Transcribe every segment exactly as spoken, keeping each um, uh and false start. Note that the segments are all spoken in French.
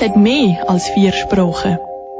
hat mehr als vier Sprachen.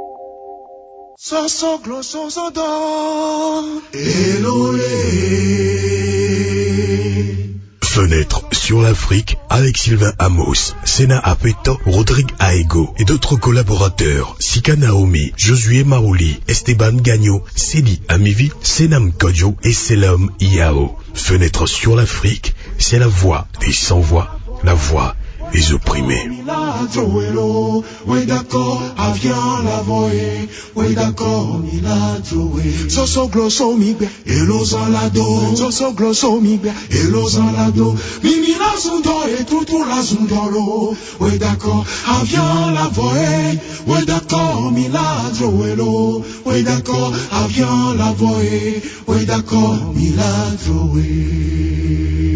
Fenêtre sur l'Afrique avec Sylvain Amos, Sena Apeto, Rodrigue Aego et d'autres collaborateurs, Sika Naomi, Josué Maouli, Esteban Gagno, Sedi Amivi, Senam Kodjo et Selam Iao. Fenêtre sur l'Afrique, c'est la voix des sans-voix, la voix des opprimés. Oui d'accord, avian la voix, oui d'accord, mila joé. Soso glosso migbe, elos en lado. Soso glosso migbe, elos en lado. Mimi la zundo et tout tout la zundolo. Oui d'accord, avian la voix, oui d'accord, mila joé lo. Oui d'accord, avian la voix, oui d'accord, mila joé.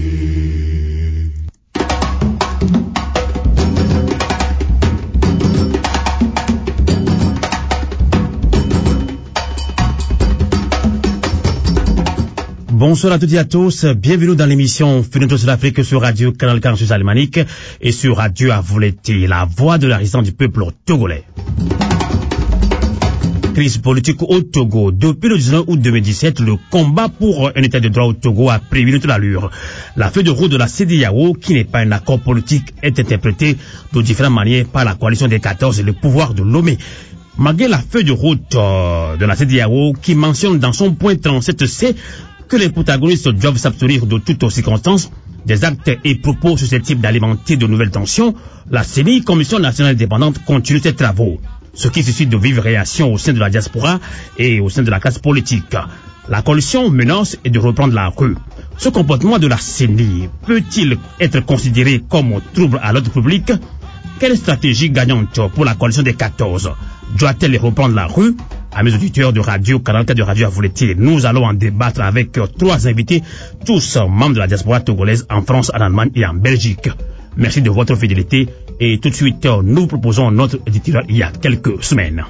Bonsoir à toutes et à tous, bienvenue dans l'émission Fenêtre sur l'Afrique sur Radio Canal quarante-six Alémanique et sur Radio Avoleté, la voix de la résistance du peuple togolais. Crise politique au Togo. Depuis le dix-neuf août deux mille dix-sept, le combat pour un état de droit au Togo a pris une autre allure. La feuille de route de la C D A O, qui n'est pas un accord politique, est interprétée de différentes manières par la coalition des quatorze et le pouvoir de Lomé. Malgré la feuille de route euh, de la C D A O, qui mentionne dans son point trente-sept C que les protagonistes doivent s'abstenir de toutes circonstances, des actes et propos susceptibles d'alimenter de nouvelles tensions, la C N I, Commission nationale indépendante, continue ses travaux, ce qui suscite de vives réactions au sein de la diaspora et au sein de la classe politique. La coalition menace de reprendre la rue. Ce comportement de la C N I peut-il être considéré comme un trouble à l'ordre public? Quelle stratégie gagnante pour la coalition des quatorze? Doit-elle reprendre la rue? Amis auditeurs de Radio quarante-quatre de Radio Avoleté, nous allons en débattre avec trois invités, tous membres de la diaspora togolaise en France, en Allemagne et en Belgique. Merci de votre fidélité et tout de suite, nous proposons notre éditorial il y a quelques semaines.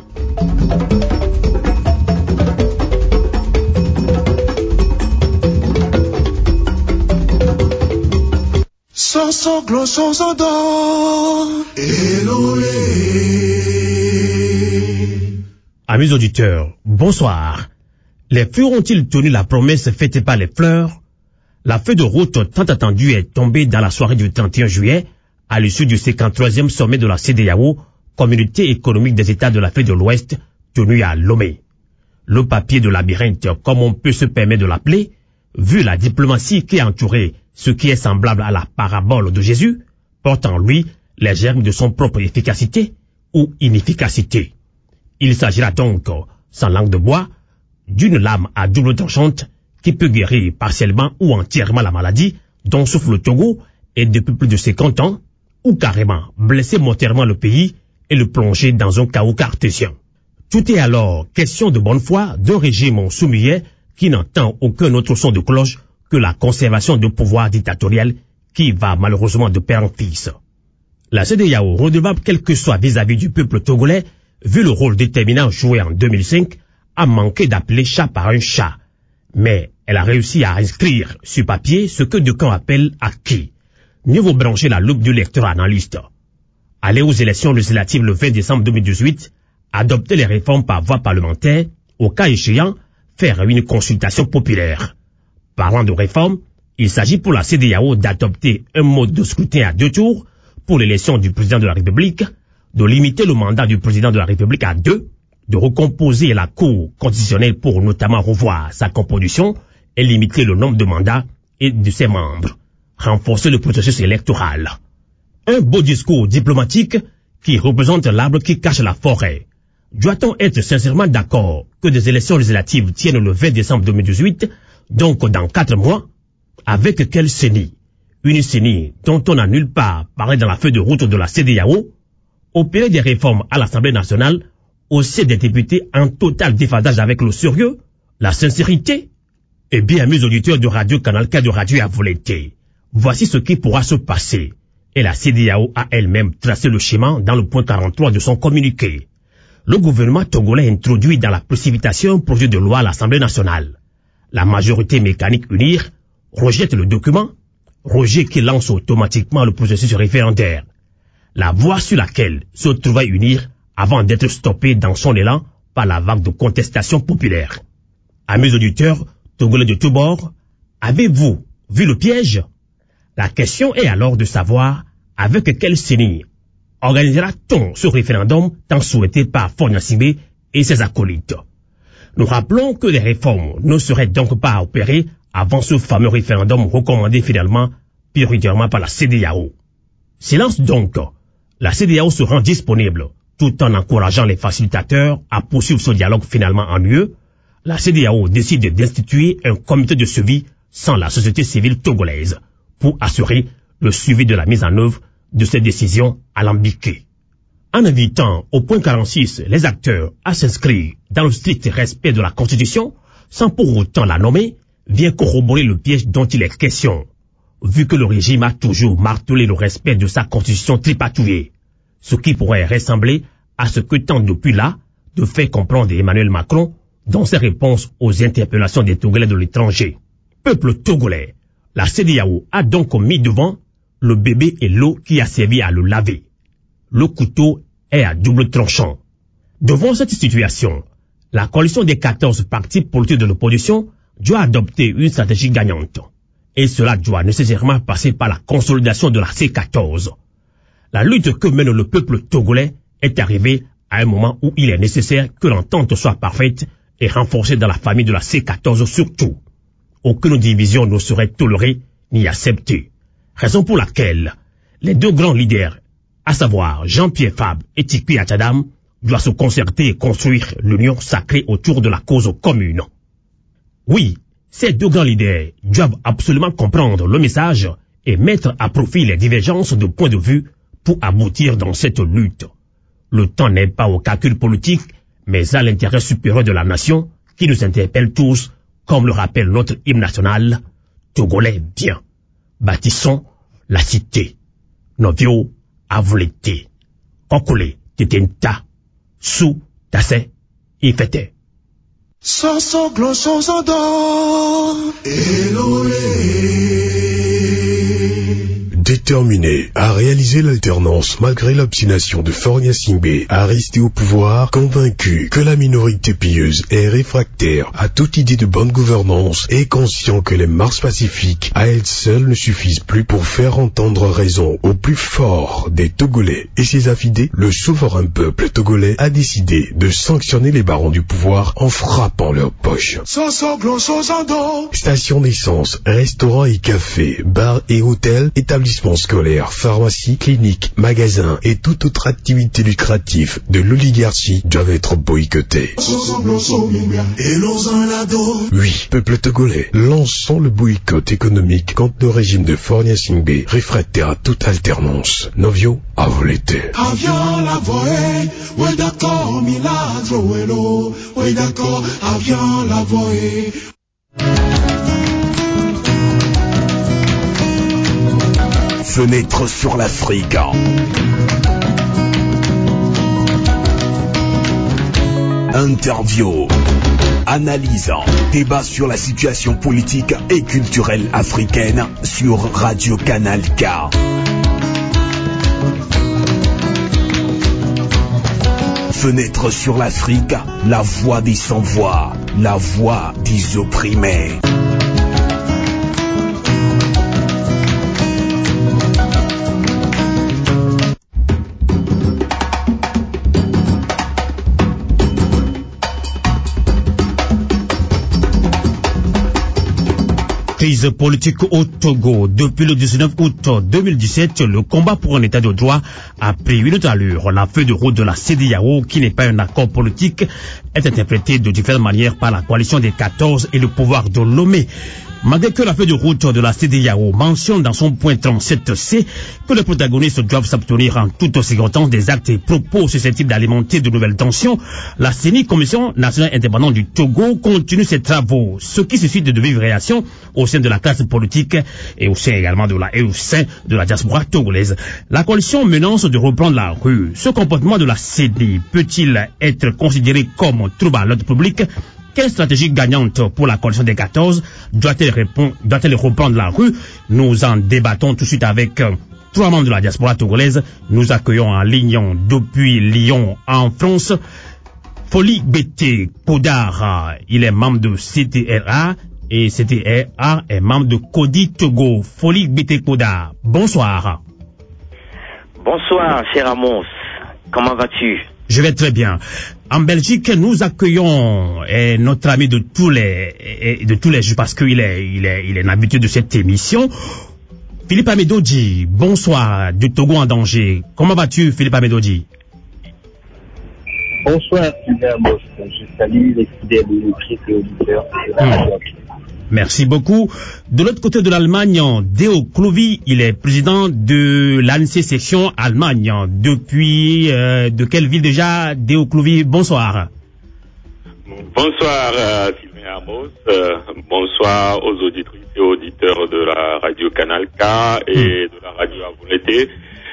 Soso glosso sodo, Eloé. Amis auditeurs, bonsoir. Les fleurs ont-ils tenu la promesse faite par les fleurs? La feuille de route tant attendue est tombée dans la soirée du trente et un juillet, à l'issue du cinquante-troisième sommet de la C D A O, Communauté économique des États de l'Afrique de l'Ouest, tenu à Lomé. Le papier de labyrinthe, comme on peut se permettre de l'appeler, vu la diplomatie qui a entouré ce qui est semblable à la parabole de Jésus, porte en lui les germes de son propre efficacité ou inefficacité. Il s'agira donc, sans langue de bois, d'une lame à double tranchante qui peut guérir partiellement ou entièrement la maladie dont souffre le Togo et depuis plus de cinquante ans, ou carrément blesser mortellement le pays et le plonger dans un chaos cartésien. Tout est alors question de bonne foi d'un régime soumillet qui n'entend aucun autre son de cloche que la conservation du pouvoir dictatorial qui va malheureusement de père en fils. La C D A O, redevable quel que soit vis-à-vis du peuple togolais, vu le rôle déterminant joué en deux mille cinq, a manqué d'appeler chat par un chat. Mais elle a réussi à inscrire sur papier ce que d'aucuns appellent acquis. Mieux vaut brancher la loupe du lecteur analyste. Aller aux élections législatives le vingt décembre deux mille dix-huit, adopter les réformes par voie parlementaire, au cas échéant, faire une consultation populaire. Parlant de réforme, il s'agit pour la C D A O d'adopter un mode de scrutin à deux tours pour l'élection du président de la République, de limiter le mandat du président de la République à deux, de recomposer la Cour constitutionnelle pour notamment revoir sa composition et limiter le nombre de mandats et de ses membres, renforcer le processus électoral. Un beau discours diplomatique qui représente l'arbre qui cache la forêt. Doit-on être sincèrement d'accord que des élections législatives tiennent le vingt décembre deux mille dix-huit, donc dans quatre mois, avec quelle C N I? Une C N I dont on n'a nulle part parlé dans la feuille de route de la C D A O, opérer des réformes à l'Assemblée nationale, aussi des députés en total déphasage avec le sérieux, la sincérité. Eh bien, mes auditeurs de Radio Canal quatre de Radio Avoleté, voici ce qui pourra se passer. Et la C D A O a elle-même tracé le schéma dans le point quarante-trois de son communiqué. Le gouvernement togolais introduit dans la précipitation un projet de loi à l'Assemblée nationale. La majorité mécanique unir rejette le document, rejet qui lance automatiquement le processus référendaire. la voie sur laquelle se trouvait unir avant d'être stoppé dans son élan par la vague de contestation populaire. Amis auditeurs, Togolais de tous bords, avez-vous vu le piège? La question est alors de savoir avec quel sénie organisera-t-on ce référendum tant souhaité par Faure Gnassingbé et ses acolytes. Nous rappelons que les réformes ne seraient donc pas opérées avant ce fameux référendum recommandé finalement prioritairement par la C E D E A O. Silence donc, la C E D E A O se rend disponible tout en encourageant les facilitateurs à poursuivre ce dialogue finalement ennuyeux. La C E D E A O décide d'instituer un comité de suivi sans la société civile togolaise pour assurer le suivi de la mise en œuvre de ces décisions alambiquées. En invitant au point quarante-six les acteurs à s'inscrire dans le strict respect de la Constitution, sans pour autant la nommer, vient corroborer le piège dont il est question, vu que le régime a toujours martelé le respect de sa Constitution tripatouillée, ce qui pourrait ressembler à ce que tente depuis là de faire comprendre Emmanuel Macron dans ses réponses aux interpellations des Togolais de l'étranger. Peuple togolais, la C E D E A O a donc mis devant le bébé et l'eau qui a servi à le laver. Le couteau est à double tranchant. Devant cette situation, la coalition des quatorze partis politiques de l'opposition doit adopter une stratégie gagnante. Et cela doit nécessairement passer par la consolidation de la C quatorze. La lutte que mène le peuple togolais est arrivée à un moment où il est nécessaire que l'entente soit parfaite et renforcée dans la famille de la C quatorze surtout. Aucune division ne serait tolérée ni acceptée. Raison pour laquelle les deux grands leaders, à savoir Jean-Pierre Fabre et Tikpi Atchadam, doivent se concerter et construire l'union sacrée autour de la cause commune. Oui, ces deux grands leaders doivent absolument comprendre le message et mettre à profit les divergences de points de vue pour aboutir dans cette lutte. Le temps n'est pas au calcul politique, mais à l'intérêt supérieur de la nation qui nous interpelle tous, comme le rappelle notre hymne national, Togolais bien. Bâtissons la cité. Novio avulete. Kokole tetenta. Sous tase ifete. Soso gloso zodo. Elolé. Déterminé à réaliser l'alternance malgré l'obstination de Faure Gnassingbé à rester au pouvoir, convaincu que la minorité pieuse est réfractaire à toute idée de bonne gouvernance et conscient que les marches pacifiques à elles seules ne suffisent plus pour faire entendre raison au plus fort des Togolais et ses affidés, le souverain peuple togolais a décidé de sanctionner les barons du pouvoir en frappant leurs poches. Stations d'essence, restaurants et cafés, bars et hôtels, établissements scolaires, pharmacies, cliniques, magasins et toute autre activité lucrative de l'oligarchie doivent être boycottés. Oui, peuple togolais, lançons le boycott économique contre le régime de Faure Gnassingbé, réfractaire à toute alternance. Novio avulete. Avion la voie, oui d'accord, milagro hello, oui d'accord, avion la voie. Fenêtre sur l'Afrique. Interview, analyse, débat sur la situation politique et culturelle africaine sur Radio Canal K. Fenêtre sur l'Afrique, la voix des sans-voix, la voix des opprimés. Crise politique au Togo. Depuis le dix-neuf août deux mille dix-sept, le combat pour un état de droit a pris une autre allure. La feuille de route de la C E D E A O, qui n'est pas un accord politique, est interprétée de différentes manières par la coalition des quatorze et le pouvoir de Lomé. Malgré que la feuille de route de la C E D E A O mentionne dans son point trente-sept C que les protagonistes doivent s'abstenir en toute circonstance des actes et propos susceptibles d'alimenter de nouvelles tensions, la C E N I, Commission nationale indépendante du Togo, continue ses travaux, ce qui suscite de vives réactions au sein de la classe politique et au sein également de la, et au sein de la diaspora togolaise. La coalition menace de reprendre la rue. Ce comportement de la C E N I peut-il être considéré comme trouble à l'ordre public? Quelle stratégie gagnante pour la coalition des quatorze doit-elle répondre, doit-elle reprendre la rue? Nous en débattons tout de suite avec trois membres de la diaspora togolaise. Nous accueillons en ligne depuis Lyon en France Foli Gbete Kodar. Il est membre de C T R A et C T R A est membre de Kodi Togo. Foli Gbete Kodar, bonsoir. Bonsoir, cher Amos. Comment vas-tu? Je vais très bien. En Belgique, nous accueillons eh, notre ami de tous les eh, de tous les jours parce qu'il est il est il est un habitué de cette émission. Philippe Amedodji, bonsoir de Togo en danger. Comment vas-tu, Philippe Amedodji? Bonsoir, Sylvain Amos. Je salue les fidèles auditrices et auditeurs de la radio. Merci beaucoup. De l'autre côté de l'Allemagne, Deo Clovi, il est président de l'A N C section Allemagne. Depuis, euh, de quelle ville déjà, Deo Clovi? Bonsoir. Bonsoir, euh, Sylvain Amos. Euh, bonsoir aux auditrices et auditeurs de la radio Canal K et mmh. de la radio Avouleté.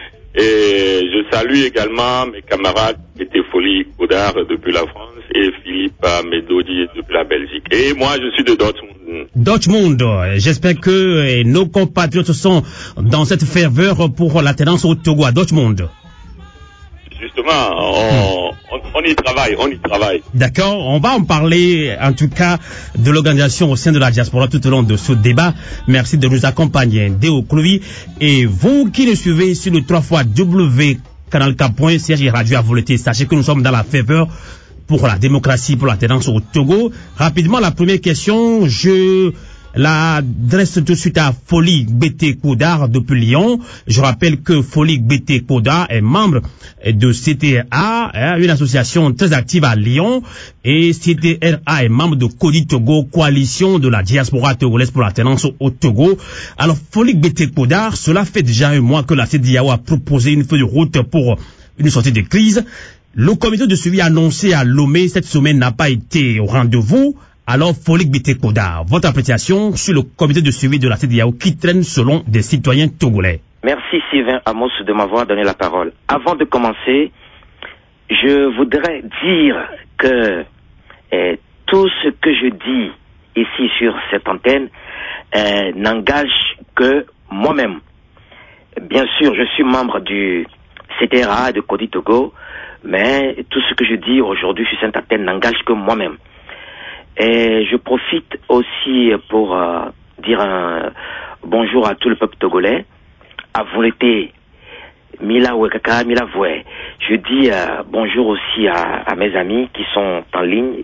Et je salue également mes camarades qui étaient Foli Kodar depuis la France et Philippe Amedodji depuis la Belgique. Et moi, je suis de Dortmund. Dortmund, j'espère que eh, nos compatriotes sont dans cette ferveur pour l'alternance au Togo à Dortmund. Justement, on, on, on y travaille, on y travaille. D'accord, on va en parler en tout cas de l'organisation au sein de la diaspora tout au long de ce débat. Merci de nous accompagner, Deo Clovi. Et vous qui nous suivez sur le trois fois w canal k point c h et Radio Avouleté, sachez que nous sommes dans la faveur pour la démocratie, pour la tendance au Togo. Rapidement, la première question, je l'adresse tout de suite à Foli Gbete Kodar depuis Lyon. Je rappelle que Foli Gbete Kodar est membre de C T R A, une association très active à Lyon, et C T R A est membre de Kodi Togo, coalition de la diaspora togolaise pour la tendance au Togo. Alors, Foli Gbete Kodar, cela fait déjà un mois que la C D A O a proposé une feuille de route pour une sortie de crise. Le comité de suivi annoncé à Lomé cette semaine n'a pas été au rendez-vous. Alors, Foli Gbete Kodar, votre appréciation sur le comité de suivi de la C D A O qui traîne selon des citoyens togolais. Merci Sylvain Amos de m'avoir donné la parole. Avant de commencer, je voudrais dire que eh, tout ce que je dis ici sur cette antenne eh, n'engage que moi-même. Bien sûr, je suis membre du C T R A de Kodi Togo, mais tout ce que je dis aujourd'hui sur cette antenne n'engage que moi-même. Et je profite aussi pour euh, dire un bonjour à tout le peuple togolais. Avouleté, Mila Wekaka, Mila Voué. Je dis euh, bonjour aussi à, à mes amis qui sont en ligne.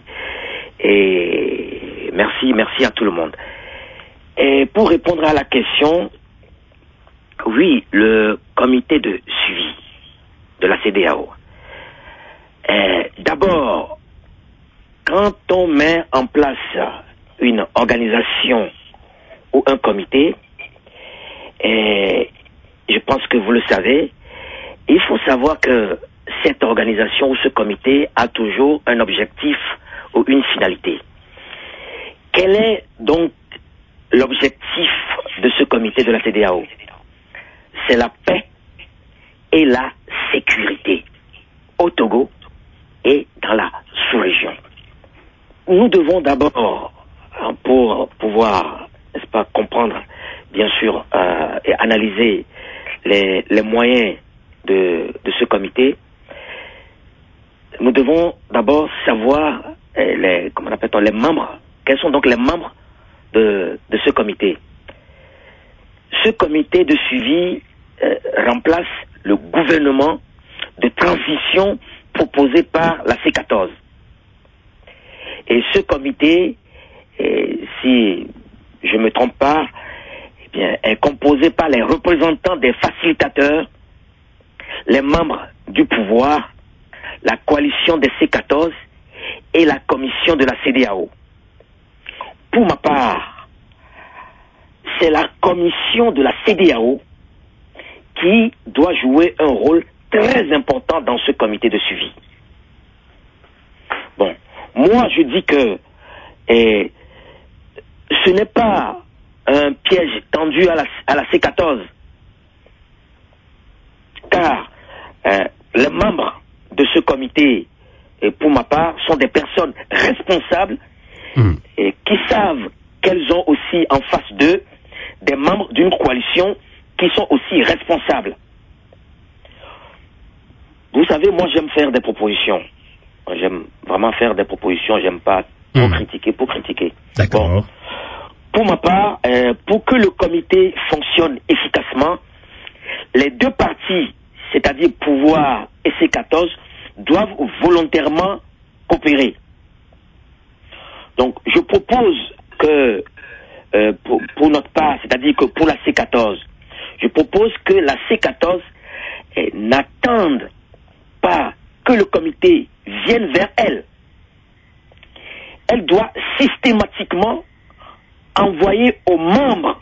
Et merci, merci à tout le monde. Et pour répondre à la question, oui, le comité de suivi de la C D A O. Euh, d'abord, quand on met en place une organisation ou un comité, et je pense que vous le savez, il faut savoir que cette organisation ou ce comité a toujours un objectif ou une finalité. Quel est donc l'objectif de ce comité de la C D A O? C'est la paix et la sécurité au Togo et dans la sous-région. Nous devons d'abord, pour pouvoir, n'est-ce pas, comprendre, bien sûr, euh, et analyser les, les moyens de, de ce comité, nous devons d'abord savoir euh, les, comment on appelle-t-on, les membres, quels sont donc les membres de, de ce comité. Ce comité de suivi euh, remplace le gouvernement de transition proposé par la C quatorze. Et ce comité, eh, si je ne me trompe pas, eh bien, est composé par les représentants des facilitateurs, les membres du pouvoir, la coalition des C quatorze et la commission de la C D A O. Pour ma part, c'est la commission de la C D A O qui doit jouer un rôle très important dans ce comité de suivi. Bon. Moi, je dis que eh, ce n'est pas un piège tendu à la, à la C quatorze, car euh, les membres de ce comité, et pour ma part, sont des personnes responsables mmh. et qui savent qu'elles ont aussi en face d'eux des membres d'une coalition qui sont aussi responsables. Vous savez, moi j'aime faire des propositions. J'aime vraiment faire des propositions, j'aime pas trop mmh. critiquer pour critiquer. D'accord. Bon. Pour ma part, euh, pour que le comité fonctionne efficacement, les deux parties, c'est-à-dire pouvoir et C quatorze, doivent volontairement coopérer. Donc, je propose que, euh, pour, pour notre part, c'est-à-dire que pour la C quatorze, je propose que la C quatorze eh, n'attende pas que le comité vienne vers elle. Elle doit systématiquement envoyer aux membres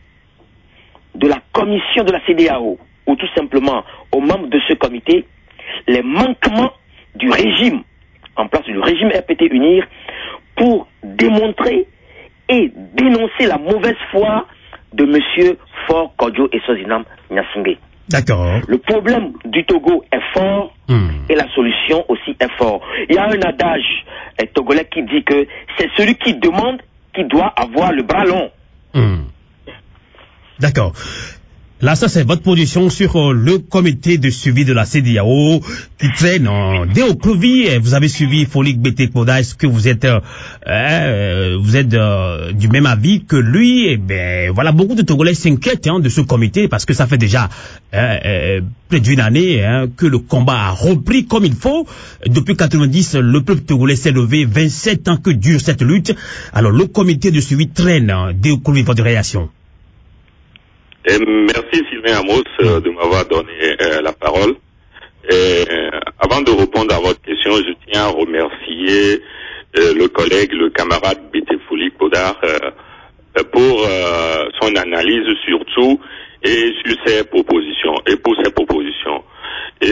de la commission de la C D A O, ou tout simplement aux membres de ce comité, les manquements du régime, en place du régime R P T UNIR, pour démontrer et dénoncer la mauvaise foi de M. Faure Kodjo et Sozinam Gnassingbé. D'accord. Le problème du Togo est fort mmh. et la solution aussi est forte. Il y a un adage eh, togolais qui dit que c'est celui qui demande qui doit avoir le bras long. Mmh. D'accord. Là, ça, c'est votre position sur euh, le comité de suivi de la C D A O qui traîne en Déoclovie. Vous avez suivi Folik Bete Koda. Est-ce que vous êtes, euh, euh, vous êtes euh, du même avis que lui? Eh ben, voilà, beaucoup de Togolais s'inquiètent hein, de ce comité parce que ça fait déjà euh, euh, près d'une année hein, que le combat a repris comme il faut. Depuis quatre-vingt-dix, le peuple togolais s'est levé. vingt-sept ans que dure cette lutte. Alors, le comité de suivi traîne en Déoclovie. Votre réaction? Et merci Sylvain Amos euh, de m'avoir donné euh, la parole. Et, euh, avant de répondre à votre question, je tiens à remercier euh, le collègue, le camarade Betefoli Kodar euh, pour euh, son analyse surtout et sur ses propositions et pour ses propositions. Et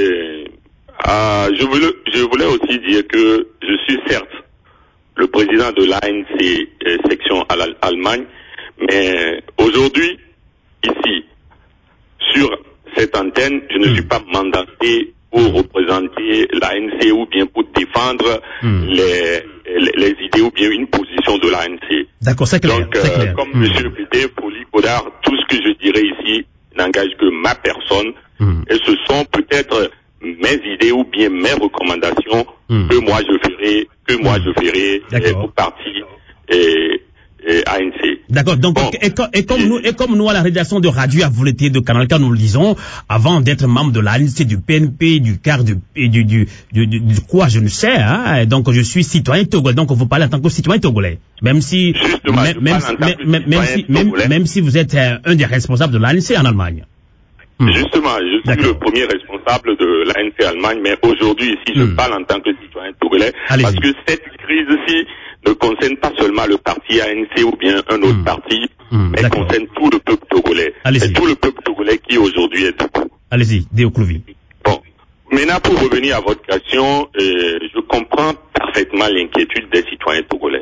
euh, je voulais, je voulais aussi dire que je suis certes le président de l'A N C euh, section Allemagne, mais aujourd'hui ici, sur cette antenne, je ne mmh. suis pas mandaté pour représenter l'A N C ou bien pour défendre mmh. les, les, les idées ou bien une position de l'A N C. D'accord, c'est clair. Donc, c'est euh, clair. comme mmh. M. Pété, Poli Kodar, tout ce que je dirais ici n'engage que ma personne. Mmh. Et ce sont peut-être mes idées ou bien mes recommandations mmh. que moi je ferai, que moi je ferai et pour partie et, et A N C. D'accord, donc, bon. et, et, comme nous, et comme nous, à la rédaction de Radio Avouleté de Canal K, nous le disons, avant d'être membre de l'A N C, du P N P, du C A R, du, du, du, du, du, du quoi, je ne sais, hein, donc je suis citoyen togolais, donc vous parlez en tant que citoyen togolais. Même si, Justement, même, même, même, même, si même, même si vous êtes euh, un des responsables de l'A N C en Allemagne. Hmm. Justement, je suis le premier responsable de l'A N C Allemagne, mais aujourd'hui ici, je hmm. parle en tant que citoyen togolais, Allez-y. Parce que cette crise-ci ne concerne pas seulement le parti A N C ou bien un autre mmh. parti, mmh, mais d'accord. concerne tout le peuple togolais. Allez-y. Et tout le peuple togolais qui aujourd'hui est debout. Allez-y, Déoclovie. Bon. Maintenant, pour revenir à votre question, euh, je comprends parfaitement l'inquiétude des citoyens togolais.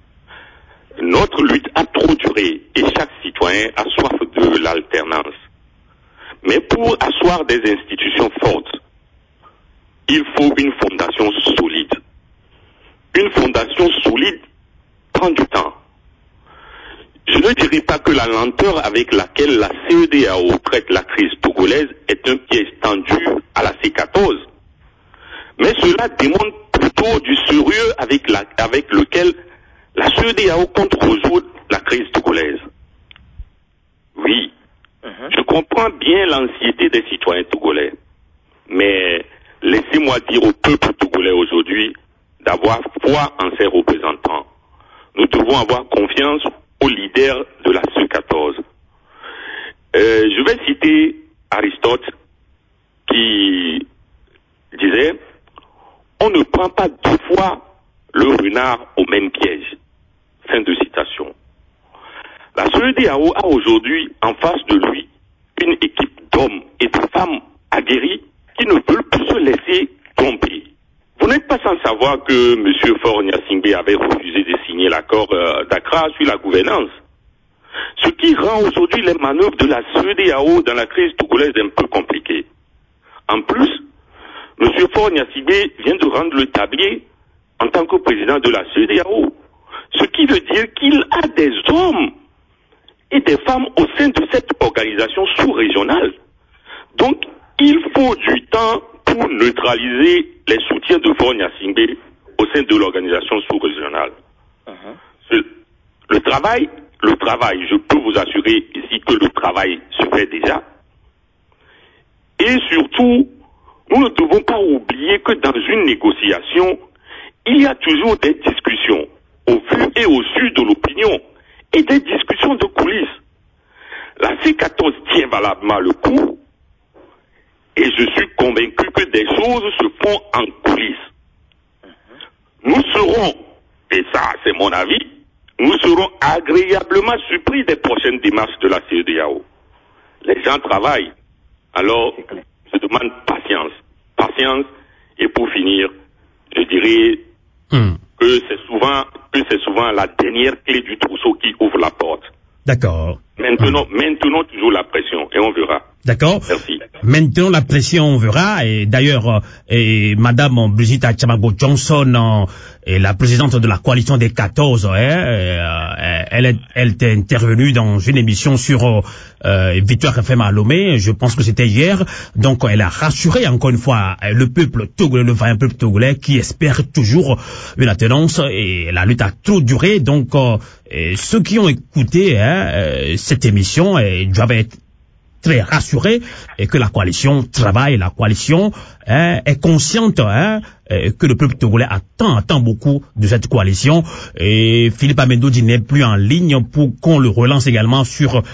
Notre lutte a trop duré et chaque citoyen a soif de l'alternance. Mais pour asseoir des institutions fortes, il faut une fondation solide. Une fondation solide prend du temps. Je ne dirais pas que la lenteur avec laquelle la C E D A O traite la crise togolaise est un piège tendu à la C quatorze. Mais cela démontre plutôt du sérieux avec, la, avec lequel la C E D A O compte résoudre la crise togolaise. Oui, uh-huh. je comprends bien l'anxiété des citoyens togolais. Mais laissez-moi dire au peuple togolais aujourd'hui d'avoir foi en ses représentants. Nous devons avoir confiance aux leaders de la C quatorze. Euh, je vais citer Aristote qui disait « On ne prend pas deux fois le renard au même piège ». Fin de citation. La C E D A O a aujourd'hui en face de lui une équipe d'hommes et de femmes aguerris qui ne veulent plus se laisser tromper. Vous n'êtes pas sans savoir que M. Faure Gnassingbé avait refusé de signer l'accord euh, d'Accra sur la gouvernance. Ce qui rend aujourd'hui les manœuvres de la C E D A O dans la crise togolaise un peu compliquées. En plus, M. Faure Gnassingbé vient de rendre le tablier en tant que président de la C E D A O. Ce qui veut dire qu'il a des hommes et des femmes au sein de cette organisation sous-régionale. Donc, il faut du temps pour neutraliser les soutiens de Faure Gnassingbé au sein de l'organisation sous-régionale. Uh-huh. Le travail, le travail, je peux vous assurer ici que le travail se fait déjà. Et surtout, nous ne devons pas oublier que dans une négociation, il y a toujours des discussions au vu et au su de l'opinion et des discussions de coulisses. La C quatorze tient valablement le coup et je suis convaincu que des choses se font en coulisses. Nous serons, et ça c'est mon avis, nous serons agréablement surpris des prochaines démarches de la C E D A O. Les gens travaillent. Alors, je demande patience. Patience. Et pour finir, je dirais mmh. que c'est souvent, que c'est souvent la dernière clé du trousseau qui ouvre la porte. D'accord. Maintenant, mmh. maintenant toujours la pression et on verra. D'accord. Merci. Maintenant la pression, on verra. Et d'ailleurs, et Madame Brigitte Achamago Johnson, euh, et la présidente de la coalition des quatorze, hein, euh, elle, est, elle est intervenue dans une émission sur euh, Victoire F M à Lomé. Je pense que c'était hier. Donc, elle a rassuré encore une fois le peuple togolais, le vaillant peuple togolais, qui espère toujours une alternance. Et la lutte a trop duré. Donc, euh, ceux qui ont écouté hein, euh, cette émission euh, doivent être très rassuré et que la coalition travaille, la coalition hein, est consciente hein, que le peuple togolais attend, attend beaucoup de cette coalition. Et Philippe Amendodi n'est plus en ligne pour qu'on le relance également sur euh,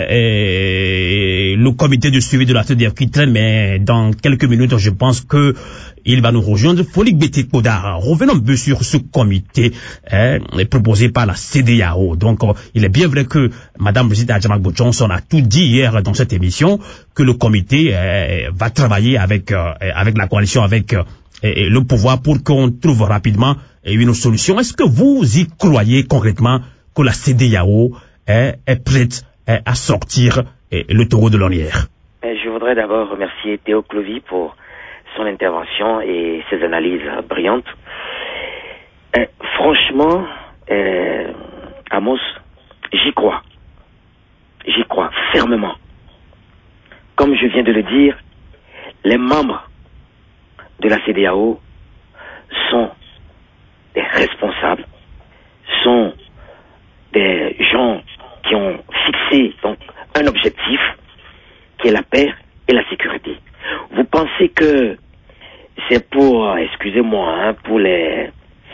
euh, le comité de suivi de la C E D A O qui traîne, mais dans quelques minutes, je pense que il va nous rejoindre. Folik Bété Kodar, revenons un peu sur ce comité hein, proposé par la C E D A O. Donc, euh, il est bien vrai que Madame Brigitte Achamago Johnson a tout dit hier dans cette émission, que le comité euh, va travailler avec euh, avec la coalition, avec euh, le pouvoir pour qu'on trouve rapidement une solution. Est-ce que vous y croyez concrètement que la C E D A O est, est prête est, à sortir est, le taureau de l'ornière? Je voudrais d'abord remercier Théo Clovy pour son intervention et ses analyses brillantes. Euh, franchement, euh, Amos, j'y crois. J'y crois fermement. Comme je viens de le dire, les membres de la C E D A O sont des responsables, sont des gens qui ont fixé donc un objectif qui est la paix et la sécurité. Vous pensez que c'est pour, excusez-moi, hein, pour les,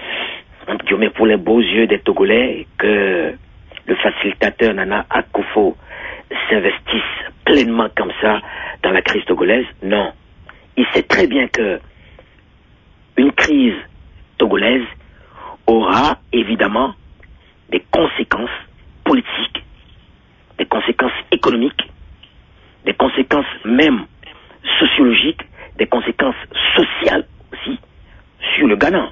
pour les beaux yeux des Togolais que le facilitateur Nana Akufo s'investisse pleinement comme ça dans la crise togolaise? Non. Il sait très bien que une crise togolaise aura évidemment des conséquences politiques, des conséquences économiques, des conséquences même sociologiques, des conséquences sociales aussi sur le Ghana.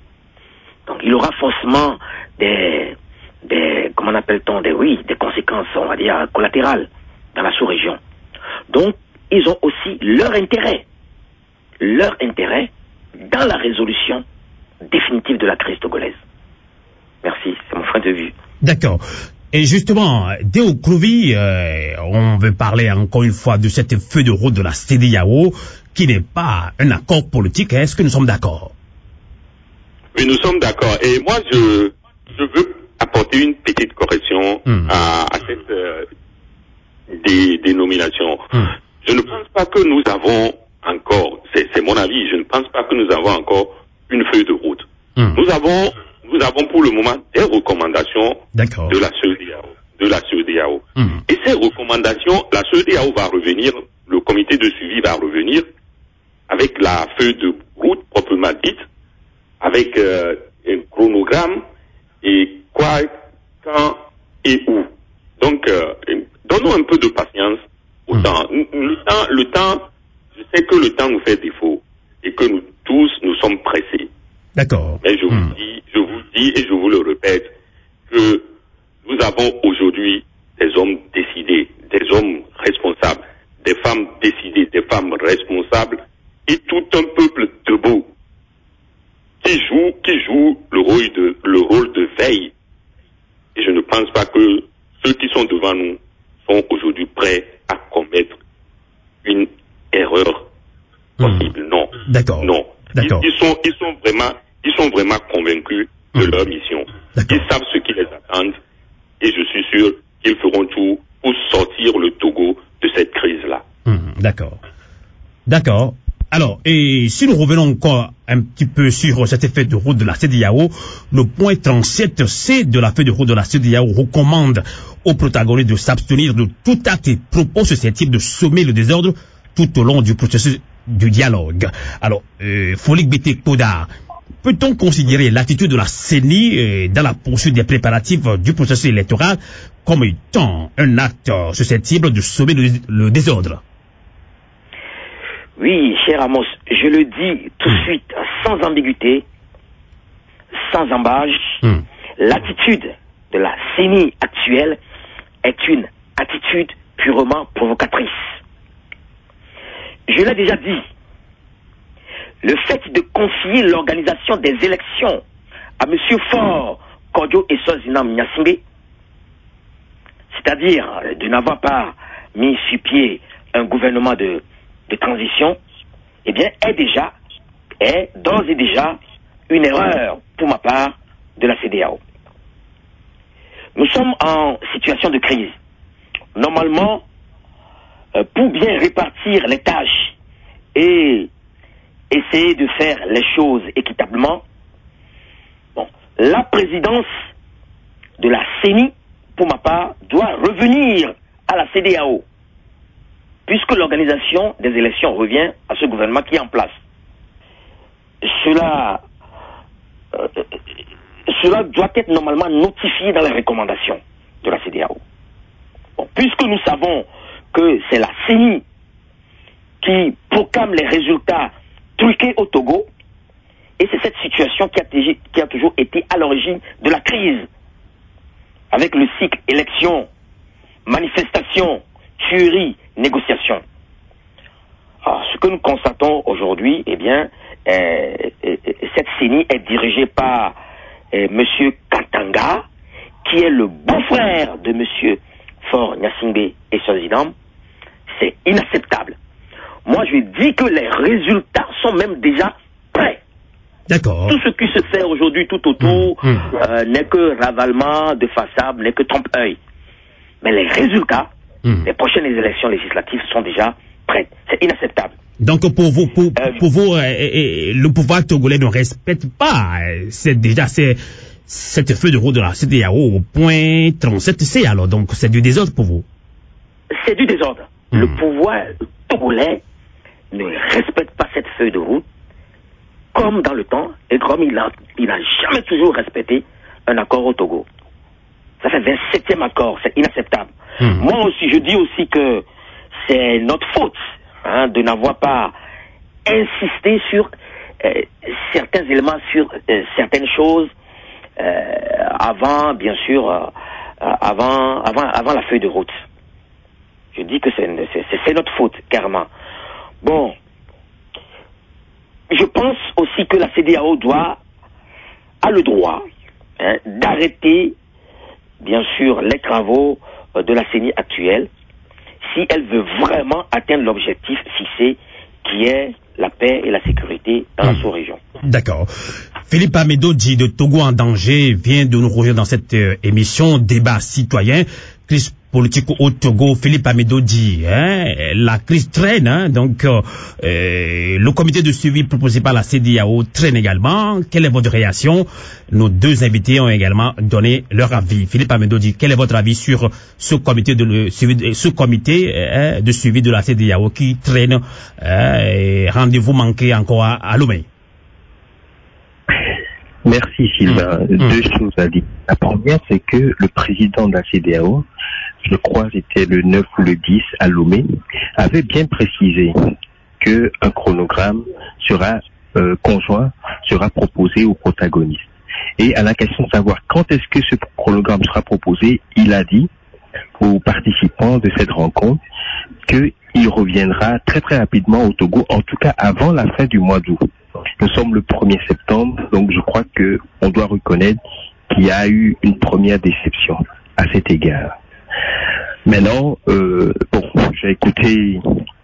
Donc il aura forcément des, des comment appelle-t-on, des, oui, des conséquences, on va dire, collatérales dans la sous-région. Donc ils ont aussi leur intérêt, leur intérêt dans la résolution définitive de la crise togolaise. Merci, c'est mon point de vue. D'accord. Et justement, Théo Clovy, euh, on veut parler encore une fois de cette feuille de route de la C E D A O qui n'est pas un accord politique. Est-ce que nous sommes d'accord? Oui, nous sommes d'accord. Et moi, je, je veux apporter une petite correction mmh. à, à cette euh, dé, dénomination. Mmh. Je ne pense pas que nous avons encore, c'est, c'est mon avis, je ne pense pas que nous avons encore une feuille de route. Mmh. Nous avons Nous avons pour le moment des recommandations D'accord. de la C E D A O. De la C E D A O. Mmh. Et ces recommandations, la C E D A O va revenir, le comité de suivi va revenir avec la feuille de route proprement dite, avec euh, un chronogramme et quoi, quand et où. Donc, euh, donnons un peu de patience au mmh. temps. Le temps. Le temps, je sais que le temps nous fait défaut et que nous tous, nous sommes pressés. D'accord. Mais je vous mmh. dis, je vous dis et je vous le répète, que nous avons aujourd'hui des hommes décidés, des hommes responsables, des femmes décidées, des femmes responsables et tout un peuple debout qui joue, qui joue le rôle de, le rôle de veille. Et je ne pense pas que ceux qui sont devant nous sont aujourd'hui prêts à commettre une erreur possible. Mmh. Non. D'accord. Non. D'accord. Ils, ils sont, ils sont vraiment, ils sont vraiment convaincus de mmh. leur mission. Ils savent ce qui les attend et je suis sûr qu'ils feront tout pour sortir le Togo de cette crise-là. Mmh. D'accord. D'accord. Alors, et si nous revenons encore un petit peu sur cet effet de route de la C E D E A O, le point trente-sept C de la feuille de route de la C E D E A O recommande aux protagonistes de s'abstenir de tout acte et propos susceptible de semer le désordre tout au long du processus du dialogue. Alors, euh, Folik Bété Koda, peut-on considérer l'attitude de la C E N I euh, dans la poursuite des préparatifs euh, du processus électoral comme étant un acte euh, susceptible de semer le, le désordre? Oui, cher Amos, je le dis tout de suite, sans ambiguïté, sans embâche, mm. l'attitude de la C E N I actuelle est une attitude purement provocatrice. Je l'ai déjà dit, le fait de confier l'organisation des élections à M. Faure Kodjo et Sozinam Gnassingbé, c'est-à-dire de n'avoir pas mis sur pied un gouvernement de de transition, eh bien, est déjà, est d'ores et déjà une erreur, pour ma part, de la C E D E A O. Nous sommes en situation de crise. Normalement, euh, pour bien répartir les tâches et essayer de faire les choses équitablement, bon, la présidence de la C E N I, pour ma part, doit revenir à la C E D E A O, puisque l'organisation des élections revient à ce gouvernement qui est en place. Cela, euh, cela doit être normalement notifié dans les recommandations de la C E D E A O. Bon, puisque nous savons que c'est la C E N I qui proclame les résultats truqués au Togo, et c'est cette situation qui a, qui a toujours été à l'origine de la crise, avec le cycle élection, manifestation, tuerie, négociation. Alors, ce que nous constatons aujourd'hui, eh bien, euh, euh, cette C E N I est dirigée par euh, M. Katanga, qui est le beau-frère de M. Faure Gnassingbé et Sozinam. C'est inacceptable. Moi, je dis que les résultats sont même déjà prêts. D'accord. Tout ce qui se fait aujourd'hui tout autour mmh, mmh. Euh, n'est que ravalement de façade, n'est que trompe-œil. Mais les résultats, mmh. les prochaines élections législatives sont déjà prêtes. C'est inacceptable. Donc pour vous, pour, euh, pour vous, euh, euh, le pouvoir togolais ne respecte pas. Euh, c'est déjà c'est cette feuille de route de la C E D E A O au point trente-sept C. Alors donc c'est du désordre pour vous. C'est du désordre. Mmh. Le pouvoir togolais ne respecte pas cette feuille de route comme dans le temps et comme il a, il n'a jamais toujours respecté un accord au Togo. Ça fait vingt-septième accord, c'est inacceptable. Mmh. Moi aussi, je dis aussi que c'est notre faute hein, de n'avoir pas insisté sur euh, certains éléments, sur euh, certaines choses euh, avant, bien sûr, euh, avant, avant, avant la feuille de route. Je dis que c'est, c'est, c'est notre faute, carrément. Bon, je pense aussi que la C E D E A O doit, a le droit hein, d'arrêter, bien sûr, les travaux de la C E N I actuelle, si elle veut vraiment atteindre l'objectif fixé, qui est la paix et la sécurité dans mmh. la sous-région. D'accord. Philippe Amedodji de Togo en danger vient de nous rejoindre dans cette euh, émission Débat citoyen. Crise politique au Togo, Philippe Amedodji, hein, la crise traîne, hein, donc euh, euh, le comité de suivi proposé par la C E D E A O traîne également. Quelle est votre réaction? Nos deux invités ont également donné leur avis. Philippe Amedodji, quel est votre avis sur ce comité de le, suivi, ce comité euh, de suivi de la C E D E A O qui traîne euh, rendez-vous manqué encore à, à Lomé? Merci Sylvain. Mmh. Deux mmh. choses à dire. La première, c'est que le président de la C E D E A O, je crois c'était le neuf ou le dix à Lomé, avait bien précisé que un chronogramme sera euh, conjoint, sera proposé aux protagonistes. Et à la question de savoir quand est-ce que ce chronogramme sera proposé, il a dit aux participants de cette rencontre qu'il reviendra très très rapidement au Togo, en tout cas avant la fin du mois d'août. Nous sommes le premier septembre, donc je crois que on doit reconnaître qu'il y a eu une première déception à cet égard. Maintenant, euh, bon, j'ai écouté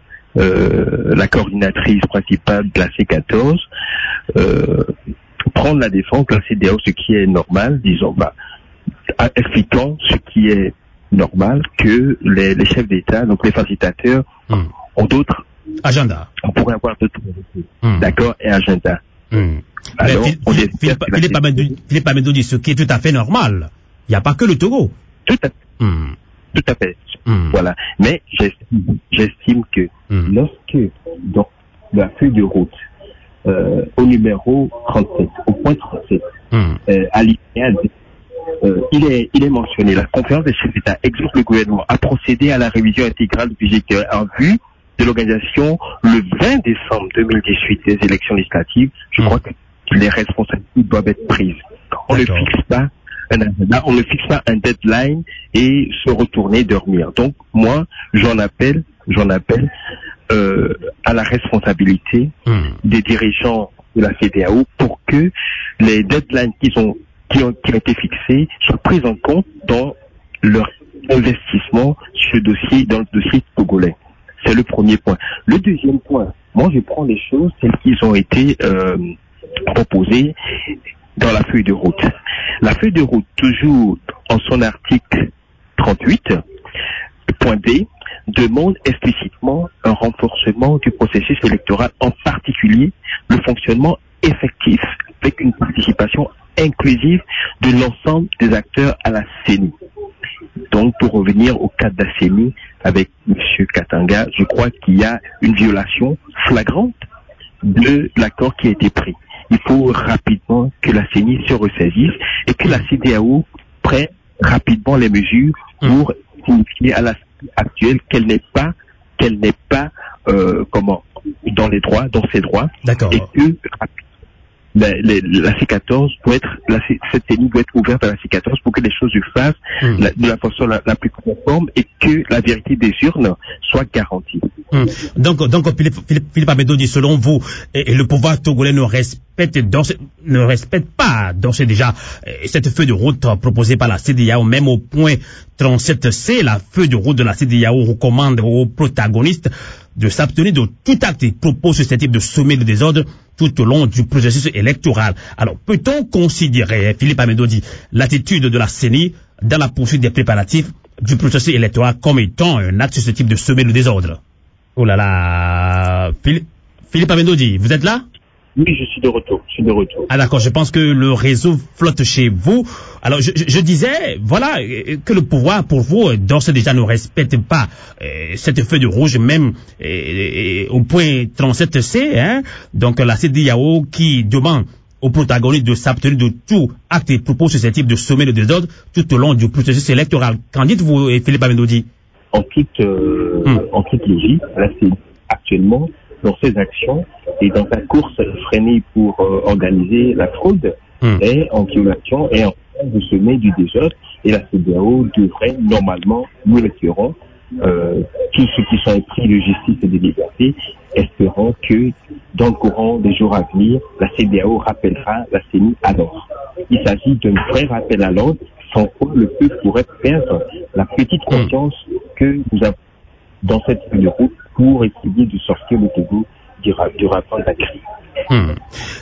euh, la coordinatrice principale de la C quatorze euh, prendre la défense de la C D A O, ce qui est normal, disons, bah, expliquant ce qui est normal, que les, les chefs d'État, donc les facilitateurs, mmh. ont d'autres agenda. On pourrait avoir d'autres mmh. d'accord et agenda. Mmh. Alors, Mais on Philippe Amedou dit ce qui est tout à fait normal. Il n'y a pas que le Togo. Tout à fait. Mmh. Tout à fait. Mmh. Voilà. Mais j'estime, j'estime que mmh. lorsque dans la feuille de route, euh, au numéro trente-sept, au point trente-sept, mmh. euh, à l'I Euh, il est, il est mentionné, la conférence des chefs d'État exhorte le gouvernement à procéder à la révision intégrale du budget en vue de l'organisation le vingt décembre deux mille dix-huit des élections législatives. Je mmh. crois que les responsabilités doivent être prises. On D'accord. ne fixe pas un agenda, on ne fixe pas un deadline et se retourner dormir. Donc moi, j'en appelle, j'en appelle euh, à la responsabilité mmh. des dirigeants de la C D A O pour que les deadlines qu'ils ont Qui ont, qui ont été fixés soient pris en compte dans leur investissement sur le dossier, dans le dossier togolais. C'est le premier point. Le deuxième point, moi je prends les choses telles qu'ils ont été euh, proposées dans la feuille de route. La feuille de route, toujours en son article trente-huit, point D, demande explicitement un renforcement du processus électoral, en particulier le fonctionnement effectif avec une participation inclusive de l'ensemble des acteurs à la C E N I. Donc, pour revenir au cadre de la C E N I avec M. Katanga, je crois qu'il y a une violation flagrante de l'accord qui a été pris. Il faut rapidement que la C E N I se ressaisisse et que la C D A O prenne rapidement les mesures pour signifier à la C E N I actuelle qu'elle n'est pas, qu'elle n'est pas, euh, comment, dans les droits, dans ses droits. D'accord. Et que La, la, la C quatorze doit être, la, cette C E N I doit être ouverte à la C quatorze pour que les choses se fassent mmh. la, de la façon la, la plus conforme et que la vérité des urnes soit garantie. Mmh. Donc, donc Philippe, Philippe, Philippe Amedou dit, selon vous, et, et le pouvoir togolais ne respecte, dans, ne respecte pas d'ores et déjà cette feuille de route proposée par la C D A O, même au point trente-sept C, la feuille de route de la C D A O recommande aux protagonistes de s'abstenir de tout acte et propose susceptible de semer le désordre tout au long du processus électoral. Alors, peut-on considérer, Philippe Amedou dit, l'attitude de la C E N I dans la poursuite des préparatifs du processus électoral comme étant un acte susceptible de semer le désordre? Oh là là, Philippe, Philippe Amedou dit, vous êtes là? Oui, je suis de retour, je suis de retour. Ah d'accord, je pense que le réseau flotte chez vous. Alors, je, je, je disais, voilà, que le pouvoir, pour vous, d'ores et déjà ne respecte pas euh, cette feuille de rouge, même euh, au point trente-sept C, hein. Donc, la C D A O qui demande aux protagonistes de s'abstenir de tout acte et propos susceptible de semer le désordre tout au long du processus électoral. Qu'en dites-vous, Philippe Amedou dit? En toute, euh, hum. en toute logique, là, c'est actuellement, dans ses actions et dans sa course freinée pour euh, organiser la fraude, mmh. est en violation et en train de semer du désordre, et la C D A O devrait normalement, nous l'espérons, euh, tous ceux qui sont épris de justice et de liberté, espérons que dans le courant des jours à venir, la C D A O rappellera la C E N I à l'ordre. Il s'agit d'un vrai rappel à l'ordre, sans quoi le peuple pourrait perdre la petite confiance mmh. que nous avons dans cette feuille de route pour essayer de sortir le Togo du, du rapport de la crise. Hmm.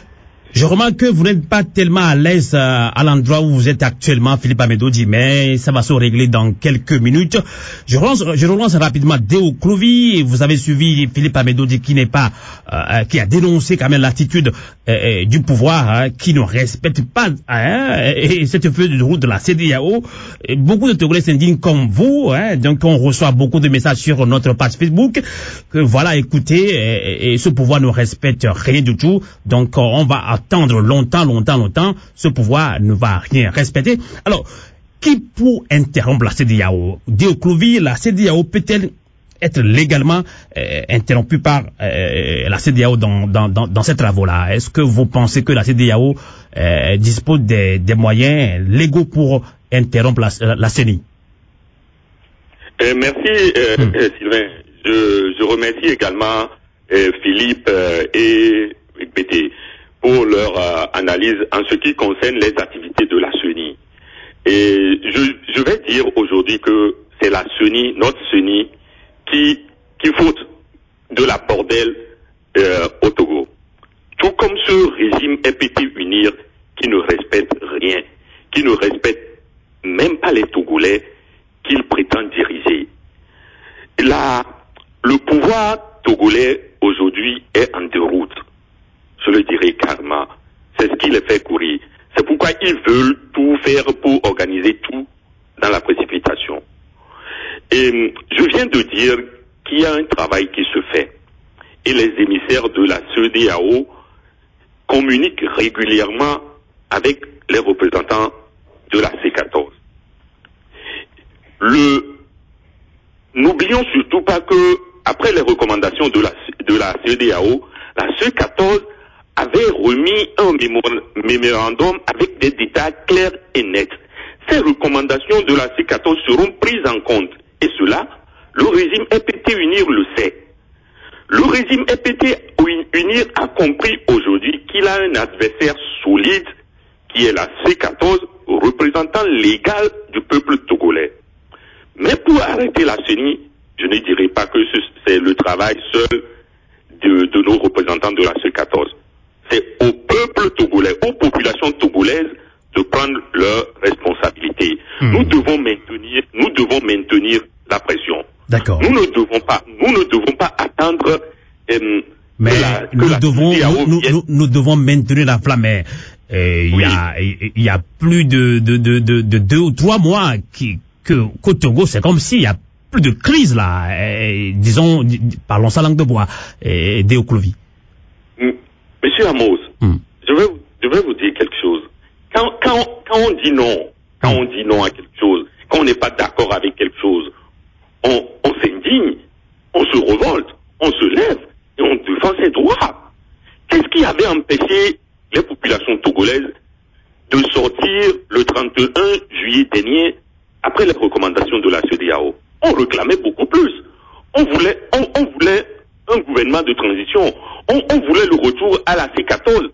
Je remarque que vous n'êtes pas tellement à l'aise euh, à l'endroit où vous êtes actuellement, Philippe Amedou dit, mais ça va se régler dans quelques minutes. Je relance, je relance rapidement Déo Clovis. Vous avez suivi Philippe Amedou dit qui n'est pas, euh, qui a dénoncé quand même l'attitude euh, du pouvoir, hein, qui ne respecte pas hein, et cette feuille de route de la C D A O. Et beaucoup de Togolais s'indignent comme vous, hein, donc on reçoit beaucoup de messages sur notre page Facebook que voilà, écoutez, et, et ce pouvoir ne respecte rien du tout, donc on va attendre longtemps, longtemps, longtemps, ce pouvoir ne va rien respecter. Alors, qui pour interrompre la C D A O? Déo Clovis, la C D A O peut-elle être légalement euh, interrompue par euh, la C D A O dans, dans, dans, dans ces travaux-là? Est-ce que vous pensez que la C D A O euh, dispose des, des moyens légaux pour interrompre la, la C E N I? Euh, merci euh, hmm. euh, Sylvain. Je, je remercie également euh, Philippe euh, et Bété pour leur euh, analyse en ce qui concerne les activités de la C E N I. Et je, je vais dire aujourd'hui que c'est la C E N I, notre C E N I, qui, qui fout de la bordel euh, au Togo. Tout comme ce régime R P T UNIR qui ne respecte rien, qui ne respecte même pas les Togolais qu'il prétend diriger. La, le pouvoir togolais aujourd'hui est en déroute. Je le dirais carrément. C'est ce qui les fait courir. C'est pourquoi ils veulent tout faire pour organiser tout dans la précipitation. Et je viens de dire qu'il y a un travail qui se fait. Et les émissaires de la C E D A O communiquent régulièrement avec les représentants de la C quatorze. Le, n'oublions surtout pas que, après les recommandations de la, de la C E D A O, la C quatorze avait remis un mémorandum avec des détails clairs et nets. Ces recommandations de la C quatorze seront prises en compte. Et cela, le régime R P T UNIR le sait. Le régime R P T UNIR a compris aujourd'hui qu'il a un adversaire solide qui est la C quatorze, représentant légal du peuple togolais. Mais pour arrêter la C E N I, je ne dirais pas que c'est le travail seul de, de nos représentants de la C quatorze. C'est au peuple togolais, aux populations togolaises de prendre leurs responsabilités. Mmh. Nous devons maintenir, nous devons maintenir la pression. D'accord. Nous ne devons pas, nous ne devons pas attendre. Euh, Mais que la, que nous la devons, nous, nous, nous devons maintenir la flamme. Il oui. y a, il y a plus de, de, de, de, de deux ou trois mois qui, que, qu'au Togo, c'est comme s'il y a plus de crise là. Et, disons, parlons sa langue de bois. Et, Déo Clovis. Monsieur Amos, mm. je vais, je vais vous dire quelque chose. Quand, quand, quand on dit non, quand on dit non à quelque chose, quand on n'est pas d'accord avec quelque chose, on, on s'indigne, on se révolte, on se lève et on défend ses droits. Qu'est-ce qui avait empêché les populations togolaises de sortir le trente et un juillet dernier après les recommandations de la C E D A O? On réclamait beaucoup plus. On voulait, on, on voulait un gouvernement de transition. On, on voulait le retour à la C quatorze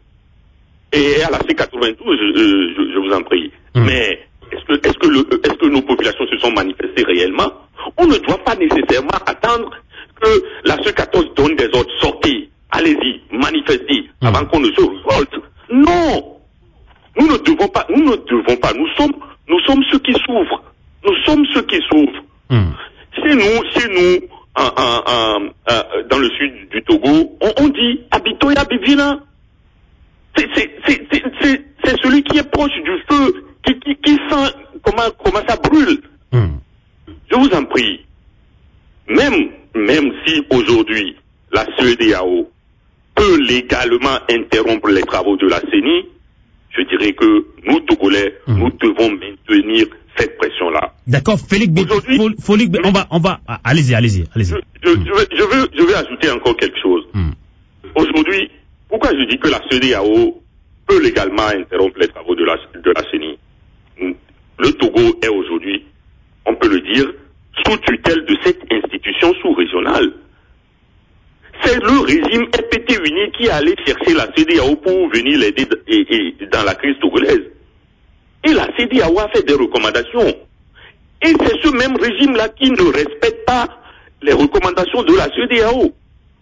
et à la C quatre-vingt-douze, je, je, je vous en prie. Mmh. Mais est-ce que, est-ce que, le, est-ce que nos populations se sont manifestées réellement? On ne doit pas nécessairement attendre que la C quatorze donne des ordres. Sortez, allez-y, manifestez, mmh. avant qu'on ne se révolte. Non, nous ne devons pas, nous ne devons pas. Nous sommes, nous sommes ceux qui souffrent. Nous sommes ceux qui souffrent. Mmh. Chez nous, chez nous, en, en, en, en, dans le sud du Togo, on, on dit Abitoya Bivina. C'est, c'est, c'est, c'est, c'est, c'est celui qui est proche du feu, qui, qui, qui sent comment, comment ça brûle. Mmh. Je vous en prie. Même, même si aujourd'hui la C E D A O peut légalement interrompre les travaux de la C E N I, je dirais que nous, Togolais, mmh. nous devons maintenir cette pression-là. D'accord, Félix Bété, Félix Bété, on va, on va, allez-y, allez-y, allez-y. Je, je, mmh. je, veux, je, veux, je veux ajouter encore quelque chose. Mmh. Aujourd'hui, pourquoi je dis que la C E D A O peut légalement interrompre les travaux de la, de la C E N I? Le Togo est aujourd'hui, on peut le dire, sous tutelle de cette institution sous-régionale. C'est le régime R P T UNIR qui est allé chercher la C E D A O pour venir l'aider dans la crise togolaise. Et la C E D A O a fait des recommandations. Et c'est ce même régime-là qui ne respecte pas les recommandations de la C E D A O.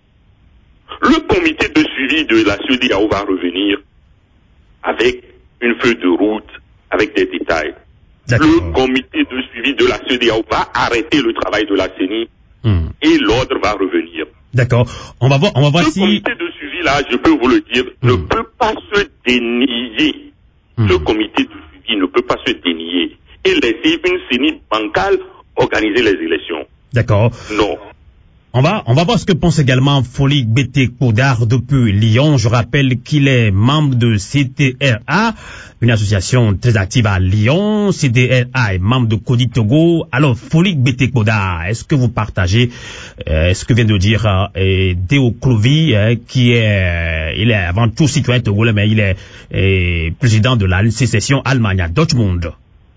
Le comité de suivi de la C E D A O va revenir avec une feuille de route, avec des détails. D'accord. Le comité de suivi de la C E D A O va arrêter le travail de la C E N I hum. et l'ordre va revenir. D'accord. On va voir, on va voir si... Ce comité de suivi-là, je peux vous le dire, hum. ne peut pas se dénier. Hum. Ce comité de suivi ne peut pas se dénier et laisser une C E N I bancale organiser les élections. D'accord. Non. On va, on va voir ce que pense également Félix Bété Kodar depuis Lyon. Je rappelle qu'il est membre de C T R A, une association très active à Lyon. C T R A est membre de Codi Togo. Alors, Félix Bété Kodar, est-ce que vous partagez euh, ce que vient de dire euh, Déo Clovis, euh, qui est, euh, il est avant tout citoyen togolais, mais il est euh, président de la sécession Allemagne, Dortmund.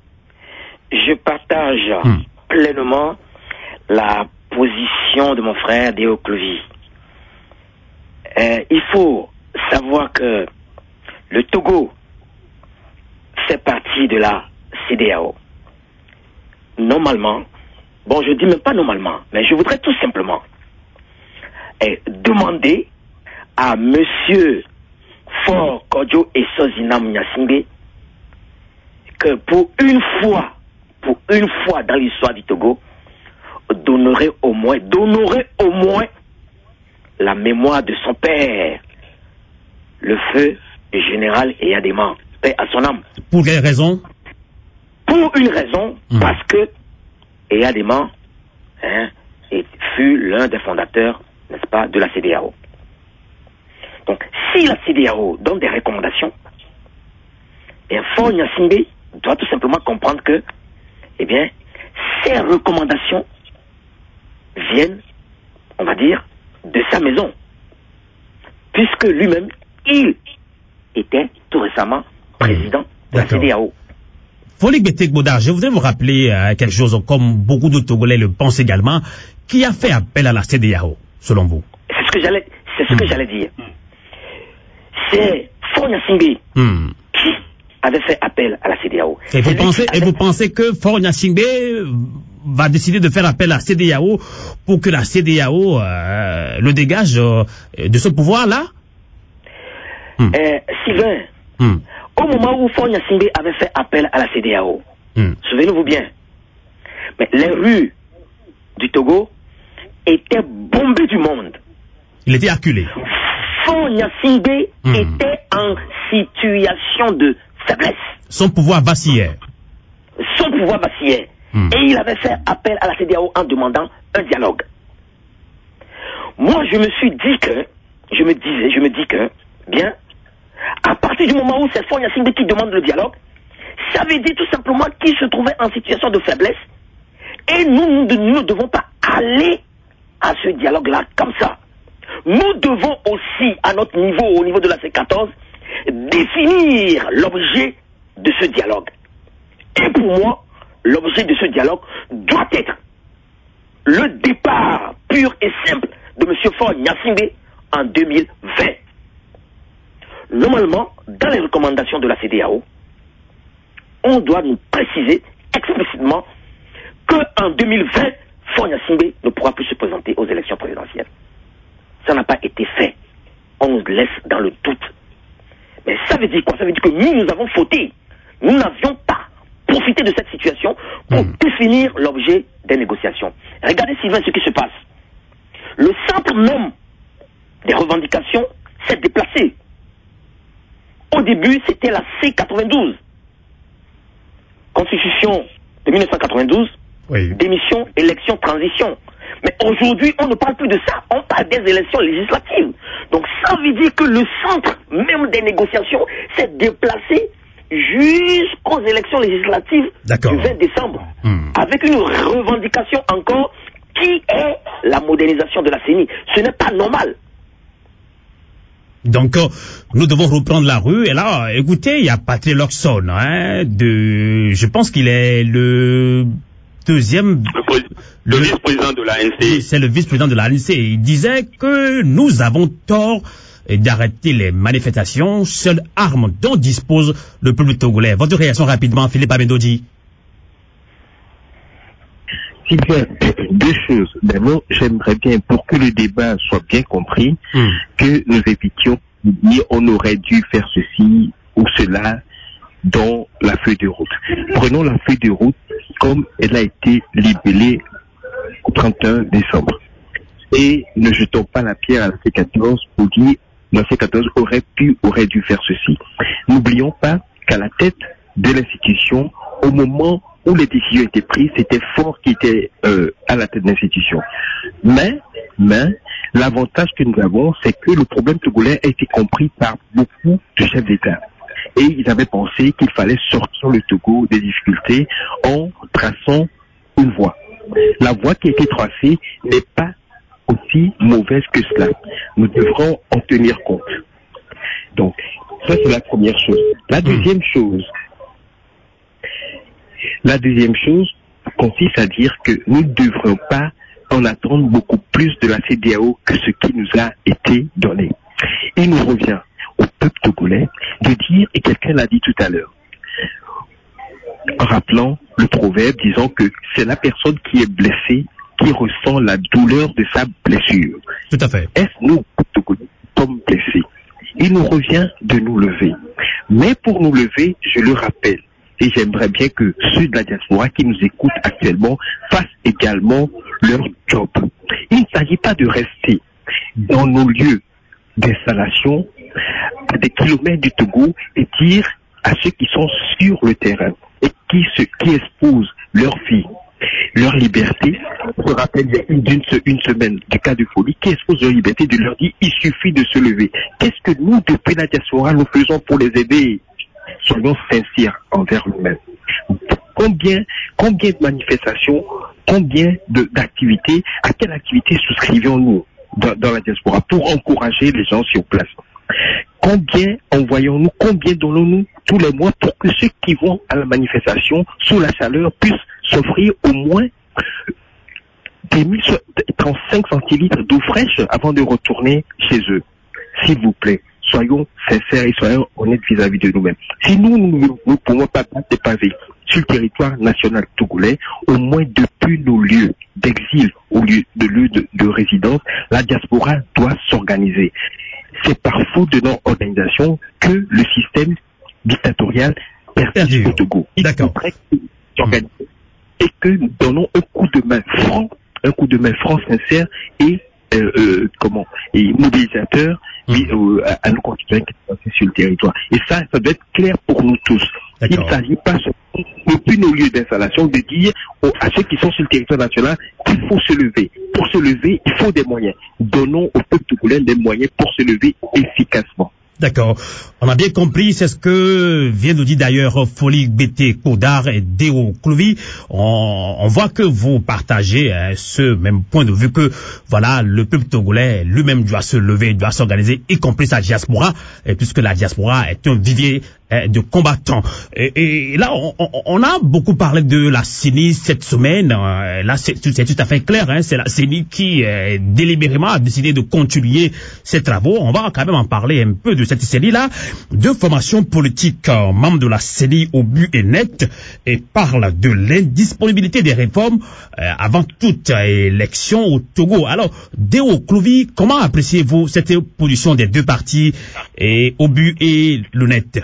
Je partage hmm. pleinement la position de mon frère Déo Clovis. Euh, il faut savoir que le Togo fait partie de la C E D A O. Normalement, bon, je dis même pas normalement, mais je voudrais tout simplement eh, demander à Monsieur Faure Kodjo et Sozina Mounyasingbe que pour une fois, pour une fois dans l'histoire du Togo, d'honorer au moins, d'honorer au moins la mémoire de son père, le feu général Eyadema, paix à son âme. Pour quelle raison? Pour une raison, mmh. parce que Eyadema hein, fut l'un des fondateurs, n'est-ce pas, de la C D A O. Donc, si la C D A O donne des recommandations, bien, Faure Gnassingbé doit tout simplement comprendre que, eh bien, ces recommandations viennent, on va dire, de sa maison. Puisque lui-même, il était tout récemment président mmh. de la C D A O. Folik Betek-Bodar, je voudrais vous rappeler euh, quelque chose, comme beaucoup de Togolais le pensent également, qui a fait appel à la C D A O, selon vous? C'est ce que j'allais, c'est ce mmh. que j'allais dire. C'est Faure Gnassingbé mmh. qui avait fait appel à la C D A O. Et vous pensez, et vous pensez que Faure Gnassingbé va décider de faire appel à la C D A O pour que la C D A O euh, le dégage euh, de ce pouvoir-là? mmh. euh, Sylvain, mmh. au moment où Faure Gnassingbé avait fait appel à la C D A O, mmh. souvenez-vous bien, mais les rues du Togo étaient bombées du monde. Il était acculé. Faure Gnassingbé mmh. était en situation de faiblesse. Son pouvoir vacillait. Son pouvoir vacillait. Mmh. Et il avait fait appel à la C D A O en demandant un dialogue. Moi, je me suis dit que, je me disais, je me dis que, bien, à partir du moment où c'est Faure Gnassingbé qui demande le dialogue, ça veut dire tout simplement qu'il se trouvait en situation de faiblesse. Et nous, nous, nous ne devons pas aller à ce dialogue-là comme ça. Nous devons aussi, à notre niveau, au niveau de la C quatorze, définir l'objet de ce dialogue. Et pour moi, l'objet de ce dialogue doit être le départ pur et simple de M. Faure Gnassingbé en deux mille vingt. Normalement, dans les recommandations de la C D A O, on doit nous préciser explicitement qu'en deux mille vingt, Faure Gnassingbé ne pourra plus se présenter aux élections présidentielles. Ça n'a pas été fait. On nous laisse dans le doute. Mais ça veut dire quoi? Ça veut dire que nous, nous avons fauté. Nous n'avions pas profité de cette situation pour mmh. définir l'objet des négociations. Regardez, Sylvain, ce qui se passe. Le centre même des revendications s'est déplacé. Au début, c'était la C quatre-vingt-douze. Constitution de mille neuf cent quatre-vingt-douze, oui. Démission, élection, transition. Mais aujourd'hui, on ne parle plus de ça. On parle des élections législatives. Donc ça veut dire que le centre même des négociations s'est déplacé jusqu'aux élections législatives du vingt décembre. Mmh. Avec une revendication encore qui est la modernisation de la C E N I. Ce n'est pas normal. Donc, euh, nous devons reprendre la rue. Et là, écoutez, il y a Patrick Locson, hein, de, je pense qu'il est le deuxième... Le, le, le vice-président de la N C. C'est le vice-président de la N C. Il disait que nous avons tort d'arrêter les manifestations, seule arme dont dispose le peuple togolais. Votre réaction rapidement, Philippe Abendodji. Sylvain, deux choses. D'abord, j'aimerais bien, pour que le débat soit bien compris, mmh. que nous évitions de dire on aurait dû faire ceci ou cela dans la feuille de route. Prenons la feuille de route comme elle a été libellée au trente et un décembre. Et ne jetons pas la pierre à la C quatorze pour dire la C quatorze aurait pu, aurait dû faire ceci. N'oublions pas qu'à la tête de l'institution, au moment où les décisions étaient prises, c'était Faure qui était euh, à la tête de l'institution. Mais, mais, l'avantage que nous avons, c'est que le problème togolais a été compris par beaucoup de chefs d'État. Et ils avaient pensé qu'il fallait sortir le Togo des difficultés en traçant une voie. La voie qui a été tracée n'est pas aussi mauvaise que cela. Nous devrons en tenir compte. Donc, ça c'est la première chose. La deuxième chose, La deuxième chose consiste à dire que nous ne devrions pas en attendre beaucoup plus de la C D A O que ce qui nous a été donné. Il nous revient au peuple togolais de dire, et quelqu'un l'a dit tout à l'heure, en rappelant le proverbe disant que c'est la personne qui est blessée qui ressent la douleur de sa blessure. Tout à fait. Est-ce nous, Togolais, sommes blessés? Il nous revient de nous lever. Mais pour nous lever, je le rappelle, et j'aimerais bien que ceux de la diaspora qui nous écoutent actuellement fassent également leur job. Il ne s'agit pas de rester dans nos lieux d'installation à des kilomètres du Togo et dire à ceux qui sont sur le terrain et qui, se, qui exposent leur vie, leur liberté. Je me rappelle il y a une, une, une semaine du cas de folie, qui expose leur liberté, de leur dire il suffit de se lever. Qu'est-ce que nous, depuis la diaspora, nous faisons pour les aider? Soyons sincères envers nous-mêmes. Combien, combien de manifestations, combien de, d'activités, à quelle activité souscrivions-nous dans, dans la diaspora pour encourager les gens sur place? Combien envoyons-nous, combien donnons-nous tous les mois pour que ceux qui vont à la manifestation sous la chaleur puissent s'offrir au moins des mille trente-cinq centilitres d'eau fraîche avant de retourner chez eux? S'il vous plaît, soyons sincères et soyons honnêtes vis-à-vis de nous-mêmes. Si nous, nous ne pouvons pas battre des pavés sur le territoire national togolais, au moins depuis nos lieux d'exil, au lieu de lieux de, de résidence, la diaspora doit s'organiser. C'est par faute de notre organisation que le système dictatorial persiste au Togo. Il faudrait s'organiser et que nous donnons un coup de main franc, un coup de main franc, sincère et euh, euh, comment et mobilisateur mmh. euh, à, à nos concitoyens qui sont sur le territoire. Et ça, ça doit être clair pour nous tous. Il ne s'agit pas depuis nos lieux d'installation de dire aux, à ceux qui sont sur le territoire national qu'il faut se lever. Pour se lever, il faut des moyens. Donnons au peuple togolais des moyens pour se lever efficacement. D'accord. On a bien compris, c'est ce que vient nous dire d'ailleurs Folie Bété Kodar et Déo Clouvi. On, on voit que vous partagez hein, ce même point de vue que voilà, le peuple togolais lui-même doit se lever, doit s'organiser, y compris sa diaspora, et puisque la diaspora est un vivier hein, de combattants. Et, et là, on, on, on a beaucoup parlé de la C E N I cette semaine. Euh, là, c'est, c'est tout à fait clair. Hein, c'est la C E N I qui euh, délibérément a décidé de continuer ses travaux. On va quand même en parler un peu de cette C E N I-là. Deux formations politiques euh, membres de la C E N I au but est net et parlent de l'indisponibilité des réformes euh, avant toute euh, élection au Togo. Alors, Déo Clouvi, comment appréciez-vous cette position des deux partis, et au but et le net?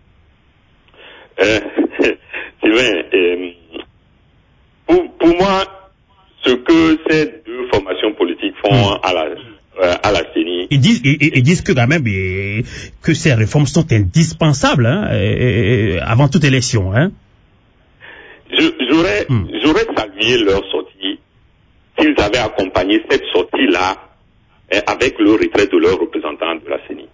euh, Sylvain, euh, pour, pour moi, ce que ces deux formations politiques font mmh. à la euh, à la C E N I. Ils disent, ils, ils disent que quand même et, que ces réformes sont indispensables hein, et, et, avant toute élection. Hein. Je, j'aurais, mmh. j'aurais salué leur sortie s'ils avaient accompagné cette sortie-là eh, avec le retrait de leurs représentants de la C E N I.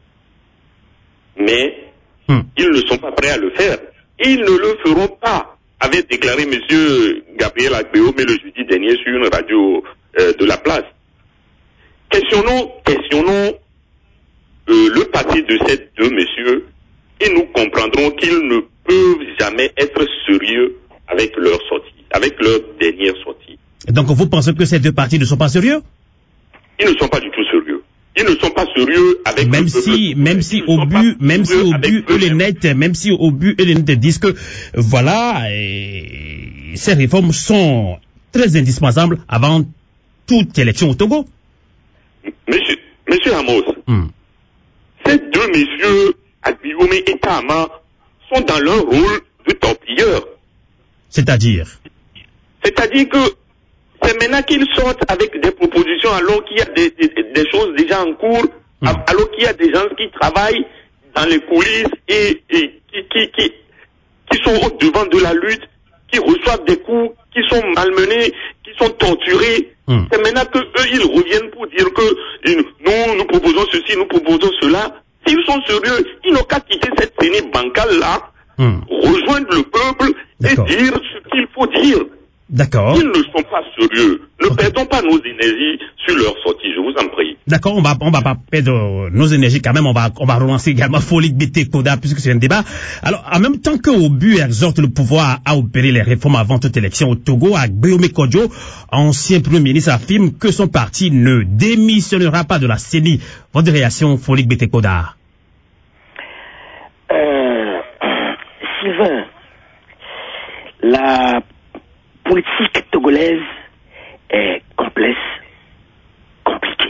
Mais mmh. ils ne sont pas prêts à le faire. Ils ne le feront pas, avait déclaré M. Gabriel Agbéo, mais le jeudi dernier sur une radio euh, de la place. Questionnons, questionnons euh, le passé de ces deux messieurs et nous comprendrons qu'ils ne peuvent jamais être sérieux avec leur sortie, avec leur dernière sortie. Donc vous pensez que ces deux partis ne sont pas sérieux? Ils ne sont pas du tout sérieux. Ils ne sont pas sérieux avec même le si, peuple. même si au but, même si au but, eux les nets, même si au but, eux les nets disent que voilà, et ces réformes sont très indispensables avant toute élection au Togo. Monsieur, monsieur Amos, hmm. ces deux messieurs, Agbiome et Tahama, sont dans leur rôle de torpilleurs. C'est-à-dire? C'est-à-dire que c'est maintenant qu'ils sortent avec des propositions alors qu'il y a des, des, des choses déjà en cours, mmh. alors qu'il y a des gens qui travaillent dans les coulisses et, et qui, qui, qui, qui sont au devant de la lutte, qui reçoivent des coups, qui sont malmenés, qui sont torturés. Mmh. C'est maintenant que eux, ils reviennent pour dire que nous, nous proposons ceci, nous proposons cela. S'ils sont sérieux, ils n'ont qu'à quitter cette C E N I bancale-là, mmh. rejoindre le peuple D'accord. et dire ce qu'il faut dire. D'accord. Ils ne sont pas sérieux. Ne okay. perdons pas nos énergies sur leur sortie, je vous en prie. D'accord, on va, on va pas perdre nos énergies quand même, on va, on va relancer également Folie Bété Kodar puisque c'est un débat. Alors, en même temps que Obu exhorte le pouvoir à opérer les réformes avant toute élection au Togo, Agbéomé Kodjo, ancien premier ministre, affirme que son parti ne démissionnera pas de la C E N I. Votre réaction, Folie Bété Kodar? Euh, Sylvain, la politique togolaise est complexe, compliquée.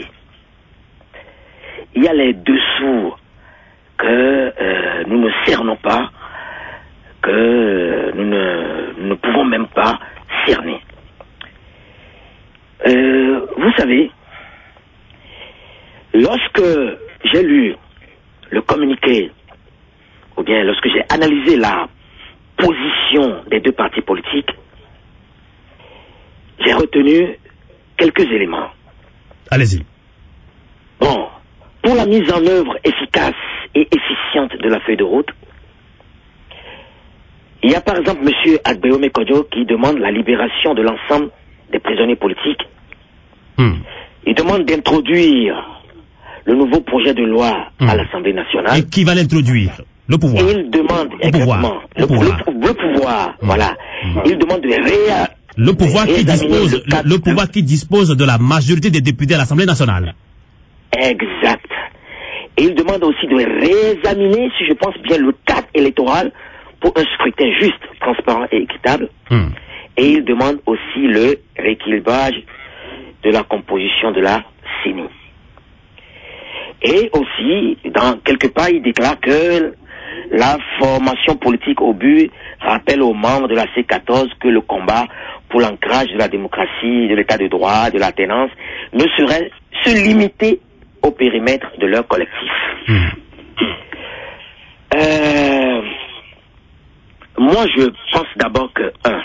Il y a les dessous que euh, nous ne cernons pas, que nous ne, nous ne pouvons même pas cerner. Euh, vous savez, lorsque j'ai lu le communiqué, ou bien lorsque j'ai analysé la position des deux partis politiques, j'ai retenu quelques éléments. Allez-y. Bon, pour la mise en œuvre efficace et efficiente de la feuille de route, il y a par exemple M. Agbeome Kodjo qui demande la libération de l'ensemble des prisonniers politiques. Hmm. Il demande d'introduire le nouveau projet de loi hmm. à l'Assemblée nationale. Et qui va l'introduire? Le pouvoir. Et il demande le exactement pouvoir. Le, le pouvoir. Le, le pouvoir, hmm. voilà. Hmm. Il demande de réa... Le pouvoir qui dispose, le, le pouvoir qui dispose de la majorité des députés à l'Assemblée nationale. Exact. Et il demande aussi de réexaminer, si je pense bien, le cadre électoral pour un scrutin juste, transparent et équitable. Hmm. Et il demande aussi le rééquilibrage de la composition de la C E N I. Et aussi, dans quelque part, il déclare que la formation politique au but rappelle aux membres de la C quatorze que le combat pour l'ancrage de la démocratie, de l'état de droit, de l'alternance, ne saurait se limiter au périmètre de leur collectif. Mmh. Euh, moi, je pense d'abord que, un,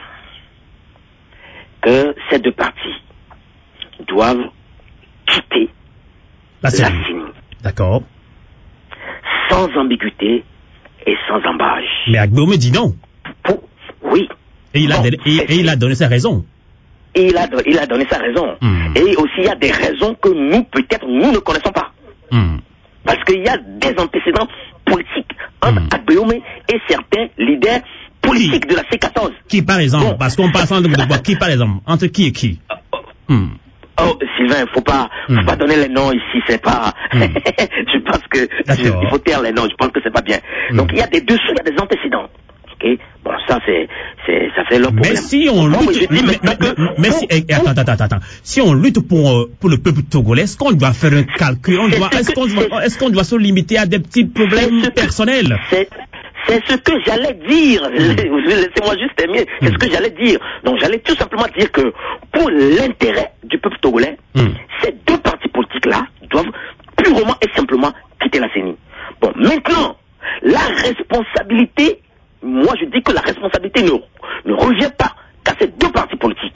que ces deux partis doivent quitter la C E N I. La C E N I. D'accord. Sans ambiguïté et sans embâche. Mais Agbeome dit non. Pour, oui. Et il, a bon, donné, et, et il a donné sa raison. Et il a, il a donné sa raison. Mm. Et aussi, il y a des raisons que nous, peut-être, nous ne connaissons pas. Mm. Parce qu'il y a des antécédents politiques entre mm. Agbeome et certains leaders politiques qui, de la C quatorze. Qui, par exemple, bon. Parce qu'on passe en de voir qui, par exemple, entre qui et qui? mm. Oh, Sylvain, faut pas, faut mm. pas donner les noms ici, c'est pas, mm. je pense que, je, il faut taire les noms, je pense que c'est pas bien. Mm. Donc, il y a des dessous, il y a des antécédents. Ok? Bon, ça, c'est, c'est, ça fait leur problème. Mais si on lutte, bon, mais, mais, mais, que, mais si, eh, attends, attends, attends, attends. Si on lutte pour, euh, pour le peuple togolais, est-ce qu'on doit faire un calcul? On doit, est-ce qu'on doit, est-ce qu'on doit se limiter à des petits problèmes personnels? C'est, c'est ce que j'allais dire. Mm. Laissez-moi juste terminer. C'est mm. ce que j'allais dire. Donc, j'allais tout simplement dire que pour l'intérêt du peuple togolais, mm. ces deux partis politiques-là doivent purement et simplement quitter la C E N I. Bon, maintenant, la responsabilité, moi je dis que la responsabilité ne, ne revient pas qu'à ces deux partis politiques.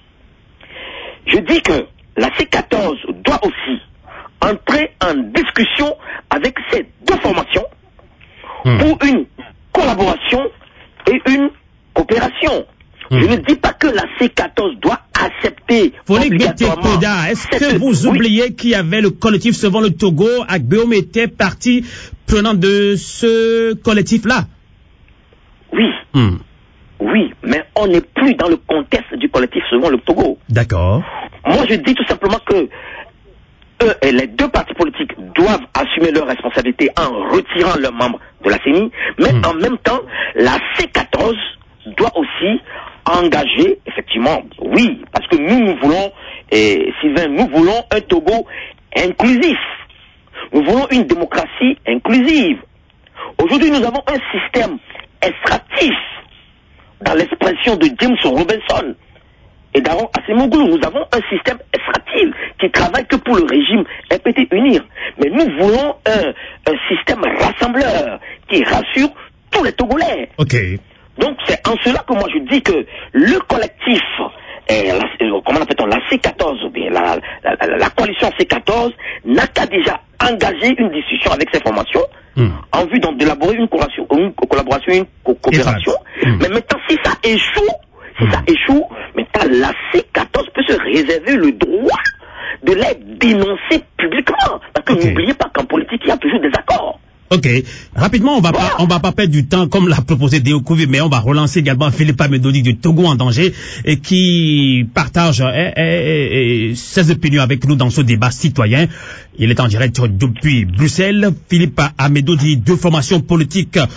Je dis que la C quatorze doit aussi entrer en discussion avec ces deux formations mmh. pour une collaboration et une coopération. Mmh. Je ne dis pas que la C quatorze doit accepter obligatoirement... Est-ce que vous oubliez oui. qu'il y avait le collectif Sauvons le Togo? Agbeome était partie prenante de ce collectif-là. Oui, mmh. oui, mais on n'est plus dans le contexte du collectif Sauvons le Togo. D'accord. Moi, je dis tout simplement que eux et les deux partis politiques doivent assumer leurs responsabilités en retirant leurs membres de la C E N I, mais mmh. en même temps, la C quatorze doit aussi engager, effectivement, oui, parce que nous, nous voulons, et Sylvain, nous voulons un Togo inclusif. Nous voulons une démocratie inclusive. Aujourd'hui, nous avons un système extractif, dans l'expression de James Robinson et d'Aaron Acemoglu. Nous avons un système extractif qui travaille que pour le régime R P T unir. Mais nous voulons un, un système rassembleur qui rassure tous les Togolais. Ok. Donc c'est en cela que moi je dis que le collectif, eh, la, comment appelle-t-on, la C quatorze, ou bien la, la, la, la coalition C quatorze, n'a qu'à déjà engager une discussion avec ces formations mm. en vue donc d'élaborer une collaboration, une collaboration, une co coopération. Mm. Mais maintenant, si ça échoue, si mm. ça échoue, maintenant la C quatorze peut se réserver le droit de les dénoncer publiquement. Parce que okay. n'oubliez pas qu'en politique, il y a toujours des accords. Ok. Rapidement, on va voilà. pas, on va pas perdre du temps comme l'a proposé Déokovi, mais on va relancer également Philippe Amedodi du Togo en danger et qui partage eh, eh, eh, ses opinions avec nous dans ce débat citoyen. Il est en direct depuis Bruxelles. Philippe Amedodi, deux formations politiques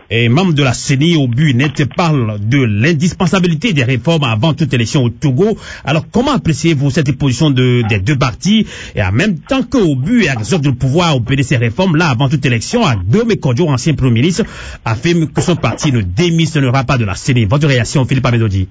et membre de la C E N I au but net, parle de l'indispensabilité des réformes avant toute élection au Togo. Alors, comment appréciez-vous cette position de, des deux partis, et en même temps que au but exerce le pouvoir opérer ces réformes-là avant toute élection, Agbeome Kodjo, ancien Premier ministre, affirme que son parti ne démissionnera pas de la C E N I. Votre réaction, Philippe Amedodi?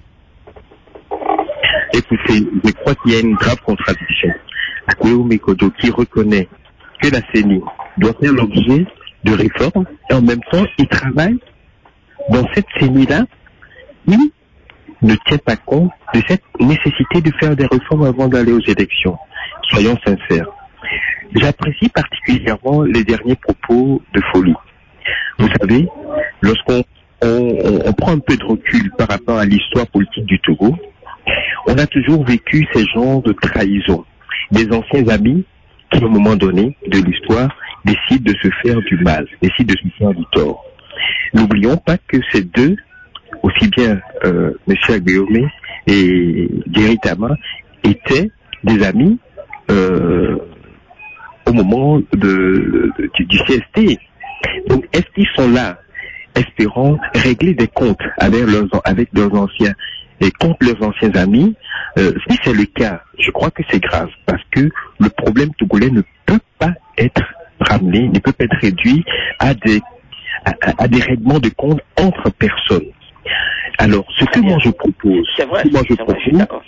Écoutez, je crois qu'il y a une grave contradiction. Agbeome Kodjo qui reconnaît que la C E N I doit faire l'objet de réformes, et en même temps, il travaille dans cette C E N I-là, il ne tient pas compte de cette nécessité de faire des réformes avant d'aller aux élections. Soyons sincères. J'apprécie particulièrement les derniers propos de Folie. Vous savez, lorsqu'on on, on, on prend un peu de recul par rapport à l'histoire politique du Togo, on a toujours vécu ces genres de trahison. Des anciens amis qui, à un moment donné de l'histoire, décident de se faire du mal, décident de se faire du tort. N'oublions pas que ces deux, aussi bien euh, M. Agbeome et Jerry Tama, étaient des amis euh, au moment de, de, du, du C S T. Donc, est-ce qu'ils sont là, espérant régler des comptes avec leurs, avec leurs anciens et contre leurs anciens amis? euh, Si c'est le cas, je crois que c'est grave, parce que le problème togolais ne peut pas être ramené, ne peut pas être réduit à des, à, à des règlements de compte entre personnes. Alors, ce que moi je propose, c'est vrai, ce que moi je c'est vrai, propose,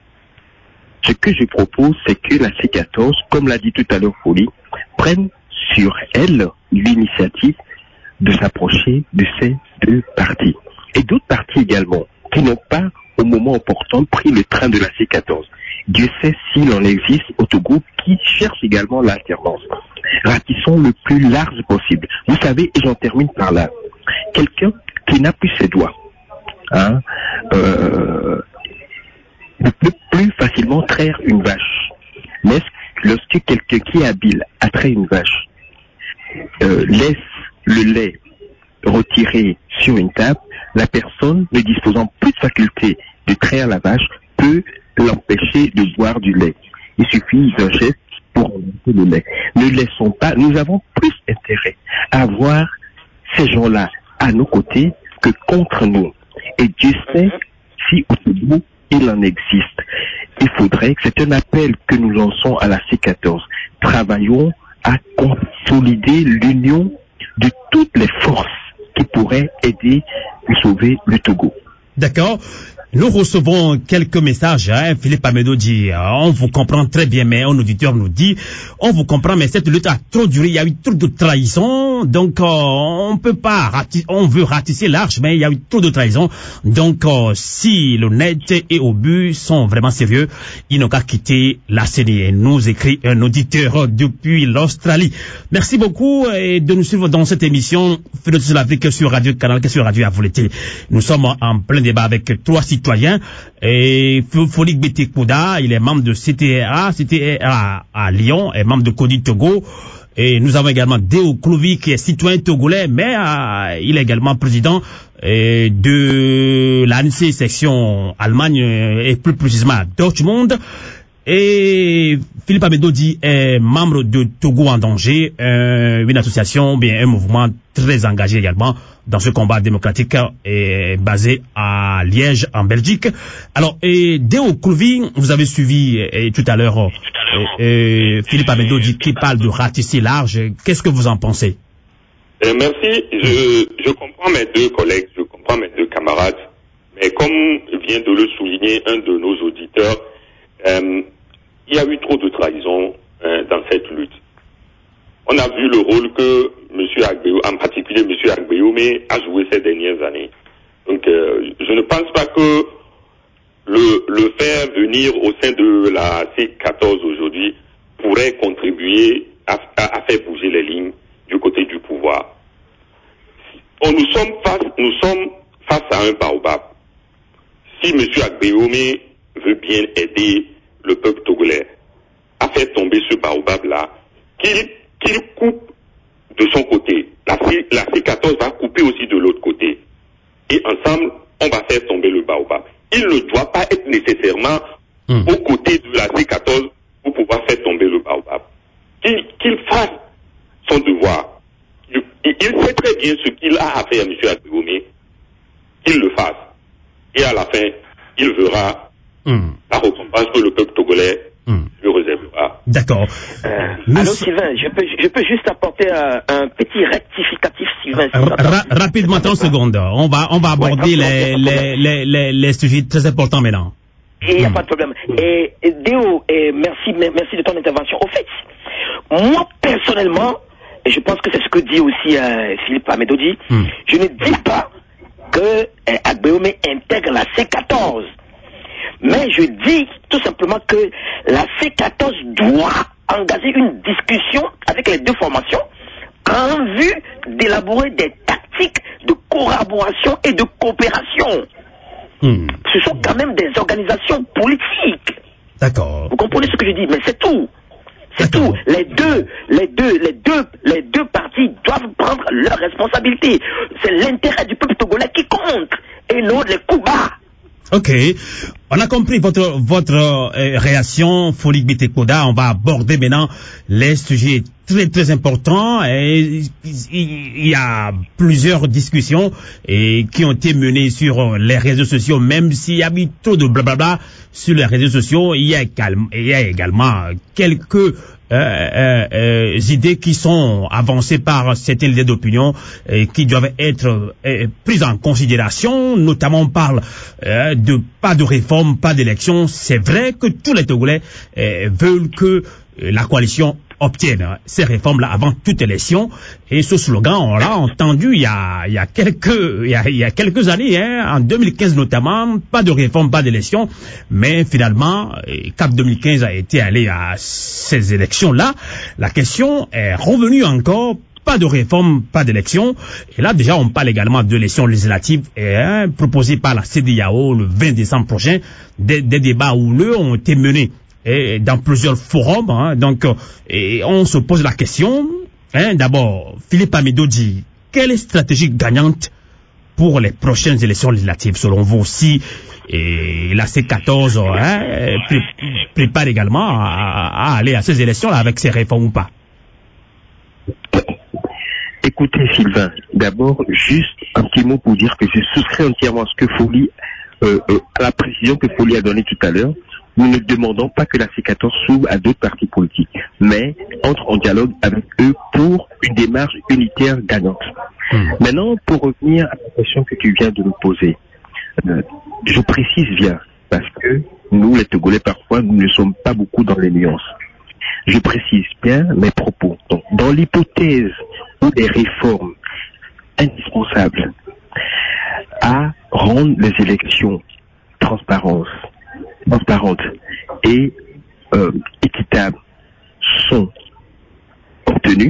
ce que je propose, c'est que la C quatorze, comme l'a dit tout à l'heure Folie, prenne sur elle l'initiative de s'approcher de ces deux partis. Et d'autres partis également, qui n'ont pas, au moment opportun, pris le train de la C quatorze. Dieu sait s'il en existe au Togo qui cherchent également l'alternance. Ratissons le plus large possible. Vous savez, et j'en termine par là, quelqu'un qui n'a plus ses doigts, hein, euh, ne peut plus facilement traire une vache. Mais lorsque quelqu'un qui est habile à traire une vache euh, laisse le lait retiré sur une table, la personne ne disposant plus de faculté de traire la vache peut l'empêcher de boire du lait. Il suffit d'un geste pour remonter le lait. Ne laissons pas, nous avons plus intérêt à avoir ces gens-là à nos côtés que contre nous. Et Dieu sait si au Togo il en existe. Il faudrait que c'est un appel que nous lançons à la C quatorze. Travaillons à consolider l'union de toutes les forces qui pourraient aider à sauver le Togo. D'accord. Nous recevons quelques messages, hein. Philippe Amedodi, on vous comprend très bien, mais un auditeur nous dit, on vous comprend, mais cette lutte a trop duré, il y a eu trop de trahison, donc euh, on peut pas, ratisser, on veut ratisser l'arche, mais il y a eu trop de trahison, donc euh, si le net et au but sont vraiment sérieux, ils n'ont qu'à quitter la C E N I. Et nous écrit un auditeur depuis l'Australie. Merci beaucoup et de nous suivre dans cette émission Philosophie de l'Afrique sur Radio Canal, sur Radio Avouleté. Nous sommes en plein débat avec trois citoyens. Et Folik Betekouda, il est membre de C T A, C T A à Lyon, et membre de Codi Togo. Et nous avons également Deo Clovi, qui est citoyen togolais, mais euh, il est également président euh, de l'A N C section Allemagne, et plus précisément à Dortmund. Et Philippe Amedodi est membre de Togo en danger, euh, une association, bien un mouvement très engagé également dans ce combat démocratique et basé à Liège, en Belgique. Alors, et Deo Clovi, vous avez suivi et, tout à l'heure et, et Philippe Amedodi qui parle de ratisser large. Qu'est-ce que vous en pensez? Euh, merci. Je, je comprends mes deux collègues, je comprends mes deux camarades, mais comme vient de le souligner un de nos auditeurs, euh, il y a eu trop de trahison euh, dans cette lutte. On a vu le rôle que M. Agbeome, en particulier M. Agbeome, a joué ces dernières années. Donc, euh, je ne pense pas que le, le faire venir au sein de la C quatorze aujourd'hui pourrait contribuer à, à, à faire bouger les lignes du côté du pouvoir. On, nous sommes face, nous sommes face à un baobab. Si M. Agbeome veut bien aider le peuple togolais à faire tomber ce baobab-là, qu'il qu'il coupe de son côté. La C, la C quatorze va couper aussi de l'autre côté. Et ensemble, on va faire tomber le baobab. Il ne doit pas être nécessairement mmh. aux côtés de la C quatorze pour pouvoir faire tomber le baobab. Qu'il qu'il fasse son devoir. Il, il, il sait très bien ce qu'il a à faire, M. Agbéomé, qu'il le fasse. Et à la fin, il verra mm. la récompense que le peuple togolais mm. lui réservera. D'accord. Euh, allô, Sylvain, je peux, je peux juste apporter un, un petit rectificatif, Sylvain. Si Ra rapidement, trente secondes. On va, on va aborder ouais, les, les, les, les, les sujets très importants maintenant. Il n'y a mm. pas de problème. Et, et Déo, et merci, merci de ton intervention. Au fait, moi, personnellement, et je pense que c'est ce que dit aussi euh, Philippe Amedodi, mm. je ne dis pas que euh, Agbéomé intègre la C quatorze. Mais je dis tout simplement que la C quatorze doit engager une discussion avec les deux formations en vue d'élaborer des tactiques de collaboration et de coopération. Mmh. Ce sont quand même des organisations politiques. D'accord. Vous comprenez ce que je dis? Mais c'est tout. C'est tout. Les deux, les deux, les deux, les deux parties doivent prendre leurs responsabilités. C'est l'intérêt du peuple togolais qui compte et non les coups bas. Ok, on a compris votre votre euh, réaction, Folik Bitekoda. On va aborder maintenant les sujets très très importants. Et il y a plusieurs discussions et qui ont été menées sur les réseaux sociaux, même s'il y a eu trop de blablabla sur les réseaux sociaux. Il y a également, il y a également quelques Euh, euh, euh, idées qui sont avancées par certains leaders d'opinion et qui doivent être euh, prises en considération. Notamment, on parle euh, de pas de réforme, pas d'élection. C'est vrai que tous les Togolais euh, veulent que euh, la coalition obtienne ces réformes-là avant toute élection. Et ce slogan, on l'a entendu il y a, il y a quelques, il y a, il y a quelques années, hein, en deux mille quinze notamment, pas de réforme, pas d'élection. Mais finalement, Cap deux mille quinze a été allé à ces élections-là. La question est revenue encore. Pas de réforme, pas d'élection. Et là, déjà, on parle également d'élections législatives hein, proposées par la C D A O le vingt décembre prochain. Des, des débats houleux ont été menés et dans plusieurs forums, hein, donc et on se pose la question. Hein, d'abord, Philippe Amedodi, quelle est la stratégie gagnante pour les prochaines élections législatives selon vous? Si et la C quatorze hein, pré prépare également à, à aller à ces élections-là avec ces réformes ou pas? Écoutez Sylvain, d'abord juste un petit mot pour dire que je souscris entièrement à ce que Folie, euh, euh, à la précision que Folie a donnée tout à l'heure. Nous ne demandons pas que la C quatorze s'ouvre à d'autres partis politiques, mais entre en dialogue avec eux pour une démarche unitaire gagnante. Mmh. Maintenant, pour revenir à la question que tu viens de nous poser, euh, je précise bien, parce que nous, les Togolais, parfois, nous ne sommes pas beaucoup dans les nuances. Je précise bien mes propos. Donc, dans l'hypothèse où des réformes indispensables à rendre les élections transparentes, transparentes et euh, équitables sont obtenues,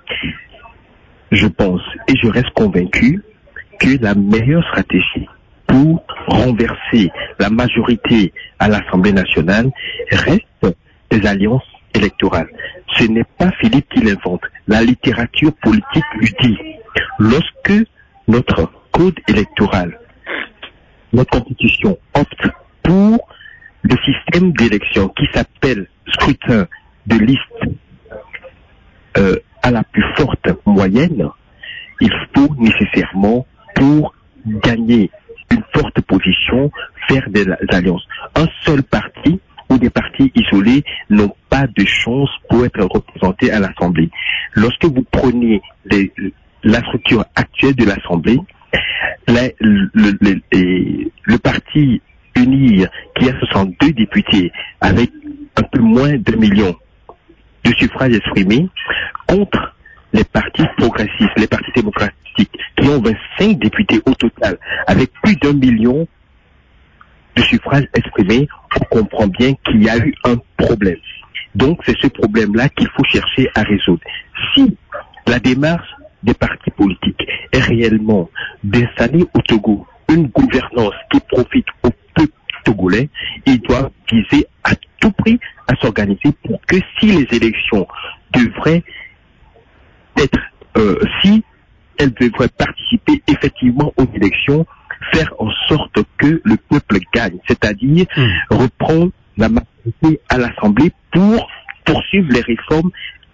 je pense et je reste convaincu que la meilleure stratégie pour renverser la majorité à l'Assemblée nationale reste des alliances électorales. Ce n'est pas Philippe qui l'invente. La littérature politique lui dit, lorsque notre code électoral, notre constitution opte pour le système d'élection qui s'appelle scrutin de liste euh, à la plus forte moyenne, il faut nécessairement, pour gagner une forte position, faire des alliances. Un seul parti ou des partis isolés n'ont pas de chance pour être représentés à l'Assemblée. Lorsque vous prenez les, la structure actuelle de l'Assemblée, le, le, le, le parti UNIR, qui a soixante-deux députés avec un peu moins d'un million de suffrages exprimés, contre les partis progressistes, les partis démocratiques, qui ont vingt-cinq députés au total, avec plus d'un million de suffrages exprimés, on comprend bien qu'il y a eu un problème. Donc c'est ce problème-là qu'il faut chercher à résoudre. Si la démarche des partis politiques est réellement d'installer au Togo une gouvernance qui profite au peuple togolais, ils doivent viser à tout prix à s'organiser pour que si les élections devraient être, euh, si elles devraient participer effectivement aux élections, faire en sorte que le peuple gagne, c'est-à-dire mmh. reprendre la majorité à l'Assemblée pour poursuivre les réformes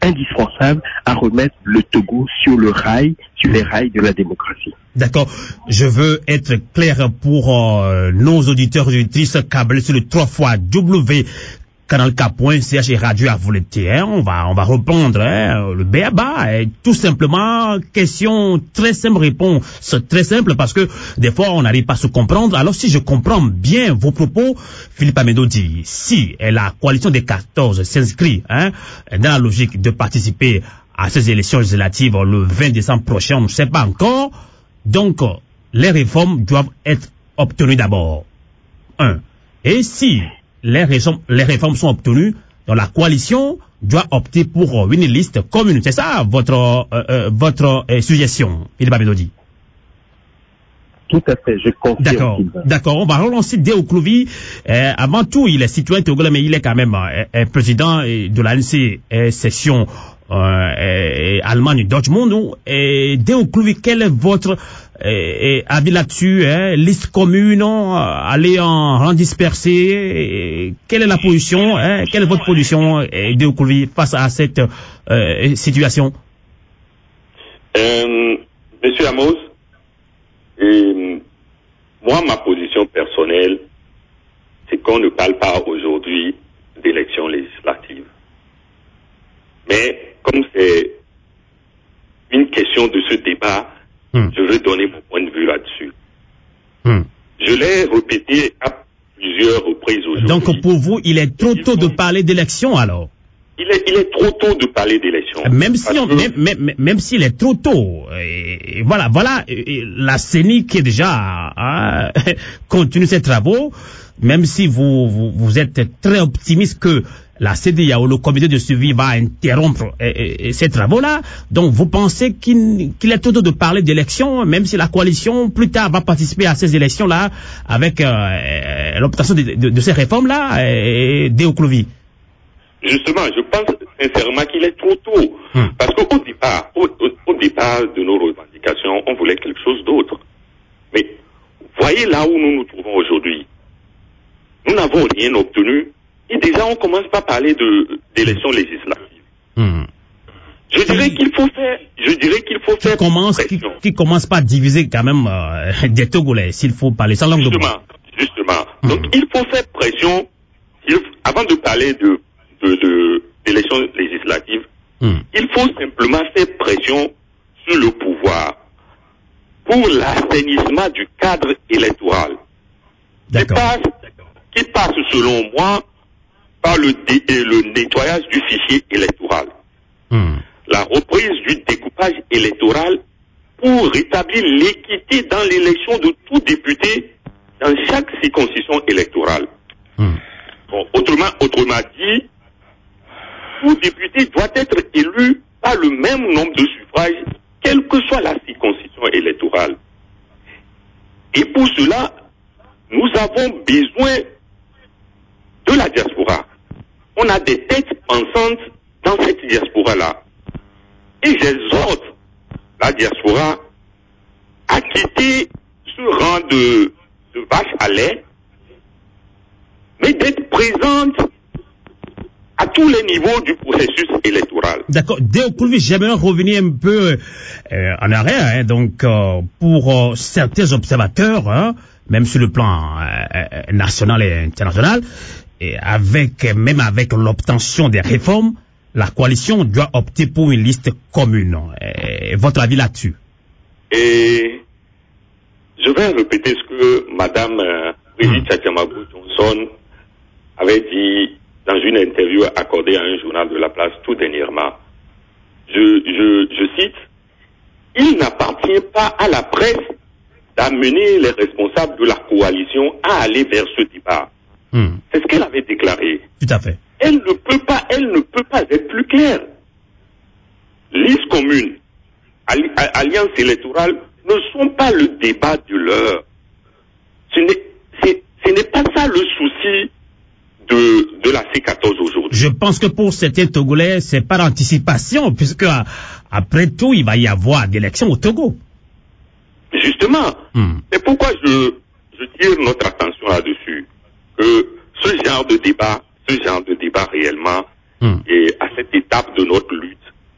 indispensable à remettre le Togo sur le rail, sur les rails de la démocratie. D'accord. Je veux être clair pour euh, nos auditeurs et auditrices câblés sur le trois fois W canalka point c h et radio à volonté. Hein. On va, on va reprendre hein, le B A B A. Et tout simplement, question très simple, réponse très simple parce que des fois on n'arrive pas à se comprendre. Alors si je comprends bien vos propos, Philippe Amédo dit si la coalition des quatorze s'inscrit hein, dans la logique de participer à ces élections législatives le vingt décembre prochain, on ne sait pas encore. Donc les réformes doivent être obtenues d'abord. Un. Et si Les réformes, les réformes sont obtenues, donc la coalition doit opter pour une liste commune. C'est ça votre euh, euh, votre euh, suggestion, Philippe Abedodi? Tout à fait, je confirme. D'accord, d'accord. On va relancer Déo Clouvi. Euh, avant tout, il est citoyen togolais, mais il est quand même euh, président de l'A N C euh, section euh, euh, Allemagne Dortmund. Et Déo Clouvi, quel est votre euh, avis là-dessus hein? Liste commune, aller en rang dispersé. Et quelle est la position hein? Quelle est votre position, euh, Déo Clouvi, face à cette euh, situation? euh, Monsieur Amos, et moi, ma position personnelle, c'est qu'on ne parle pas aujourd'hui d'élections législatives. Mais comme c'est une question de ce débat, mmh. je veux donner mon point de vue là-dessus. Mmh. Je l'ai répété à plusieurs reprises aujourd'hui. Donc pour vous, il est trop tôt de parler d'élections alors? Il est, il est trop tôt de parler d'élections. Même si on, que... même, même, même s'il est trop tôt, et, et voilà, voilà, et, la C E N I qui est déjà hein, continue ses travaux, même si vous, vous, vous êtes très optimiste que la C D A O, le comité de suivi, va interrompre et, et, ces travaux-là. Donc vous pensez qu'il, qu'il est trop tôt de parler d'élections, même si la coalition plus tard va participer à ces élections-là avec euh, l'obtention de, de, de ces réformes-là, et, et Déo Clouvi? Justement, je pense sincèrement qu'il est trop tôt. Hum. Parce qu'au départ, au, au, au départ de nos revendications, on voulait quelque chose d'autre. Mais voyez là où nous nous trouvons aujourd'hui. Nous n'avons rien obtenu. Et déjà, on commence pas à parler de, d'élections législatives. Hum. Je dirais qu'il faut faire, je dirais qu'il faut faire qui commence, qui, qui commence pas à diviser quand même euh, des Togolais, s'il faut parler sans langue de bois. Justement, justement. Hum. Donc, il faut faire pression, il, avant de parler de De, de, d'élections législatives, mmh. il faut simplement faire pression sur le pouvoir pour l'assainissement du cadre électoral. Qui passe, qui passe, selon moi, par le, dé, le nettoyage du fichier électoral. Mmh. La reprise du découpage électoral pour rétablir l'équité dans l'élection de tout député dans chaque circonscription électorale. Mmh. Bon, autrement, autrement dit, tout député doit être élu par le même nombre de suffrages, quelle que soit la circonscription électorale. Et pour cela, nous avons besoin de la diaspora. On a des têtes pensantes dans cette diaspora-là. Et j'exhorte la diaspora à quitter ce rang de, de vache à lait, mais d'être présente à tous les niveaux du processus électoral. D'accord. Déo Clouvi, j'aimerais revenir un peu euh, en arrière. Hein, donc, euh, pour euh, certains observateurs, hein, même sur le plan euh, national et international, et avec même avec l'obtention des réformes, la coalition doit opter pour une liste commune. Et votre avis là-dessus? Et je vais répéter ce que Madame euh, Brigitte Tchatchamabou Johnson avait dit dans une interview accordée à un journal de la place tout dernièrement. Je, je, je cite, « Il n'appartient pas à la presse d'amener les responsables de la coalition à aller vers ce débat. Hmm. » C'est ce qu'elle avait déclaré. Tout à fait. Elle ne peut pas, elle ne peut pas être plus claire. Liste commune, alli- alliance électorale ne sont pas le débat de l'heure. Ce n'est, c'est, ce n'est pas ça le souci de, de la C quatorze aujourd'hui. Je pense que pour certains Togolais, c'est par anticipation, puisque après tout, il va y avoir des élections au Togo. Justement. Hmm. C'est pourquoi je, je tire notre attention là-dessus. Que ce genre de débat, ce genre de débat réellement, hmm. est à cette étape de notre lutte,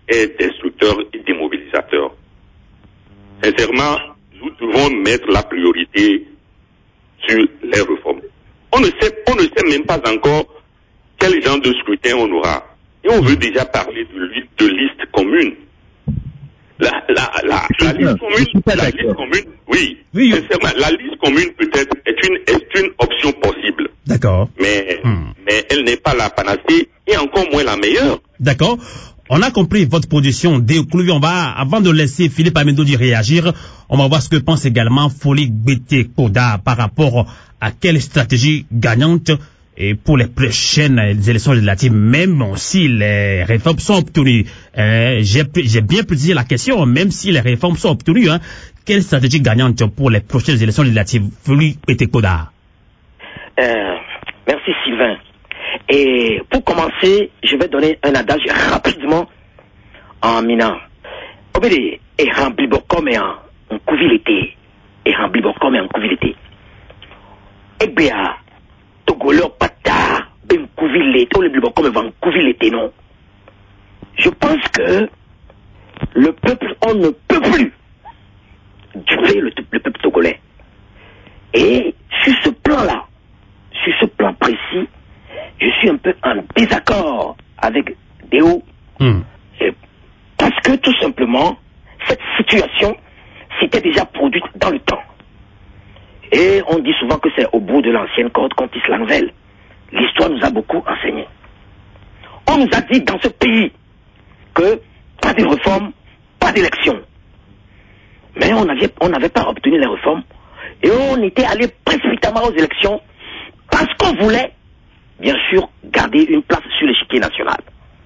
est destructeur et démobilisateur. Sincèrement, nous devons mettre la priorité sur les réformes. On ne sait, on ne sait même pas encore quel genre de scrutin on aura. Et on veut déjà parler de, de liste commune. La, la, la, la liste commune, la liste commune, oui, oui, sincèrement, la liste commune peut-être est une, est une option possible. D'accord. Mais, hmm. mais elle n'est pas la panacée et encore moins la meilleure. D'accord. On a compris votre position. Décloué, on va, avant de laisser Philippe Amendodi réagir, on va voir ce que pense également Folie Gbete Koda par rapport à quelle stratégie gagnante et pour les prochaines élections législatives, même si les réformes sont obtenues. Euh, j'ai, j'ai bien précisé la question, même si les réformes sont obtenues, hein, quelle stratégie gagnante pour les prochaines élections législatives? Folie Gbete Koda. Euh, merci Sylvain. Et pour commencer, je vais donner un adage rapidement en minant. Obédé, et rempli comme en couvilité, et rempli comme en couvilité. Et bien, Togoleur pata, ben couvilité, ou le blibo comme en couvilité, non. Je pense que le peuple, on ne peut plus duper le, le peuple togolais. Et sur ce plan-là, sur ce plan précis, je suis un peu en désaccord avec Déo. Mm. Parce que tout simplement, cette situation s'était déjà produite dans le temps. Et on dit souvent que c'est au bout de l'ancienne corde qu'on tisse la nouvelle. L'histoire nous a beaucoup enseigné. On nous a dit dans ce pays que pas de réforme, pas d'élection. Mais on n'avait on n'avait pas obtenu les réformes. Et on était allé précipitamment aux élections parce qu'on voulait bien sûr, garder une place sur l'échiquier national.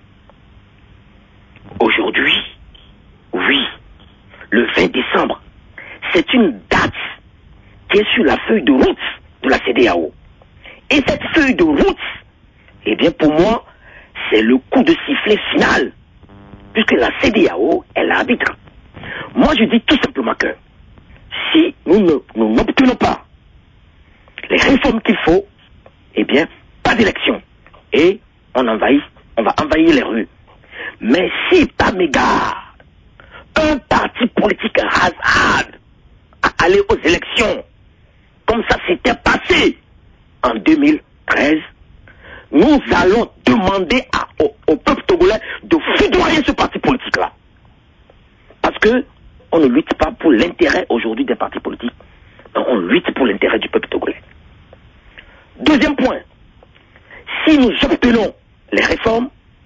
Aujourd'hui, oui, le vingt décembre, c'est une date qui est sur la feuille de route de la C D A O. Et cette feuille de route, eh bien pour moi, c'est le coup de sifflet final, puisque la C D A O est l'arbitre. Moi je dis tout simplement que si nous ne, nous n'obtenons pas les réformes qu'il faut, eh bien, pas d'élection. Et on envahit, on va envahir les rues. Mais si par mégarde, un parti politique hasard à aller aux élections, comme ça s'était passé en deux mille treize, nous allons demander à, au, au peuple togolais de foudroyer ce parti politique-là. Parce que on ne lutte pas pour l'intérêt aujourd'hui des partis politiques, non, on lutte pour l'intérêt du peuple togolais. Deuxième point, si nous obtenons les réformes,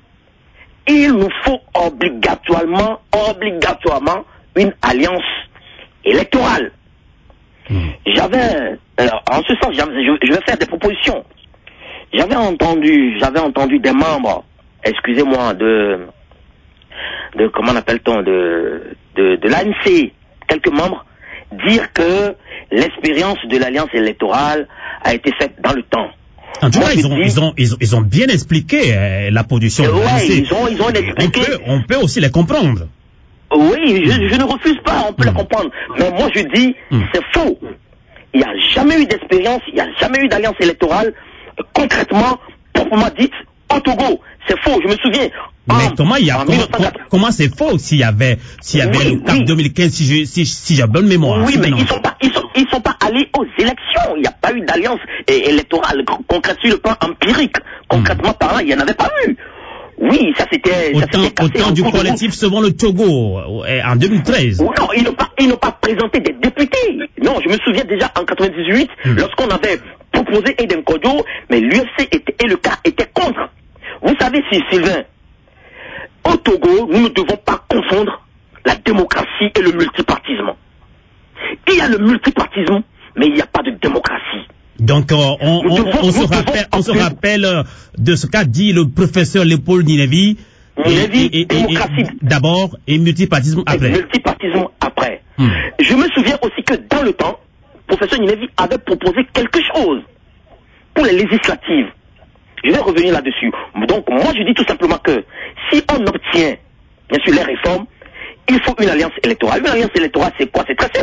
il nous faut obligatoirement, obligatoirement une alliance électorale. Mmh. J'avais, alors, en ce sens, j'avais, je, je vais faire des propositions. J'avais entendu, j'avais entendu des membres, excusez-moi, de, de comment appelle-t-on, de, de, de l'A N C, quelques membres, dire que l'expérience de l'alliance électorale a été faite dans le temps. En tout cas, ils ont, ils, ont, ils, ont, ils ont bien expliqué euh, la position de l'A N C. Ouais, ils ont, ils ont expliqué. On peut, on peut aussi les comprendre. Oui, je, je ne refuse pas, on peut mmh. les comprendre. Mais moi, je dis, mmh. c'est faux. Il n'y a jamais eu d'expérience, il n'y a jamais eu d'alliance électorale, euh, concrètement, proprement dite, au Togo. C'est faux, je me souviens. Mais en, comment il y a, comment, comment c'est faux s'il y avait, s'il y avait oui, le C A P oui. deux mille quinze, si je, si, si j'ai bonne mémoire. Oui, mais ils sont pas, ils sont, ils sont pas allés aux élections. Il n'y a pas eu d'alliance électorale concrète sur le plan empirique. Concrètement mmh. parlant, il n'y en avait pas eu. Oui, ça c'était, ça c'était cassé. Au temps du collectif Sauvons le Togo, en deux mille treize. Non, ils n'ont pas, ils n'ont pas présenté des députés. Non, je me souviens déjà en quatre-vingt-dix-huit, mmh. lorsqu'on avait proposé Eden Kodo, mais l'U F C était, et le C A était contre. Vous savez, si Sylvain, au Togo, nous ne devons pas confondre la démocratie et le multipartisme. Il y a le multipartisme, mais il n'y a pas de démocratie. Donc, euh, on, on, devons, on, se rappelle, on se rappelle de ce qu'a dit le professeur Léopold Ninevi. Ninevi, et, et, démocratie. Et, d'abord, et multipartisme après. Et multipartisme après. Hmm. Je me souviens aussi que dans le temps, le professeur Ninevi avait proposé quelque chose pour les législatives. Je vais revenir là-dessus. Donc, moi, je dis tout simplement que si on obtient, bien sûr, les réformes, il faut une alliance électorale. Une alliance électorale, c'est quoi? C'est très simple.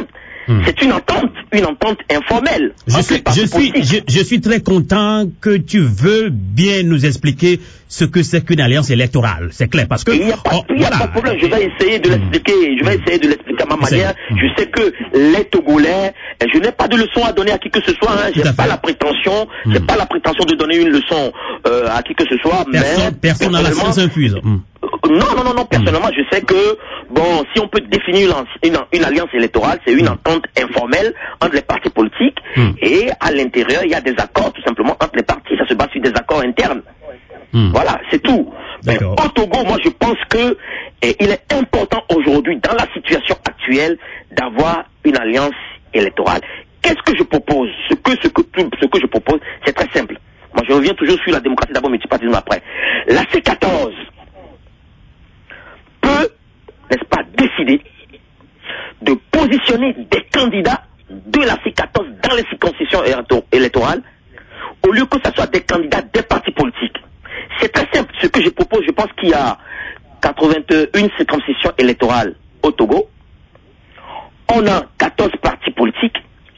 Mmh. C'est une entente, une entente informelle. Je suis, je suis, je, je suis très content que tu veux bien nous expliquer ce que c'est qu'une alliance électorale. C'est clair, parce que... Il n'y a, pas, oh, il y a voilà. pas de problème, je vais essayer de l'expliquer, mmh. je vais essayer de l'expliquer à ma manière. Mmh. Je sais que les Togolais, je n'ai pas de leçon à donner à qui que ce soit, hein. J'ai pas la prétention, mmh. j'ai pas la prétention de donner une leçon euh, à qui que ce soit, personne, mais... Personne n'a la science infuse. Mmh. Non, non, non, non, personnellement, mmh. je sais que, bon, si on peut définir une, une, une alliance électorale, c'est une mmh. entente informelle entre les partis politiques, mmh. et à l'intérieur, il y a des accords, tout simplement, entre les partis, ça se base sur des accords internes. Mmh. Voilà, c'est tout. Mais au Togo, moi, je pense que eh, il est important aujourd'hui, dans la situation actuelle, d'avoir une alliance électorale. Qu'est-ce que je propose? Ce que, ce que, ce que je propose, c'est très simple. Moi, je reviens toujours sur la démocratie d'abord, multipartisme après. La C quatorze peut, n'est-ce pas, décider de positionner des candidats de la C quatorze dans les circonscriptions électorales, au lieu que ce soit des candidats des partis politiques. C'est très simple. Ce que je propose, je pense qu'il y a quatre-vingt-une circonscriptions électorales au Togo. On a quatorze partis politiques.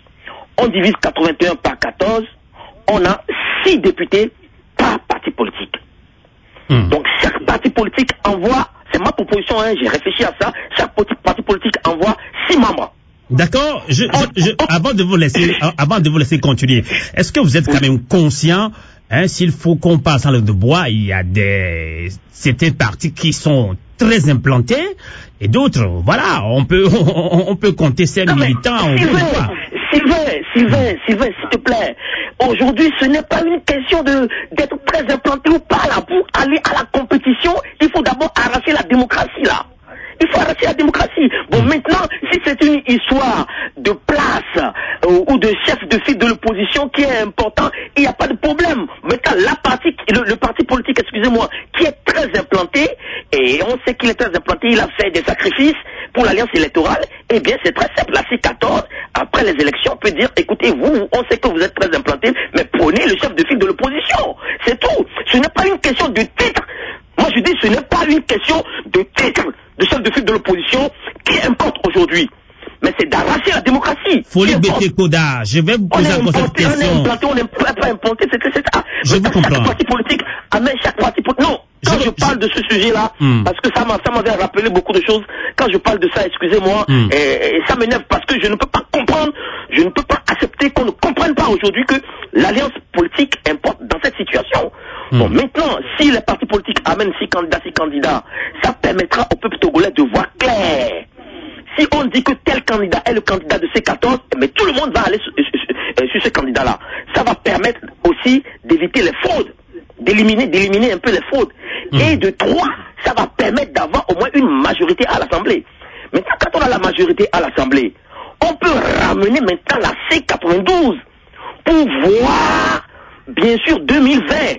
On divise quatre-vingt-un par quatorze. On a six députés par parti politique. Mmh. Donc chaque parti politique envoie, c'est ma proposition, hein, j'ai réfléchi à ça, chaque parti politique envoie six membres. D'accord. Je, je, je, avant de vous laisser, avant de vous laisser continuer, est-ce que vous êtes quand même conscient, hein, s'il faut qu'on passe en langue de bois, il y a des certains partis qui sont très implantés et d'autres, voilà, on peut, on, on peut compter ces non, militants. Sylvain, Sylvain, Sylvain, Sylvain, s'il te plaît. Aujourd'hui, ce n'est pas une question de d'être très implanté ou pas là. Pour aller à la compétition, il faut d'abord arracher la démocratie là. Il faut arracher la démocratie. Bon, maintenant, si c'est une histoire de place euh, ou de chef de file de l'opposition qui est important, il n'y a pas de problème. Maintenant, la partie, le, le parti politique, excusez-moi, qui est très implanté, et on sait qu'il est très implanté, il a fait des sacrifices pour l'alliance électorale, eh bien, c'est très simple. La C quatorze, après les élections, peut dire, écoutez, vous, on sait que vous êtes très implanté, mais prenez le chef de file de l'opposition. C'est tout. Ce n'est pas une question de titre. Moi, je dis, ce n'est pas une question de titre de chef de file de l'opposition qui importe aujourd'hui. Mais c'est d'arracher la démocratie. Folie Bété Koda, je vais vous poser encore cette question. On est implanté, on n'est pas implanté, c'est c'est ça. Je vous comprends. Chaque parti politique amène chaque parti politique. Non, quand je, je parle je... de ce sujet-là, mm. parce que ça m'avait rappelé beaucoup de choses, quand je parle de ça, excusez-moi, mm. et, et ça m'énerve parce que je ne peux pas comprendre, je ne peux pas accepter qu'on ne comprenne pas aujourd'hui que l'alliance politique importe dans cette situation. Mm. Bon, maintenant, si les partis politiques amènent six candidats, six candidats, ça permettra au peuple togolais de voir clair. Si on dit que tel candidat est le candidat de C quatorze, mais tout le monde va aller sur, sur, sur ce candidat-là. Ça va permettre aussi d'éviter les fraudes, d'éliminer, d'éliminer un peu les fraudes. Mmh. Et de trois, ça va permettre d'avoir au moins une majorité à l'Assemblée. Maintenant, quand on a la majorité à l'Assemblée, on peut ramener maintenant la C quatre-vingt-douze pour voir, bien sûr, deux mille vingt.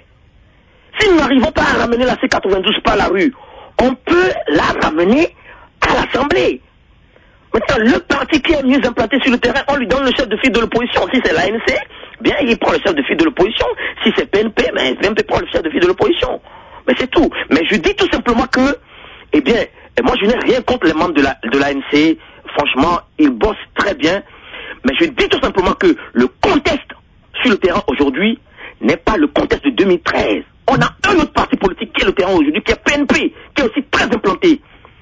Si nous n'arrivons pas à ramener la C quatre-vingt-douze par la rue, on peut la ramener à l'Assemblée. Maintenant, le parti qui est mieux implanté sur le terrain, on lui donne le chef de file de l'opposition. Si c'est l'A N C, bien, il prend le chef de file de l'opposition. Si c'est P N P, mais P N P prend le chef de file de l'opposition. Mais c'est tout. Mais je dis tout simplement que, eh bien, moi je n'ai rien contre les membres de la, de l'A N C. Franchement, ils bossent très bien. Mais je dis tout simplement que le contexte sur le terrain aujourd'hui n'est pas le contexte de deux mille treize. On a un autre parti politique qui est le terrain aujourd'hui, qui est P N P, qui est aussi très implanté.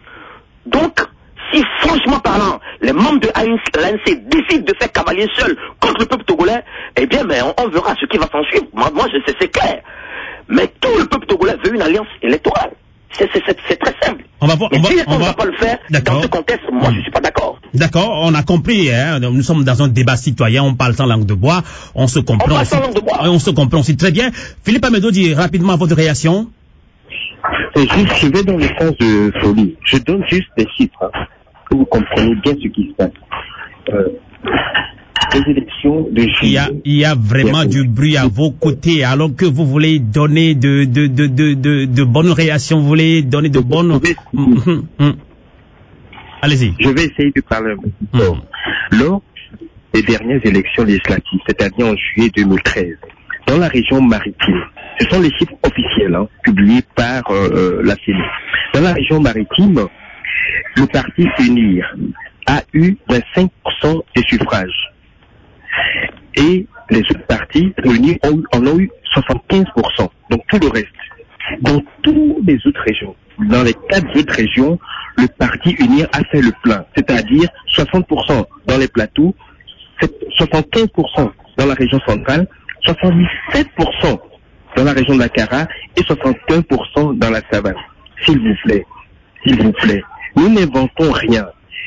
Donc, si franchement parlant, les membres de l'A N C décident de faire cavalier seul contre le peuple togolais, eh bien, mais on, on verra ce qui va s'en suivre. Moi, moi je sais, c'est clair. Mais tout le peuple togolais veut une alliance électorale. C'est, c'est, c'est, c'est très simple. On va voir, Et on si va, on ne va... va pas le faire, d'accord, dans ce contexte, moi, mmh. je ne suis pas d'accord. D'accord, on a compris, hein. Nous sommes dans un débat citoyen, on parle sans langue de bois, on se comprend. On parle aussi, sans langue de bois. On se comprend aussi très bien. Philippe Amedo, dit rapidement votre réaction. Et juste, je vais dans le sens de Folie. Je donne juste des chiffres, hein, que vous comprenez bien ce qui se passe. Euh, les élections de juillet. Il y a, il y a vraiment du bruit à vos côtés, alors que vous voulez donner de, de, de, de, de, de bonnes réactions, vous voulez donner de bonnes... Mmh, mmh. Allez-y. Je vais essayer de parler un peu plus fort. Mmh. Lors des dernières élections législatives, c'est-à-dire en juillet deux mille treize, dans la région maritime, ce sont les chiffres officiels, hein, publiés par euh, la C E N I. Dans la région maritime, le parti UNIR a eu vingt-cinq pour cent des suffrages. Et les autres partis réunis en ont eu soixante-quinze pour cent. Donc tout le reste. Dans toutes les autres régions, dans les quatre autres régions, le parti UNIR a fait le plein. C'est-à-dire soixante pour cent dans les plateaux, soixante-quinze pour cent dans la région centrale, soixante-dix-sept pour cent dans la région de l'Akara et soixante-quinze pour cent dans la savane. S'il vous plaît, s'il vous plaît, nous n'inventons rien.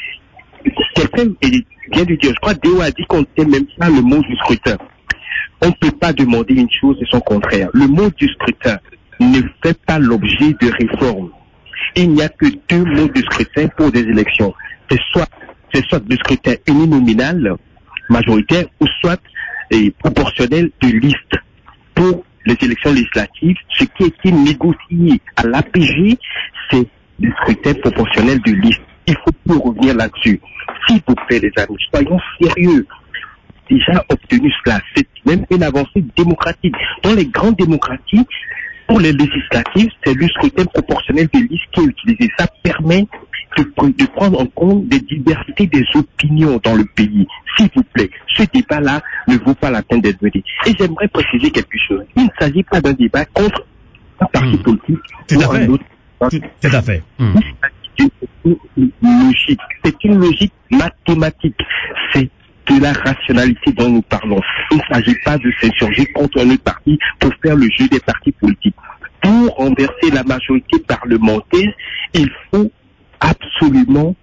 Quelqu'un vient de dire, je crois que Déo a dit qu'on ne sait même pas le mot du scrutin. On ne peut pas demander une chose et son contraire. Le mot du scrutin ne fait pas l'objet de réforme. Il n'y a que deux mots de scrutin pour des élections. C'est soit, c'est soit le scrutin uninominal, majoritaire, ou soit et, proportionnel de liste. Pour les élections législatives, ce qui a été négocié à l'A P G, c'est le scrutin proportionnel de liste. Il faut plus revenir là-dessus. S'il vous plaît, les amis, soyons sérieux. Déjà obtenu cela, c'est même une avancée démocratique. Dans les grandes démocraties, pour les législatives, c'est le scrutin proportionnel de liste qui est utilisé. Ça permet de, de prendre en compte des diversités des opinions dans le pays. S'il vous plaît, ce débat-là ne vaut pas la peine d'être mené. Et j'aimerais préciser quelque chose. Il ne s'agit pas d'un débat contre un parti mmh. politique tout ou à fait. un autre. Tout, tout à fait. Mmh. C'est une logique. C'est une logique mathématique. C'est de la rationalité dont nous parlons. Il ne s'agit pas de s'insurger contre un autre parti pour faire le jeu des partis politiques. Pour renverser la majorité parlementaire, il faut absolument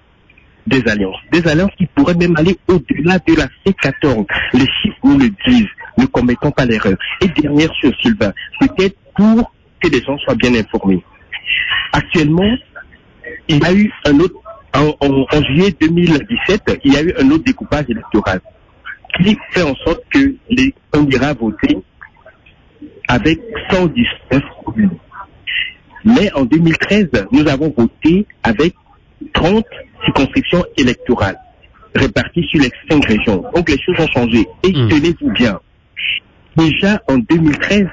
des alliances. Des alliances qui pourraient même aller au-delà de la C quatorze. Les chiffres nous le disent. Ne commettons pas l'erreur. Et dernière chose, Sylvain, peut-être pour que les gens soient bien informés. Actuellement, il y a eu un autre En, en, en juillet deux mille dix-sept, il y a eu un autre découpage électoral qui fait en sorte que les, on ira voter avec cent dix-neuf communes. Mais en deux mille treize, nous avons voté avec trente circonscriptions électorales réparties sur les cinq régions. Donc les choses ont changé. Et mmh. tenez-vous bien, déjà en deux mille treize,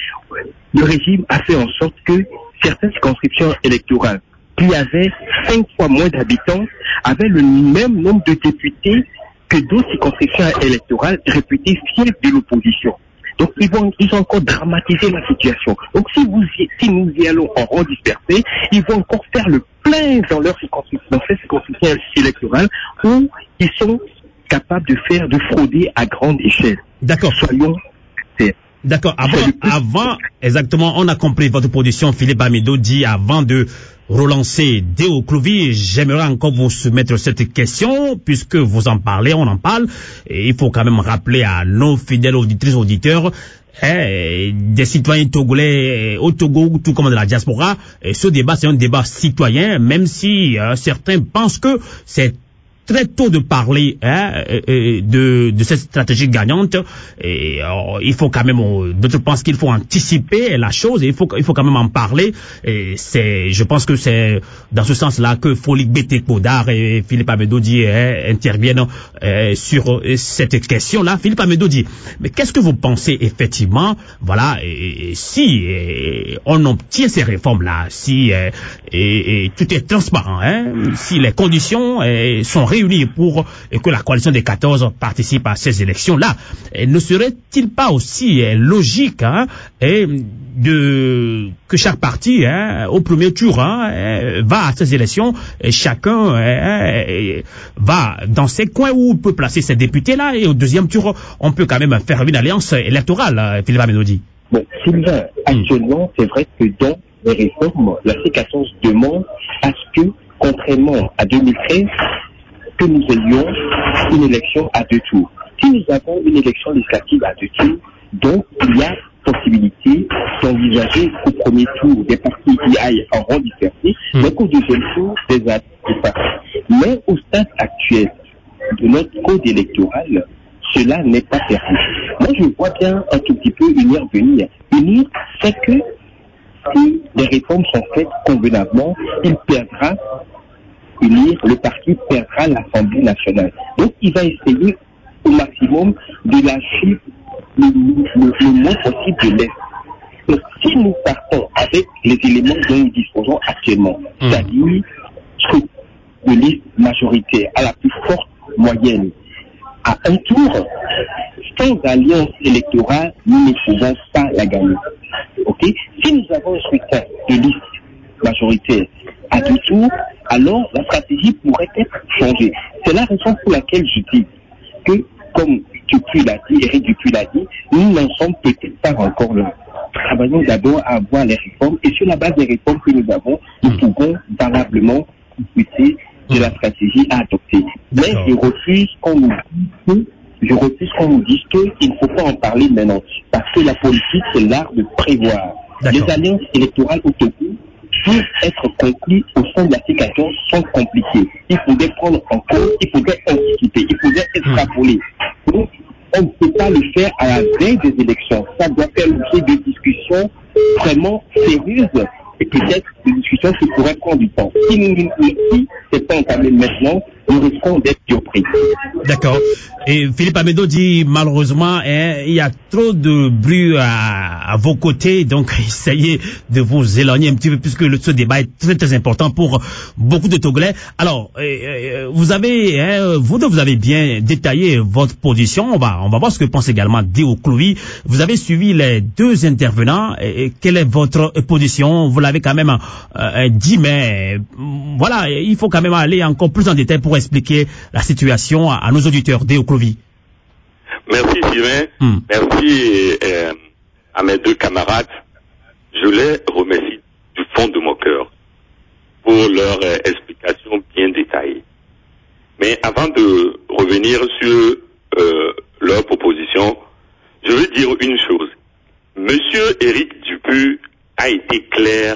le régime a fait en sorte que certaines circonscriptions électorales qui avaient cinq fois moins d'habitants, avaient le même nombre de députés que d'autres circonscriptions électorales réputées fières de l'opposition. Donc ils vont, ils ont encore dramatisé la situation. Donc si vous y, si nous y allons en rang dispersé, ils vont encore faire le plein dans leurs circonscriptions, dans ces circonscriptions électorales où ils sont capables de faire, de frauder à grande échelle. D'accord. Soyons sérieux. D'accord. Avant, avant, exactement, on a compris votre position. Philippe Bamido dit avant de relancer Déo Clovis, j'aimerais encore vous soumettre cette question, puisque vous en parlez, on en parle, et il faut quand même rappeler à nos fidèles auditrices, auditeurs, eh, des citoyens togolais au Togo, tout comme de la diaspora, et ce débat, c'est un débat citoyen, même si euh, certains pensent que c'est très tôt de parler hein, de, de cette stratégie gagnante. Et euh, il faut quand même, d'autres pensent qu'il faut anticiper la chose. Et il faut, il faut quand même en parler. Et c'est, je pense que c'est dans ce sens-là que Folik Bete Kodar et Philippe Amedodi hein, interviennent euh, sur cette question-là. Philippe Amedodi, mais qu'est-ce que vous pensez effectivement, voilà, et, et si et, on obtient ces réformes-là, si et, et, et tout est transparent, hein, si les conditions et, sont réunies pour que la coalition des quatorze participe à ces élections-là. Et ne serait-il pas aussi eh, logique hein, et de que chaque parti hein, au premier tour hein, eh, va à ces élections et chacun eh, va dans ses coins où il peut placer ses députés-là et au deuxième tour on peut quand même faire une alliance électorale, Philippe Amedodi. Bon, Sylvain, actuellement, c'est vrai que dans les réformes, la C quatorze demande à ce que, contrairement à deux mille treize, que nous ayons une élection à deux tours. Si nous avons une élection législative à deux tours, donc il y a possibilité d'envisager au premier tour des partis qui aillent en rang dispersé, mmh. donc au deuxième tour des partis. Mais au stade actuel de notre code électoral, cela n'est pas permis. Moi, je vois bien un tout petit peu unir venir. Unir, c'est que si les réformes sont faites convenablement, il perdra unir, le parti perdra l'Assemblée nationale. Donc, il va essayer au maximum de lâcher le, le, le moins possible de l'Est. Donc, si nous partons avec les éléments dont nous disposons actuellement, mmh. c'est-à-dire de liste majoritaire à la plus forte moyenne à un tour, sans alliance électorale, nous ne pouvons pas la gagner. Ok? Si nous avons un scrutin de liste majoritaire à deux tours, alors la stratégie pourrait être changée. C'est la raison pour laquelle je dis que, comme Dupuis l'a dit, Éric Dupuis l'a dit, nous n'en sommes peut-être pas encore là. Travaillons d'abord à avoir les réformes, et sur la base des réformes que nous avons, nous pouvons valablement discuter de la stratégie à adopter. Mais je refuse qu'on nous dise, je refuse qu'on nous dise qu'il ne faut pas en parler maintenant, parce que la politique, c'est l'art de prévoir. Les alliances électorales autour pour être conclues au sein de la C quatorze sont compliquées. Il faudrait prendre en compte, il faudrait anticiper, il faudrait extrapoler. Donc, on ne peut pas le faire à la veille des élections. Ça doit faire l'objet de discussions vraiment sérieuses et peut-être des discussions qui pourraient prendre du temps. Si nous ne c'est pas entamé maintenant, nous risquons d'être surpris. D'accord. Et Philippe Amédo dit malheureusement, hein, il y a trop de bruit à, à vos côtés, donc essayez de vous éloigner un petit peu puisque le, ce débat est très très important pour beaucoup de Togolais. Alors, euh, vous avez, hein, vous deux, vous avez bien détaillé votre position. On va, on va voir ce que pense également Déo Clouy. Vous avez suivi les deux intervenants. Et, et quelle est votre position? Vous l'avez quand même euh, dit, mais voilà, il faut quand même aller encore plus en détail pour expliquer la situation à, à nos auditeurs. Déo Clouy. Merci Sylvain, hmm. merci euh, à mes deux camarades. Je les remercie du fond de mon cœur pour leur euh, explication bien détaillée. Mais avant de revenir sur euh, leur proposition, je veux dire une chose. Monsieur Éric Dupuis a été clair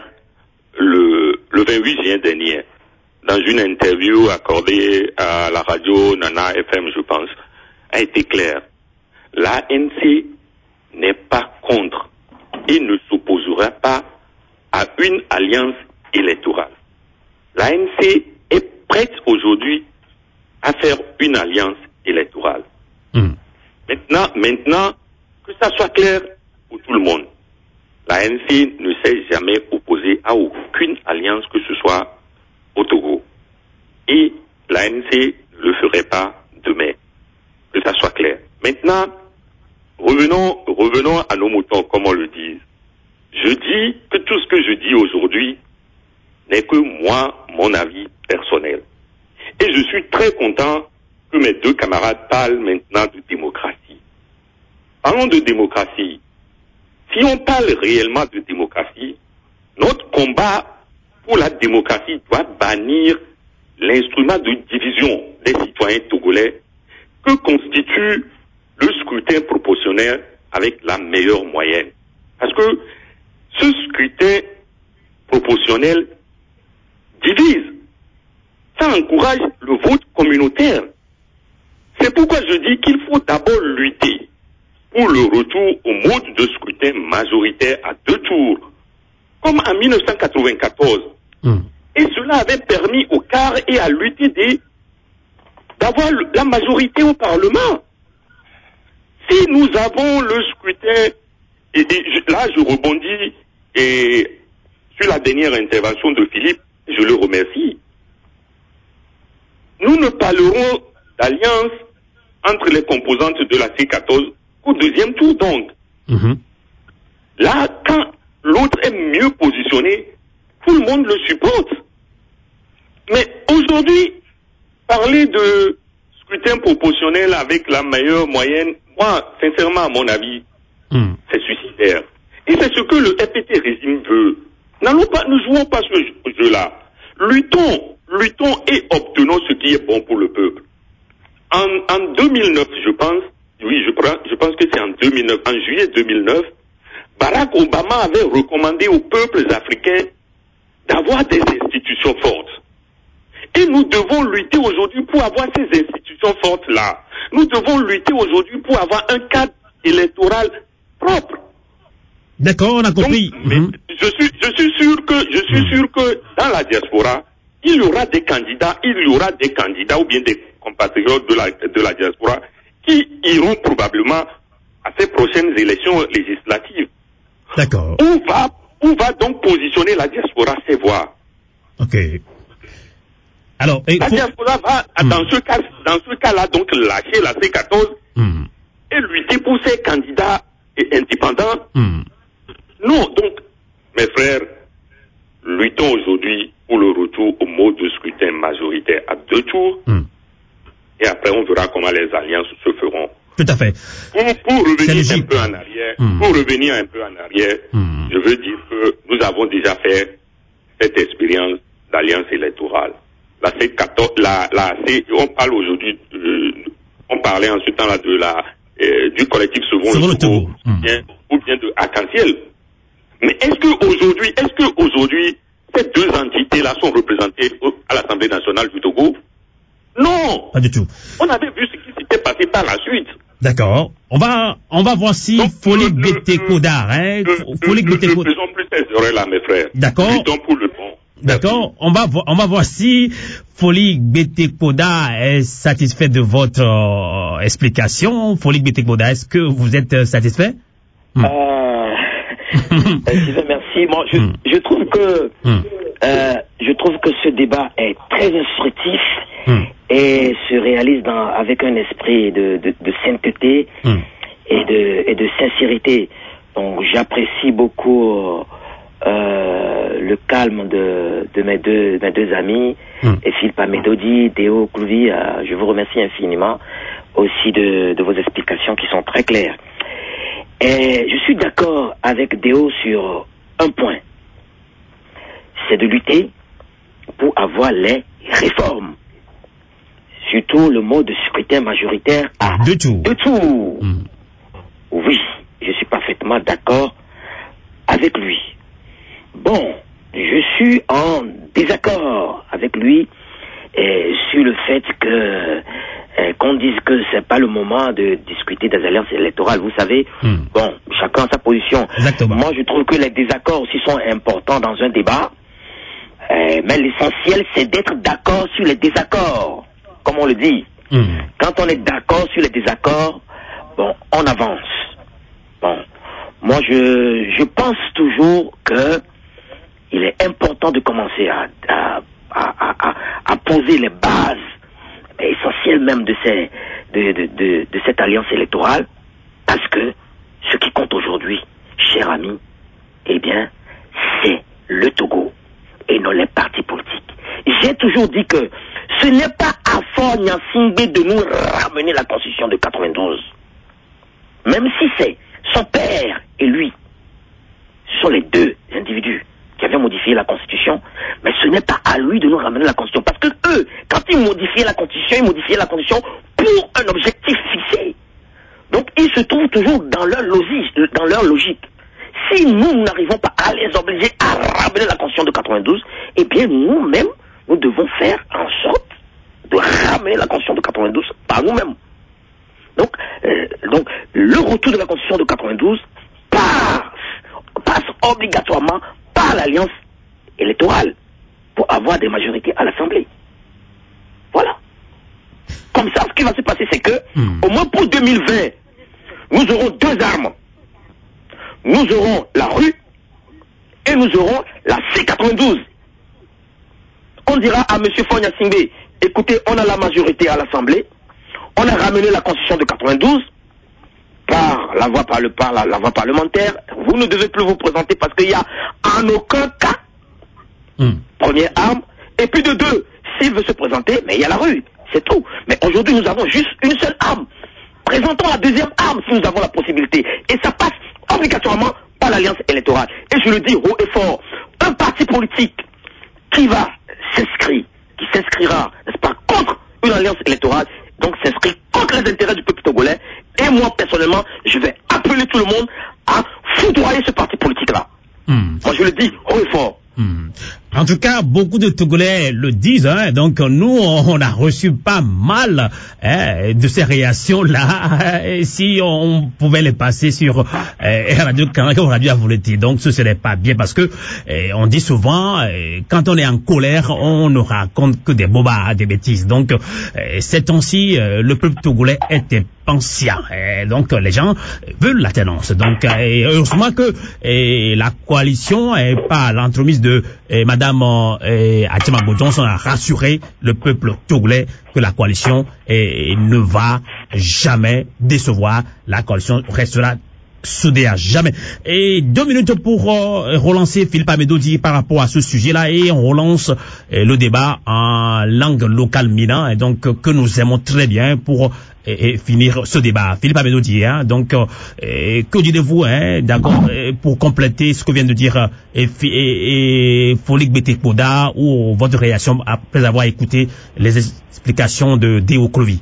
le, le vingt-huit juin dernier dans une interview accordée à la radio Nana F M, je pense, a été clair. L'A N C n'est pas contre et ne s'opposera pas à une alliance électorale. L'A N C est prête aujourd'hui à faire une alliance électorale. Mmh. Maintenant, maintenant, que ça soit clair pour tout le monde, l'A N C ne s'est jamais opposée à aucune alliance que ce soit au Togo. Et l'A N C ne le ferait pas demain. Que ça soit clair. Maintenant, revenons, revenons à nos moutons, comme on le dit. Je dis que tout ce que je dis aujourd'hui n'est que moi, mon avis personnel. Et je suis très content que mes deux camarades parlent maintenant de démocratie. Parlons de démocratie. Si on parle réellement de démocratie, notre combat pour la démocratie doit bannir l'instrument de division des citoyens togolais que constitue le scrutin proportionnel avec la meilleure moyenne. Parce que ce scrutin proportionnel divise. Ça encourage le vote communautaire. C'est pourquoi je dis qu'il faut d'abord lutter pour le retour au mode de scrutin majoritaire à deux tours, comme en mille neuf cent quatre-vingt-quatorze. Mmh. Et cela avait permis au C A R et à l'U T D d'avoir la majorité au Parlement. Si nous avons le scrutin, et, et là je rebondis et, sur la dernière intervention de Philippe, je le remercie. Nous ne parlerons d'alliance entre les composantes de la C quatorze qu'au deuxième tour donc. Mmh. Là, quand l'autre est mieux positionné, tout le monde le supporte. Mais aujourd'hui, parler de scrutin proportionnel avec la meilleure moyenne, moi, sincèrement, à mon avis, mm. c'est suicidaire. Et c'est ce que le R P T régime veut. N'allons pas, ne jouons pas ce jeu-là. Luttons, luttons et obtenons ce qui est bon pour le peuple. En, en deux mille neuf, je pense, oui, je, prends, je pense que c'est en deux mille neuf, en juillet deux mille neuf, Barack Obama avait recommandé aux peuples africains d'avoir des institutions fortes. Et nous devons lutter aujourd'hui pour avoir ces institutions fortes-là. Nous devons lutter aujourd'hui pour avoir un cadre électoral propre. D'accord, on a compris. Donc, mais mmh. je suis, je suis sûr que, je suis mmh. sûr que dans la diaspora, il y aura des candidats, il y aura des candidats ou bien des compatriotes de la, de la diaspora qui iront probablement à ces prochaines élections législatives. D'accord. Où va, où va donc positionner la diaspora, c'est voir. Ok. Alors, la faut... diaspora va, mmh. dans ce cas, dans ce cas-là, donc, lâcher la C quatorze mmh. et lutter pour ses candidats indépendants. Mmh. Non, donc, mes frères, luttons aujourd'hui pour le retour au mode de scrutin majoritaire à deux tours. Mmh. Et après, on verra comment les alliances se feront. Tout à fait. Pour, pour revenir un peu en arrière, mmh. pour revenir un peu en arrière, mmh. je veux dire que nous avons déjà fait cette expérience d'alliance électorale. La C quatorze, la, la C, on parle aujourd'hui, euh, on parlait en ce temps-là de la, euh, du collectif Sauvons le Togo, mmh. bien, ou bien de Arc-en-Ciel. Mais est-ce que aujourd'hui, est-ce que aujourd'hui, ces deux entités-là sont représentées au, à l'Assemblée nationale du Togo? Non. Pas du tout. On avait vu ce qui s'était passé par la suite. D'accord. On va, on va voir si Folie Bété-Kodar, hein. Folie Bété-Kodar. Ne faisons plus ces erreurs-là, mes frères. D'accord. Luttons pour le bon. D'accord. On va voir, on va voir si Folie Bété-Kodar est satisfait de votre euh, explication. Folie Bété-Kodar, est-ce que vous êtes euh, satisfait? Hmm. Euh, merci. Moi, je, hmm. je trouve que, hmm. euh, je trouve que ce débat est très instructif. Mmh. Et se réalise dans, avec un esprit de, de, de sainteté mmh. et, de, et de sincérité. Donc j'apprécie beaucoup euh, le calme de, de mes deux, mes deux amis, mmh. et Philippe Amédodi, Déo Clouvi. Euh, je vous remercie infiniment aussi de, de vos explications qui sont très claires. Et je suis d'accord avec Déo sur un point. C'est de lutter pour avoir les réformes. Surtout le mode de scrutin majoritaire à deux tours. Deux tours. Mmh. Oui, je suis parfaitement d'accord avec lui. Bon, je suis en désaccord avec lui et sur le fait que eh, qu'on dise que c'est pas le moment de discuter des alliances électorales. Vous savez, mmh. bon, chacun a sa position. Exactement. Moi, je trouve que les désaccords aussi sont importants dans un débat, eh, mais l'essentiel, c'est d'être d'accord sur les désaccords. Comme on le dit, mmh. quand on est d'accord sur les désaccords, bon, on avance. Bon, moi je je pense toujours que il est important de commencer à à à à, à poser les bases essentielles même de ces de de de, de cette alliance électorale, parce que ce qui compte aujourd'hui, cher ami, eh bien, c'est le Togo et non les partis politiques. J'ai toujours dit que ce n'est pas à Faure Gnassingbé de nous ramener la constitution de quatre-vingt-douze. Même si c'est son père et lui, ce sont les deux individus qui avaient modifié la constitution, mais ce n'est pas à lui de nous ramener la constitution. Parce que eux, quand ils modifiaient la constitution, ils modifiaient la constitution pour un objectif fixé. Donc ils se trouvent toujours dans leur logique. Dans leur logique. Si nous, nous n'arrivons pas à les obliger à ramener la constitution de quatre-vingt-douze, eh bien nous-mêmes, nous devons faire en sorte de ramener la constitution de quatre-vingt-douze par nous-mêmes. Donc, euh, donc, le retour de la constitution de quatre-vingt-douze passe, passe obligatoirement par l'alliance électorale pour avoir des majorités à l'Assemblée. Voilà. Comme ça, ce qui va se passer, c'est que, mmh. au moins pour deux mille vingt, nous aurons deux armes. Nous aurons la rue et nous aurons la C quatre-vingt-douze. On dira à M. Faure Gnassingbé, écoutez, on a la majorité à l'Assemblée, on a ramené la constitution de quatre-vingt-douze par la voie, par le, par la, la voie parlementaire, vous ne devez plus vous présenter parce qu'il y a en aucun cas, mmh. première arme, et puis de deux, s'il veut se présenter, mais il y a la rue, c'est tout. Mais aujourd'hui, nous avons juste une seule arme. Présentons la deuxième arme si nous avons la possibilité. Et ça passe obligatoirement par l'alliance électorale. Et je le dis haut et fort, un parti politique qui va s'inscrire, qui s'inscrira, n'est-ce pas, contre une alliance électorale, donc s'inscrit contre les intérêts du peuple togolais, et moi personnellement, je vais appeler tout le monde à foudroyer ce parti politique-là. Mmh. Moi je le dis haut et fort. Mmh. En tout cas, beaucoup de Togolais le disent, hein, donc nous, on a reçu pas mal hein, de ces réactions-là, et si on pouvait les passer sur euh, Radio Canal, Radio Avoleti. Donc ce serait pas bien parce que euh, on dit souvent, euh, quand on est en colère, on ne raconte que des bobards, des bêtises. Donc euh, ces temps-ci, euh, le peuple togolais était pensien, et donc les gens veulent l'alternance. Donc euh, heureusement que euh, la coalition, et pas l'entremise de euh, Madame Madame euh, Adjamabo Johnson a rassuré le peuple togolais que la coalition eh, ne va jamais décevoir. La coalition restera soudée à jamais. Et deux minutes pour euh, relancer Philippe Amédodi par rapport à ce sujet-là, et on relance euh, le débat en langue locale mina, et donc euh, que nous aimons très bien pour et, et finir ce débat. Philippe Amédodi, hein, donc euh, et, que dites-vous, hein, d'accord, pour compléter ce que vient de dire euh, et, et, et Folik Betekoda, ou votre réaction après avoir écouté les explications de Déo Clovis?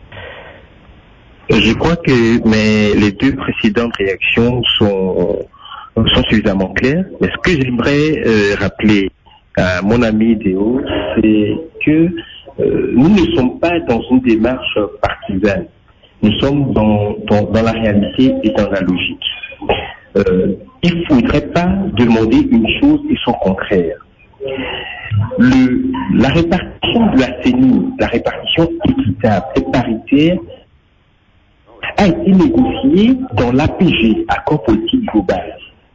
Je crois que mais les deux précédentes réactions sont, sont suffisamment claires. Mais ce que j'aimerais euh, rappeler à mon ami Déo, c'est que euh, nous ne sommes pas dans une démarche partisane. Nous sommes dans, dans, dans la réalité et dans la logique. Euh, il ne faudrait pas demander une chose et son contraire. Le, la répartition de la C E N I, la répartition équitable et paritaire, a été négocié dans l'A P G, accord politique global.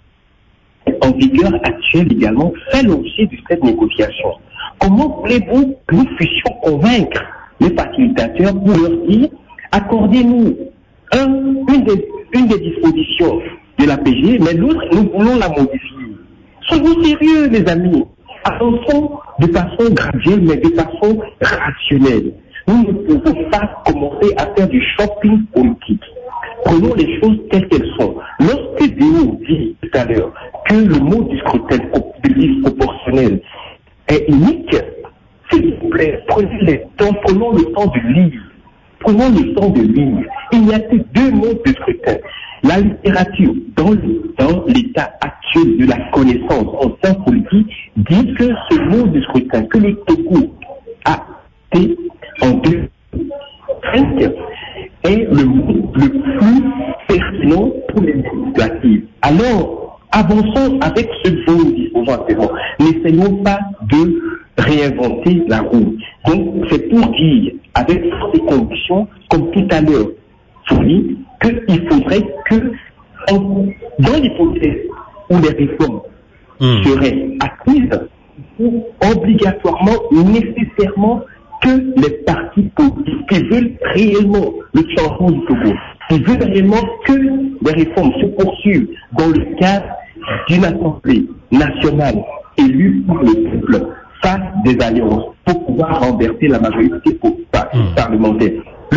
En vigueur actuelle également, fait l'objet de cette négociation. Comment voulez-vous que nous puissions convaincre les facilitateurs pour leur dire, accordez-nous un, une, des, une des dispositions de l'A P G, mais l'autre, nous voulons la modifier. Soyons sérieux, les amis. Avançons de façon graduelle, mais de façon rationnelle. Nous ne pouvons pas commencer à faire du shopping politique. Prenons les choses telles qu'elles sont. Lorsque Déo dit tout à l'heure que le mot du scrutin disproportionnel est unique, s'il vous plaît, prenez le temps, prenons le temps de lire. Prenons le temps de lire. Il n'y a que deux modes de scrutin. La littérature, dans, le, dans l'état actuel de la connaissance en sciences politiques, dit que ce mode de scrutin que le Togo a été en deux mille cinq est le mot le plus pertinent pour les législatives. Alors, avançons avec ce dont nous disposons actuellement. N'essayons pas de réinventer la roue. Donc, c'est pour dire, avec ces conditions, comme tout à l'heure, fourni, qu'il faudrait que, en, dans l'hypothèse où les réformes mmh. seraient acquises, obligatoirement, nécessairement, que les partis politiques qui veulent réellement le changement du Togo, qui veulent réellement que les réformes se poursuivent dans le cadre d'une assemblée nationale élue par le peuple, fassent des alliances pour pouvoir renverser la majorité parlementaire.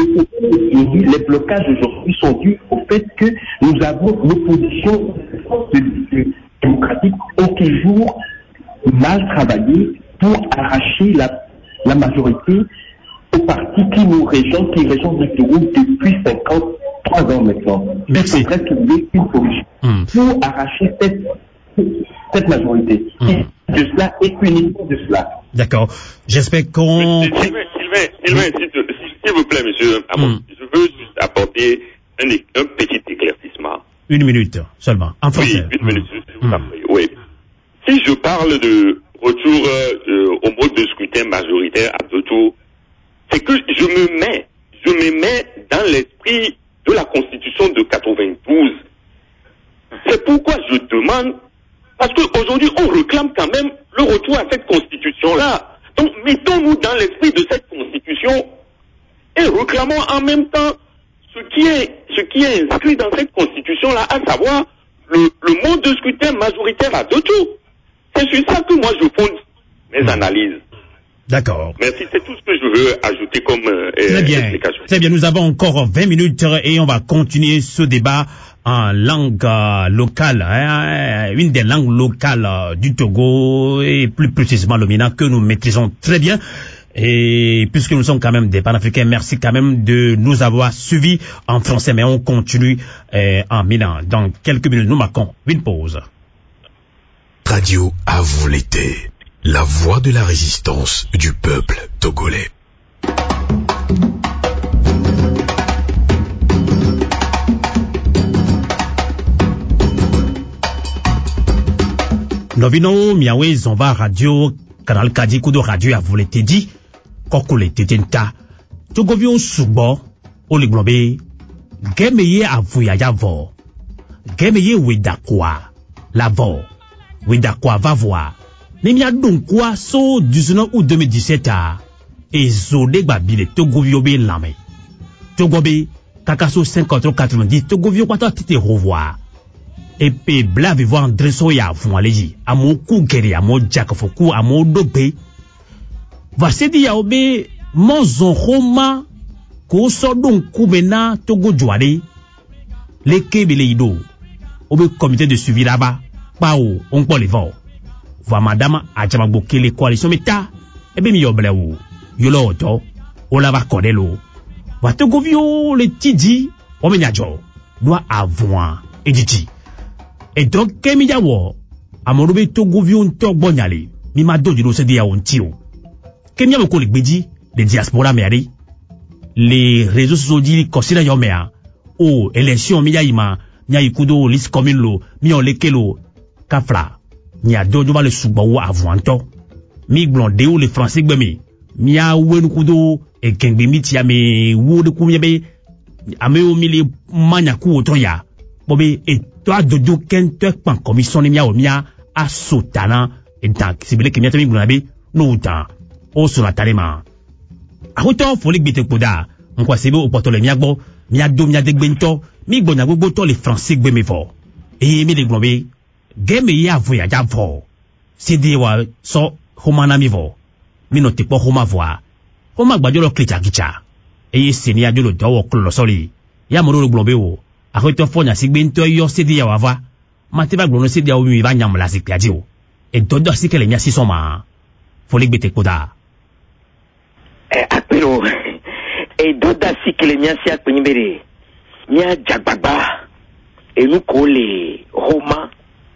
Le, les blocages aujourd'hui sont dus au fait que nous avons l'opposition démocratique ont toujours mal travaillé pour arracher la la majorité aux partis qui nous régionent, qui régionent le Togo depuis cinquante-trois ans maintenant. Merci. Il faudrait trouver une solution mm. pour arracher cette, cette majorité. Mm. Et de cela et uniquement de cela. D'accord. J'espère qu'on... Sylvain, Sylvain, Sylvain, s'il vous plaît, monsieur Amon, mm. je veux juste apporter un, un petit éclaircissement. Une minute seulement, en français. Oui, une minute, je vous en prie. Oui. Si je parle de retour euh, au mode de scrutin majoritaire à deux tours, c'est que je me mets, je me mets dans l'esprit de la Constitution de quatre-vingt-douze. C'est pourquoi je demande, parce qu'aujourd'hui on réclame quand même le retour à cette Constitution-là. Donc mettons-nous dans l'esprit de cette Constitution et réclamons en même temps ce qui est, ce qui est inscrit dans cette Constitution-là, à savoir le, le mode de scrutin majoritaire à deux tours. C'est sur ça que moi je fonde mes analyses. D'accord. Merci, c'est tout ce que je veux ajouter comme euh, Très bien. explication. Très bien, nous avons encore vingt minutes et on va continuer ce débat en langue euh, locale, hein, une des langues locales euh, du Togo et plus précisément le Mina que nous maîtrisons très bien. Et puisque nous sommes quand même des panafricains, merci quand même de nous avoir suivis en français, mais on continue euh, en Mina. Dans quelques minutes, nous marquons une pause. Radio à vous l'été, la voix de la résistance du peuple togolais. Novino miawe zomba radio kanal kadi kudo radio à vous l'été dit kokole tetenta togovio subo oligblobe gemeye avuya yavo gemeye wedakwa lavo Widakwa va voir. ni mi a don kwa so dix-neuf août deux mille dix-sept a ezo de gba bi le Togo vio be lame Togo be kakaso cinquante quatre-vingt-dix Togo vio kwata tite revoir et pe bla vi voir André so ya fun aleji amo ku gere amo jakafoku amo dogbe va se di ya obe monzon roma ko so don kubena Togo joare le kebele ido obe comité de suivi là-bas pa o on po le vent va madame ajamagbo kele coalition meta ebe mi yoble wo yolo oto o la va kodelo va Togo vio le tidi o menyajo doit avoir editi et donc kemi jawo amorobe Togo vio nto gbonyale mi ma do dilo se dia on tio kemi jawo ko le gbeji les diaspora meri les réseaux sociaux dit considère yo mea o élection mi yaima nya ikudo liste commune lo mi on lekelo kafla nya dojo ba le sugba wo avanto mi blonde ou les français gbemi mi a wenu kudo e kengbe mi ti ame wo de ku mi be ame o mi le manya ku oton ya bobe e to adojo ken to pan commission ni mi a o mi a asotana e tak sibele ke mi atami blonde no uta o so la talema akoto folik bite poda nkwa sebe o potole mi agbo mi a do mi a degbe nto mi gbonya gbogbo to le français gbe mi fo e mi le glombe game ya voya ja vo sidi wa so homana mi vo mi no tipo homa voa homa gbajo lo klicha kicha e sini ya jolo dowo klo sori ya mo ro glombe o akoto fonya sigbe nto yo sidi ya wa va ma te ba gbono sidi ya o mi ba nyam la si piaji o e dodo sikele nya si soma folik bite poda e apero e doda sikele nya si akpenyibere nya jagbagba enu ko le homa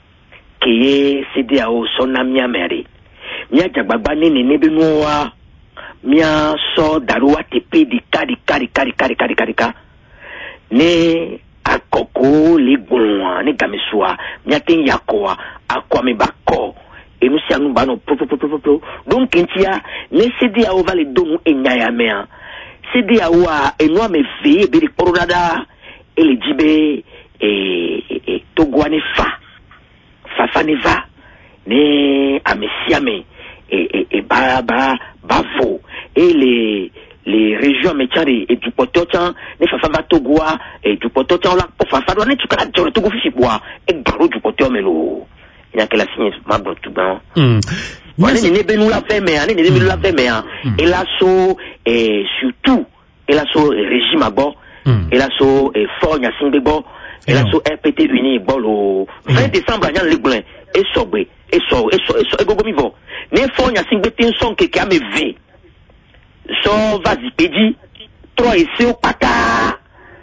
keye C D A O sona mia mere mia jagbagba nene nebe noa mia so daruwa tepe di kari kari kari kari kari kari ka ne akoko le gbonwa ne gamesua mia ten yakoa akwa me bako enu si anu ba no pro pro pro pro pro donc entia ne C D A O va le donu enyaya mea C D A O a enu ame veye be de korodada ele jibe e e togwane fa Fafaneva ne amesiame et et et ba ba bavo et les les régions métiers et du pototan ne fafava togoa et du pototan la fafa do ne tukala joro togo fichi bois et garo du pototan melo il y a que la signe ma bon tout ben on est né benu la fait mais on est né benu la fait mais et là so et surtout et là so régime à bord et là so et fort nya singbo et là, sur R P T uni, bon, le vingt décembre, il y a les blins, et sobre, et so, et so, et so, et gogo mivo. Ne fo, il y a cinq bétins son qui a me vu. So, vas-y, pédi, trois et c'est au pata.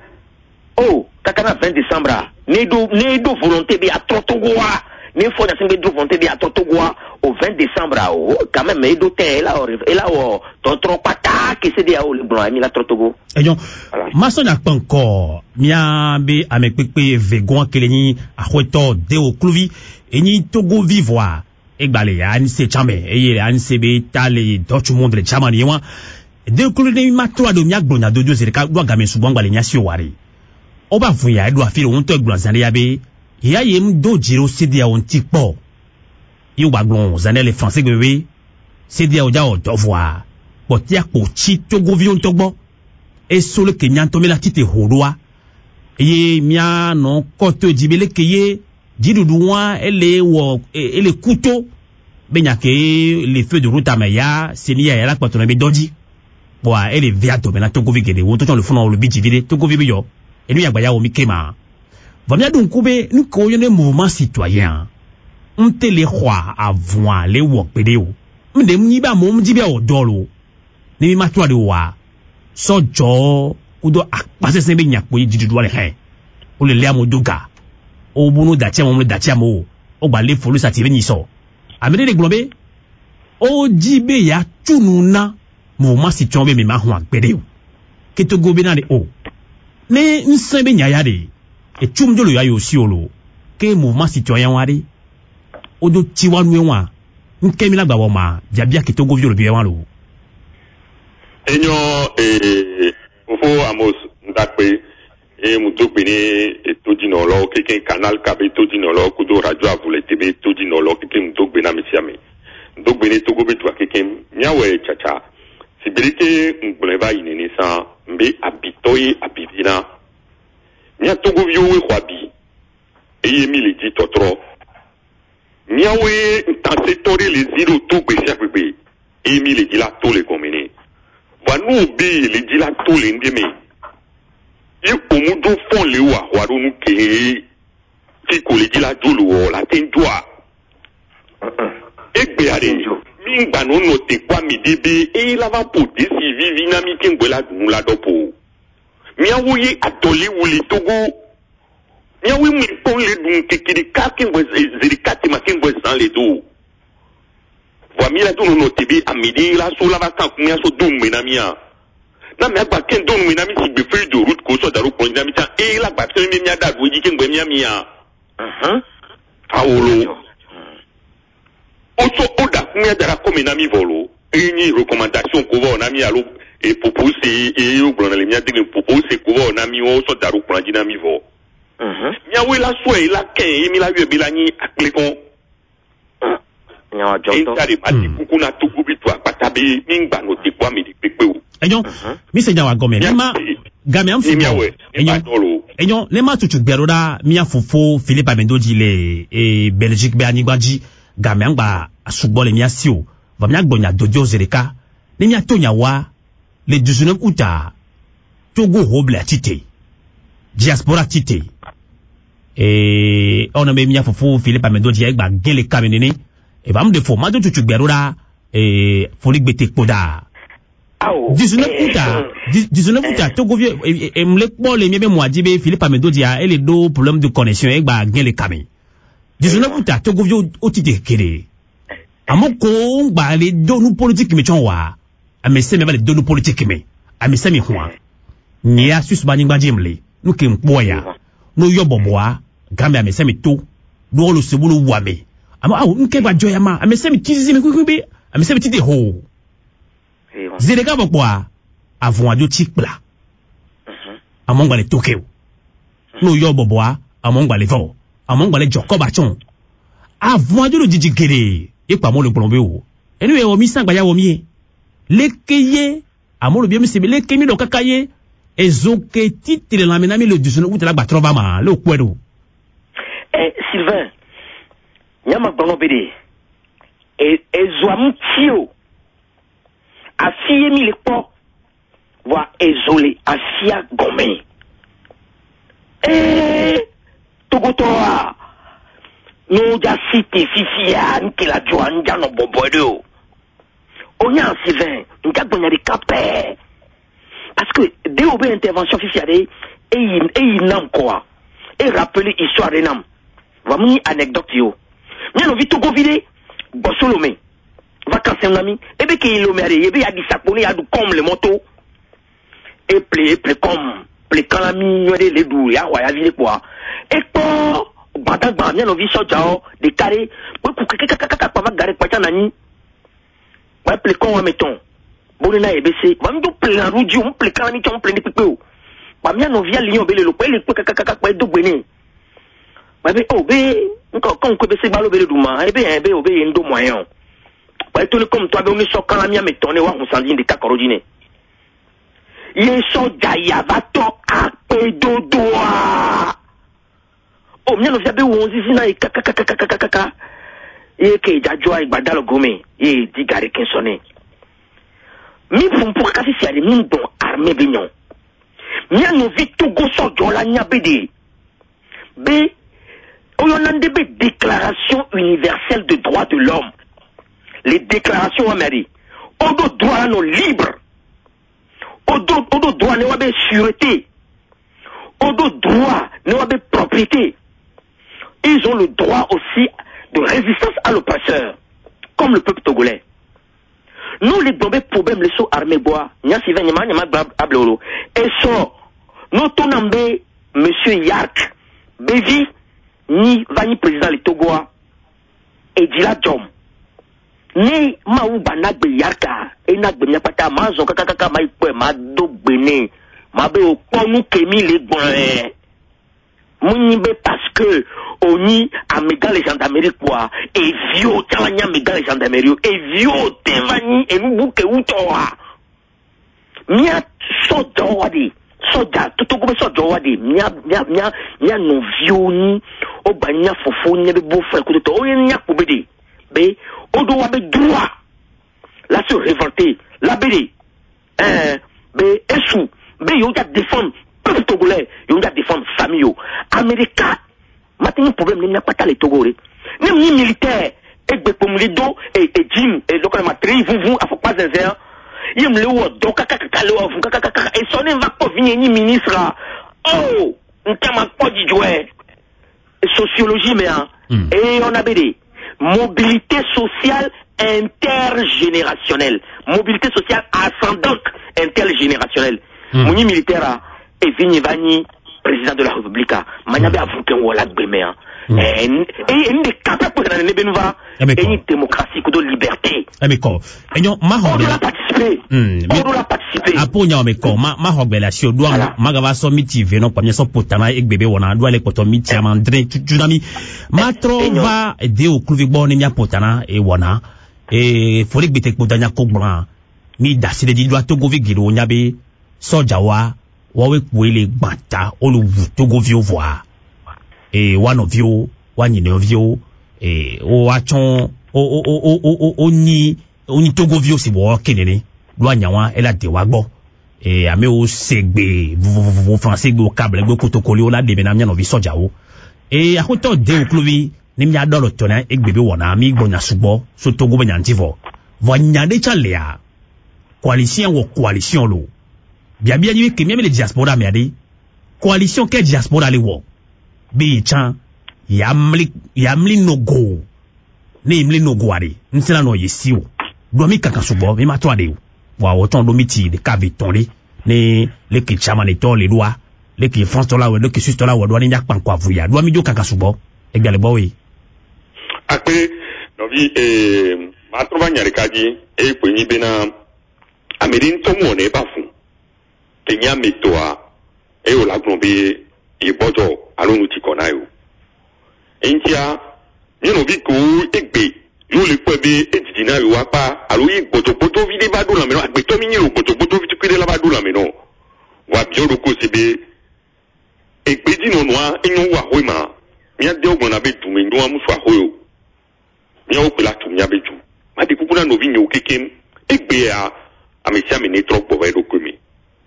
Oh, kakana vingt décembre, ne do, ne do volonté, bi à Totogoa. Ne fo, il y a cinq bétins volonté, bi à Totogoa, au vingt décembre, oh, quand même, et do, et là, et là, oh, ton tron pata, qui c'est des à le blanc, et mi la Totogo. Et donc, ma son n'a pas encore, mia be ame pepe vegon keleni a hoto de o kluvi e ni Togo vivoa e gbale ya an se chame e ye an se be tale dutch monde le chama ni wa de kluvi ma to ado mia gbona dojo se ka do game subo ngbale nya si o ware o ba fun ya e do afire won to gbon zane ya be ya ye m do jiro C D A O ti po yi wa gbon zane le français gbebe C D A O ja o do voir but ya ko chi Togo vi on togbo e so le kenya to me la tite hodoa ye mia non koto jibele keye jiduduwa ele wo ele kuto benya ke les feux de route amaya senia ya la patona be doji bo a ele viato bena Togo vigede wo to le funa le biji vide Togo vibe yo e nu yagba ya o mi kema va mia dun kube nu ko yene mouvement citoyen on te le roi avant le wo pede o mde mni ba mo mji be o dolo ni mi matwa de wa so jo kudo akpase sembe nyakpo jidudu le he o le le amodoga o bunu dachi amo dachi amo o gba le folu sa ti be ni so amede de globe o jibe ya tununa mouvement citoyen be mi ma ho agbede o ke to gobe na de o ne nsembe nyaya de e tumjolo ya yo si olo ke mouvement citoyen wari o do tiwanu enwa nkemi la gba wo ma jabia ke to go violo bi enwa lo enyo eh Fofo Amos ndakpe e mutokpe ni etoji no lo keke canal kabe toji no lo kudo radio avule tebe toji no lo keke mutokpe na mesiame Miawe, dans ce tour, les îles tout péché bébé. Et mi les dit la tout les communes. Nous obéir les dit la tout les ndémé. Et au monde fond les oua, ouarou nous qui qui coule dit la doulou, la tenjoa. Et béaré, mingba non noté quoi mi débé, et il va pour des civils vinamiques n'gwela nous la dopo. Miawe atoli ou les togo. Miawe m'épon les dons qui qui les cas qui n'gwez zélicati ma qui n'gwez sans les dos. Voici la tour no tebe à midi la so la vacances combien so don menamia na me agba ken don menami si be feuille de route ko so daro ko menami ta e la gba se mi mi ada go ji ken gbe mi amia mhm awolo oso oda combien dara ko menami volo e ni recommandation ko vo na mi alo e proposer e o gbon na le mi ade proposer ko vo na mi o so daro ko na mi vo mhm nya we la so e la ken e mi la wi be la ni akle kon Enyo, mi se nyawa gome, lema, game am fumo, enyo, enyo, lema tutu beroda, mi afufo, Philippe Amendoji le, e Belgique be anigwaji, game am ba, asubole mi asio, va mi agbonya dodio zereka, le mi atonya wa, le dix-neuf août, Togo roble a tite, diaspora tite, e, on a mi afufo, Philippe Amendoji, ek ba gen le kamenene, et va me de format de tout beroda et folie bete koda dix-neuf août dix-neuf août Togo vie et me le bon les mieux moi dit Philippe Amendoji a et les deux problèmes de connexion et ba gen le kame dix-neuf août Togo vie au titre kéré amoko ba les deux nous politiques me chonwa ame se me ba les deux nous politiques me ame se mi hwa ni asus ba nyingba jimle nous ke mpoya no yoboboa gambe ame se mi to do lo sebulu wame ama awo nke ba joya ma amese mi tizi mi kwikwi amese mi tide ho zereka bokwa avon adio tikpla amongba le tokeo no yo boboa amongba le vo amongba le jokoba chon avon adio jijigere ipa mo le plombe o anyway o mi sangba ya o mi lekeye amolo bi mi se lekemi do kakaye ezoke titre la menami le dix-neuf août la gba trova ma le okwedo eh Sylvain Nyama bono bede e ezwam tio afiye mi le po wa ezole afia gome eh togotoa no ja city fifia nkila joan jano bobodo onya Sylvain nka gbonya de capé parce que dès au bé intervention fifia de e e nam quoi et rappeler histoire de nam va mi anecdote yo Miano vi Togo vide bosolome vacances nami ebe ke ilome are ebe ya disaponi ya du comme le moto et ple ple comme ple kalami yode le du ya wa ya vide quoi et po bada ba miano vi sojao de carré po ku kaka kaka pa va gare kwa nani wa ple comme meton bonina ebc va mi do ple na ruju on ple kalami ton ple de pepeo ba miano vi alion bele lo pe le kaka kaka pa do gbene ba be o be nko kon ko be se balo be duma ebe ebe obe ndo moyen ba to ni comme toi be on so kan mi ametone wa hunsandi de kakorojine ye so jaya bato apedodoa o mi no fiabe wonzi sina e kaka kaka kaka kaka e ke jajwa igbadalo gome e digare kensone mi pumpu kasi si ale mi don armée bignon mi anu vi Togo so jola nyabede be on a des déclarations universelles de droits de l'homme. Les déclarations américaines. On doit droit nos libres. On doit droit nos sûreté. On doit droit nos propriété. Ils ont le droit aussi de résistance à l'oppresseur, comme le peuple togolais. Nous, les problèmes, les sauts armés bois, nya si venima, nya ablolo. Et so, nous tonambe, monsieur Yark, Bévi, ni vani président le Togoa et dila jom ni ma u banagbe yarka e nagbe mi pata ma zo kaka kaka ma ipo ma do gbene ma be o ponu kemi le gbon e muni be parce que oni amiga les gendarmerie quoi et vio tanya amiga les gendarmerie et vio te vani e nu buke utoa mia so dowadi soja to Togo be soja wa de mia mia mia mia no vioni o ba nya fofo nya be bo frère ko to o nya ko be de be o do wa be droit la se révolter la be de euh be esu be yo ja défendre peuple togolais yo ja défendre famille yo America maintenant problème n'a pas les Togolais même ni militaire et be pomlido et et Jim et donc la matrice vous vous a faut pas zinzin yim le wo donc kaka kaka le wo kaka kaka et sonne va pas venir ni ministre oh on t'a pas dit jouer sociologie mais hein mm. Et on a bédé mobilité sociale intergénérationnelle mobilité sociale ascendante intergénérationnelle mm. Mon militaire et vini vani président de la République manya be avuke wala gbeme hein et et une des capable pour dans les benva et une démocratie que de liberté e me ko enyo ma ho on doit participer on doit participer aponya me ko ma ma ho gbela si odua ma ga ba so mitive no pamye so potana e gbebe wona do ale poto miti amandre tunami ma trova de o club gbo ni mia potana e wona e fori gbete potanya ko gbran mi dasile di do Togo vi giro nyabe soja wa wawe kwele gbata oluwu Togo vi ovoa e one of you one of you e o achon o o o o o ni oni Togo vi o si bo kenene lo anyawa e la de wa gbo e ame o segbe vous français gbe o câble gbe protocole o la de na no vi soja o e akoto de o klubi ni mi adoro tona e gbebe wona mi gbonya sugbo so Togo be nyantivo vo nyande chalea coalition wo coalition lo bia bia ni ke mi le diaspora mi ade coalition ke diaspora le wo bi chan yamli yamli no go ne imli no go ade ntila no yesi o do mi kaka subo mi ma to ade o wa o ton do mi ti de ka bi ton le ne le ki chama le to le loi le ki France to la we le ki Suisse to la we do ni yak pan kwa vuya do mi jo kaka subo e gale bo we akpe no vi e ma trova nyare kaji e pe ni bena amerin to mo ne ba fun kenya metoa e o la gbonbe e bojo alonu ti konayo entia ni no bi ko egbe yo le pe be ejidi na yo apa alo yi gboto gboto vi de ba do la me no agbe to mi ni o gboto gboto vi ti pe de la ba do la me no wa bi o ro ko se be egbe di no noa enyo wa ho ma mi ade ogbon na be du me nyo amuso ahoyo mi o pe la tu mi abeju ma de kukuna no vi nyo kekem egbe a amesia me ne tro gbo we do ko mi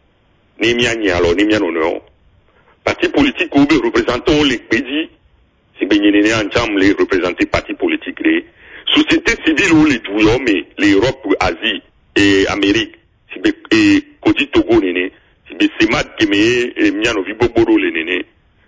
ni mi anya lo ni mi no no parti politique ou représentant les pays si ben yene ensemble les représenter parti politique les société civile ou les tout mais l'Europe Asie et Amérique si ben et Côte Togo nene si ben c'est mat que me miano vi boboro le nene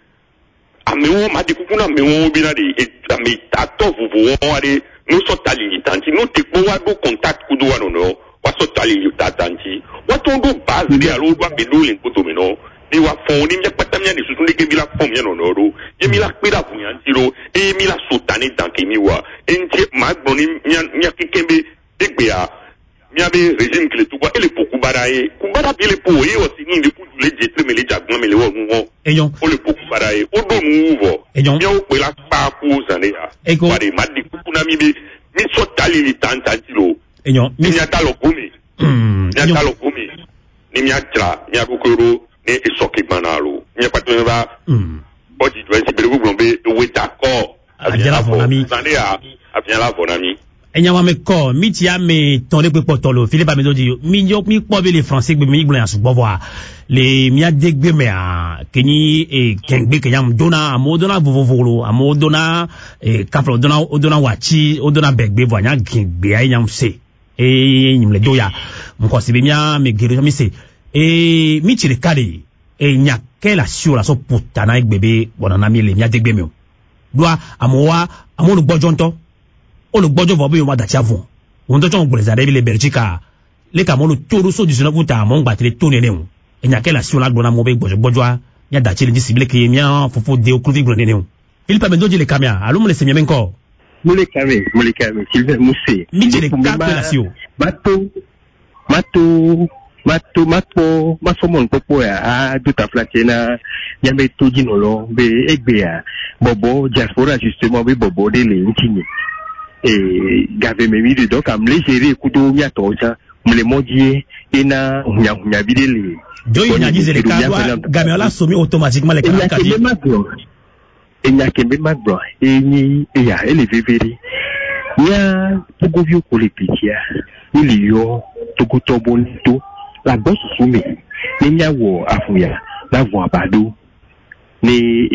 ameo ma de kukuna ameo bina de ame tato vous vous aller nous sommes tali tanti nous te ko wa do contact ku do wa no no wa so tali tanti wa to do base de alo do be do le ko to me no ni wa fon ni mi pata mi ani susu ni ke mi la fon mi no no ro e mi la pe la fun yan tiro e mi la sotane dan ke mi wa enti ma gbon ni mi akikembe egbe a mi abe régime que le tout et le poku baraye ku bara bi le po e o si ni le pou le jetre me le jagbon me le wo wo eyon o le poku baraye o do mu wo eyon mi o pe la pa ku zane ya bare ma di ku na mi be mi so tali ni tanta tiro eyon mi ata lo gumi mm mi ata lo gumi ni mi atra mi akokoro ne esoke banalo ni pa to ba mm o di do si bere gbon be we d'accord avec la bonami zane ya avec la bonami enyama me ko mi ti ame ton de pe potolo Philippe amedo di mi yo mi po be les français gbe mi gbon bo voir les mi adegbe me a keni e kengbe kenyam dona amodona vovovolo amodona e kafro dona odona wachi odona begbe vonya gbe ayam se e nyimle doya mko sibe mia me gere mi se e mi ti le kade e nya kela sio la so putana egbebe bonana mi le mi adegbe me doa amowa amonu gbojonto olugbojo vo bi o ma da tiavon won to chon gbere zare bi le berchika le ka mo lu toru so di sinobu ta mo ngba tele to nene o enya ke la si o la gbona mo be gbojo gbojo a nya da chile di sibile ke mia fofo de o kruvi gboro nene o Philippe Mendoje le kamia alu mo le semia menko mo le kame mo le kame Sylvain Moussé mi je le ka pe la si o bato mato mato mato masomon popo ya a duta flatena nyambe toji no lo be egbe ya bobo diaspora justement be bobo de le ntini et gave me mi de donc am le gérer kudo mi atoja me le modie ena nya nya bidele Do il y a dit les cadres Gamiola soumis automatiquement les canal Kadi. Et il y a que même blanc et ni et ya elle est vivée. Il y a pour vieux collectif il y a tout tout bonito la bosse soumis. Il y a wo afuya la voix bado ni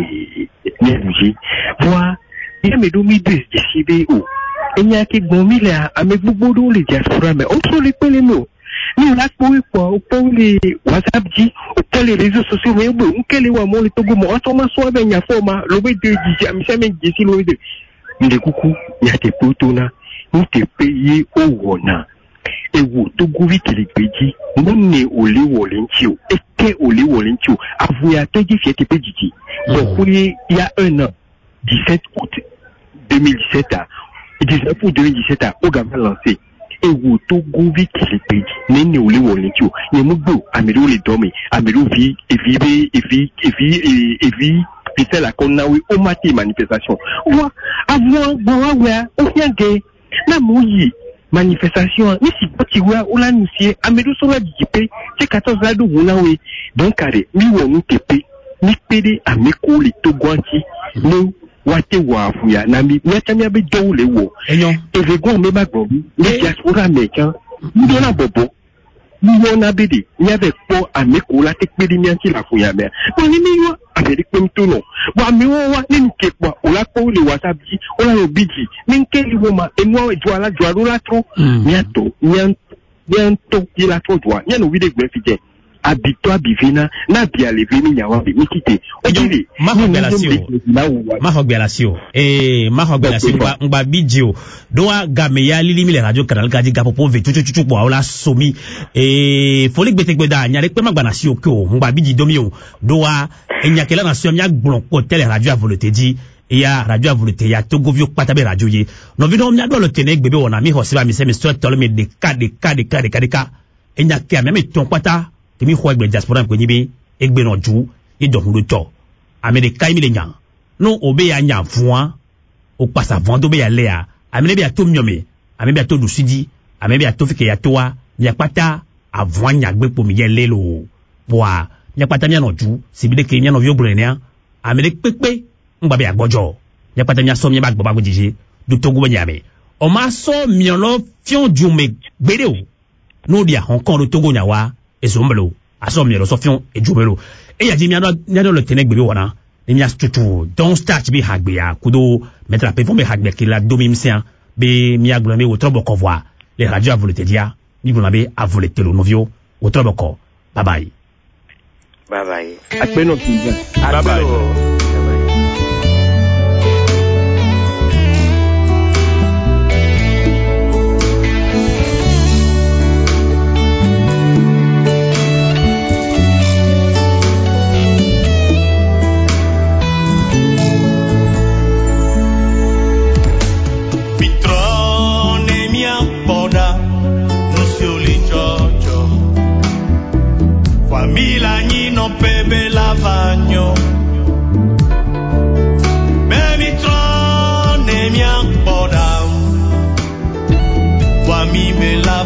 ni bougie. Moi il y a mes domi deux ici B O. Il y a que bon mille à mes bobo les diaspora mais on se les connaît nous. Nous là pour quoi pour les WhatsApp dit pour les réseaux sociaux mais bon quel est wa mon le togo mo on ma so ben ya forma le be de dit am jamais dit si le de de coucou il y a des potona nous te payer au wona et vous togo vite les petit mon ne ole wolentio et que ole wolentio avouya te dit fiete petit bon il y a un an dix-sept août deux mille dix-sept à dix-neuf août deux mille dix-sept à au Gabon lancé et vous tout gouvi qui les pays n'est ou les wolentio ne mugo amelo les domi amelo vi et vive et vi et vi et vi et c'est la qu'on a eu au matin manifestation moi avant bon ouais au rien que na mouyi manifestation ni si petit ouais ou la nous c'est amelo sur la djp c'est quatorze là do na oui donc carré mi wonu tepe ni pede ameko les toguanti nous wate wa fuya na mi nyatami abe dole wo enyo evego me magbo ni diaspora mekan ni dona bobo ni wona bede ni abe po ameko la te pede mi anti la fuya me ba ni mi yo abe de pem to no ba mi wo wa ni nke po o la po le whatsapp ji o la yo biji ni nke li wo ma enwo ejo ala jo ala tro nyato nyanto nyanto ki la tro doa nyano wi de gbe fije habito abivina na bia leveni nyawa bi mikite ojiri ma revelation ma revelation eh ma revelation ba ngba bidio doa gameya lili mi le radio canal Kadi gapopo ve tutu tutu po ala somi eh foli gbetegbe da nya le pe magba na si oke o ngba bidi domi o doa enyakela na so nya gbon ko tele radio a volonté di ya radio a volonté ya togo vio patabe radio ye no vi no nya do lo tene gbebe wona mi hosiba mi se mi so tolo mi de ka de ka de ka de ka de ka enyakea me mi ton pata temi khwa gbe diaspora ko nyibe egbe no ju e do ndo to amede kai mi le nya no obe ya nya fuan o pasa vando be ya le a amede be ya to myome amede be ya to dusidi amede be ya to fike ya toa nya pata avwan nya gbe po mi ye le lo boa nya pata nya no ju sibide ke nya no vio brenia amede pepe ngba be ya gbojo nya pata nya so mi ba gbo ba go jije du to go nya me o ma so mi lo fion ju me gbede o no dia hon kon lo togo nya wa ezombelo asomye lo sofion ejumelo e ya jimi ado nyado le tenegbe wona ni nya tutu don start bi hagbe ya kudo mettre la performe hagbe ki la domimsien be mi aglome o trobo convoi les radio a volonté dia ni vous n'avez à volonté lo novio o trobo ko bye bye bye bye akbeno bye bye Milani non pebe lavagno Baby tron e mi appoda Qua mi me la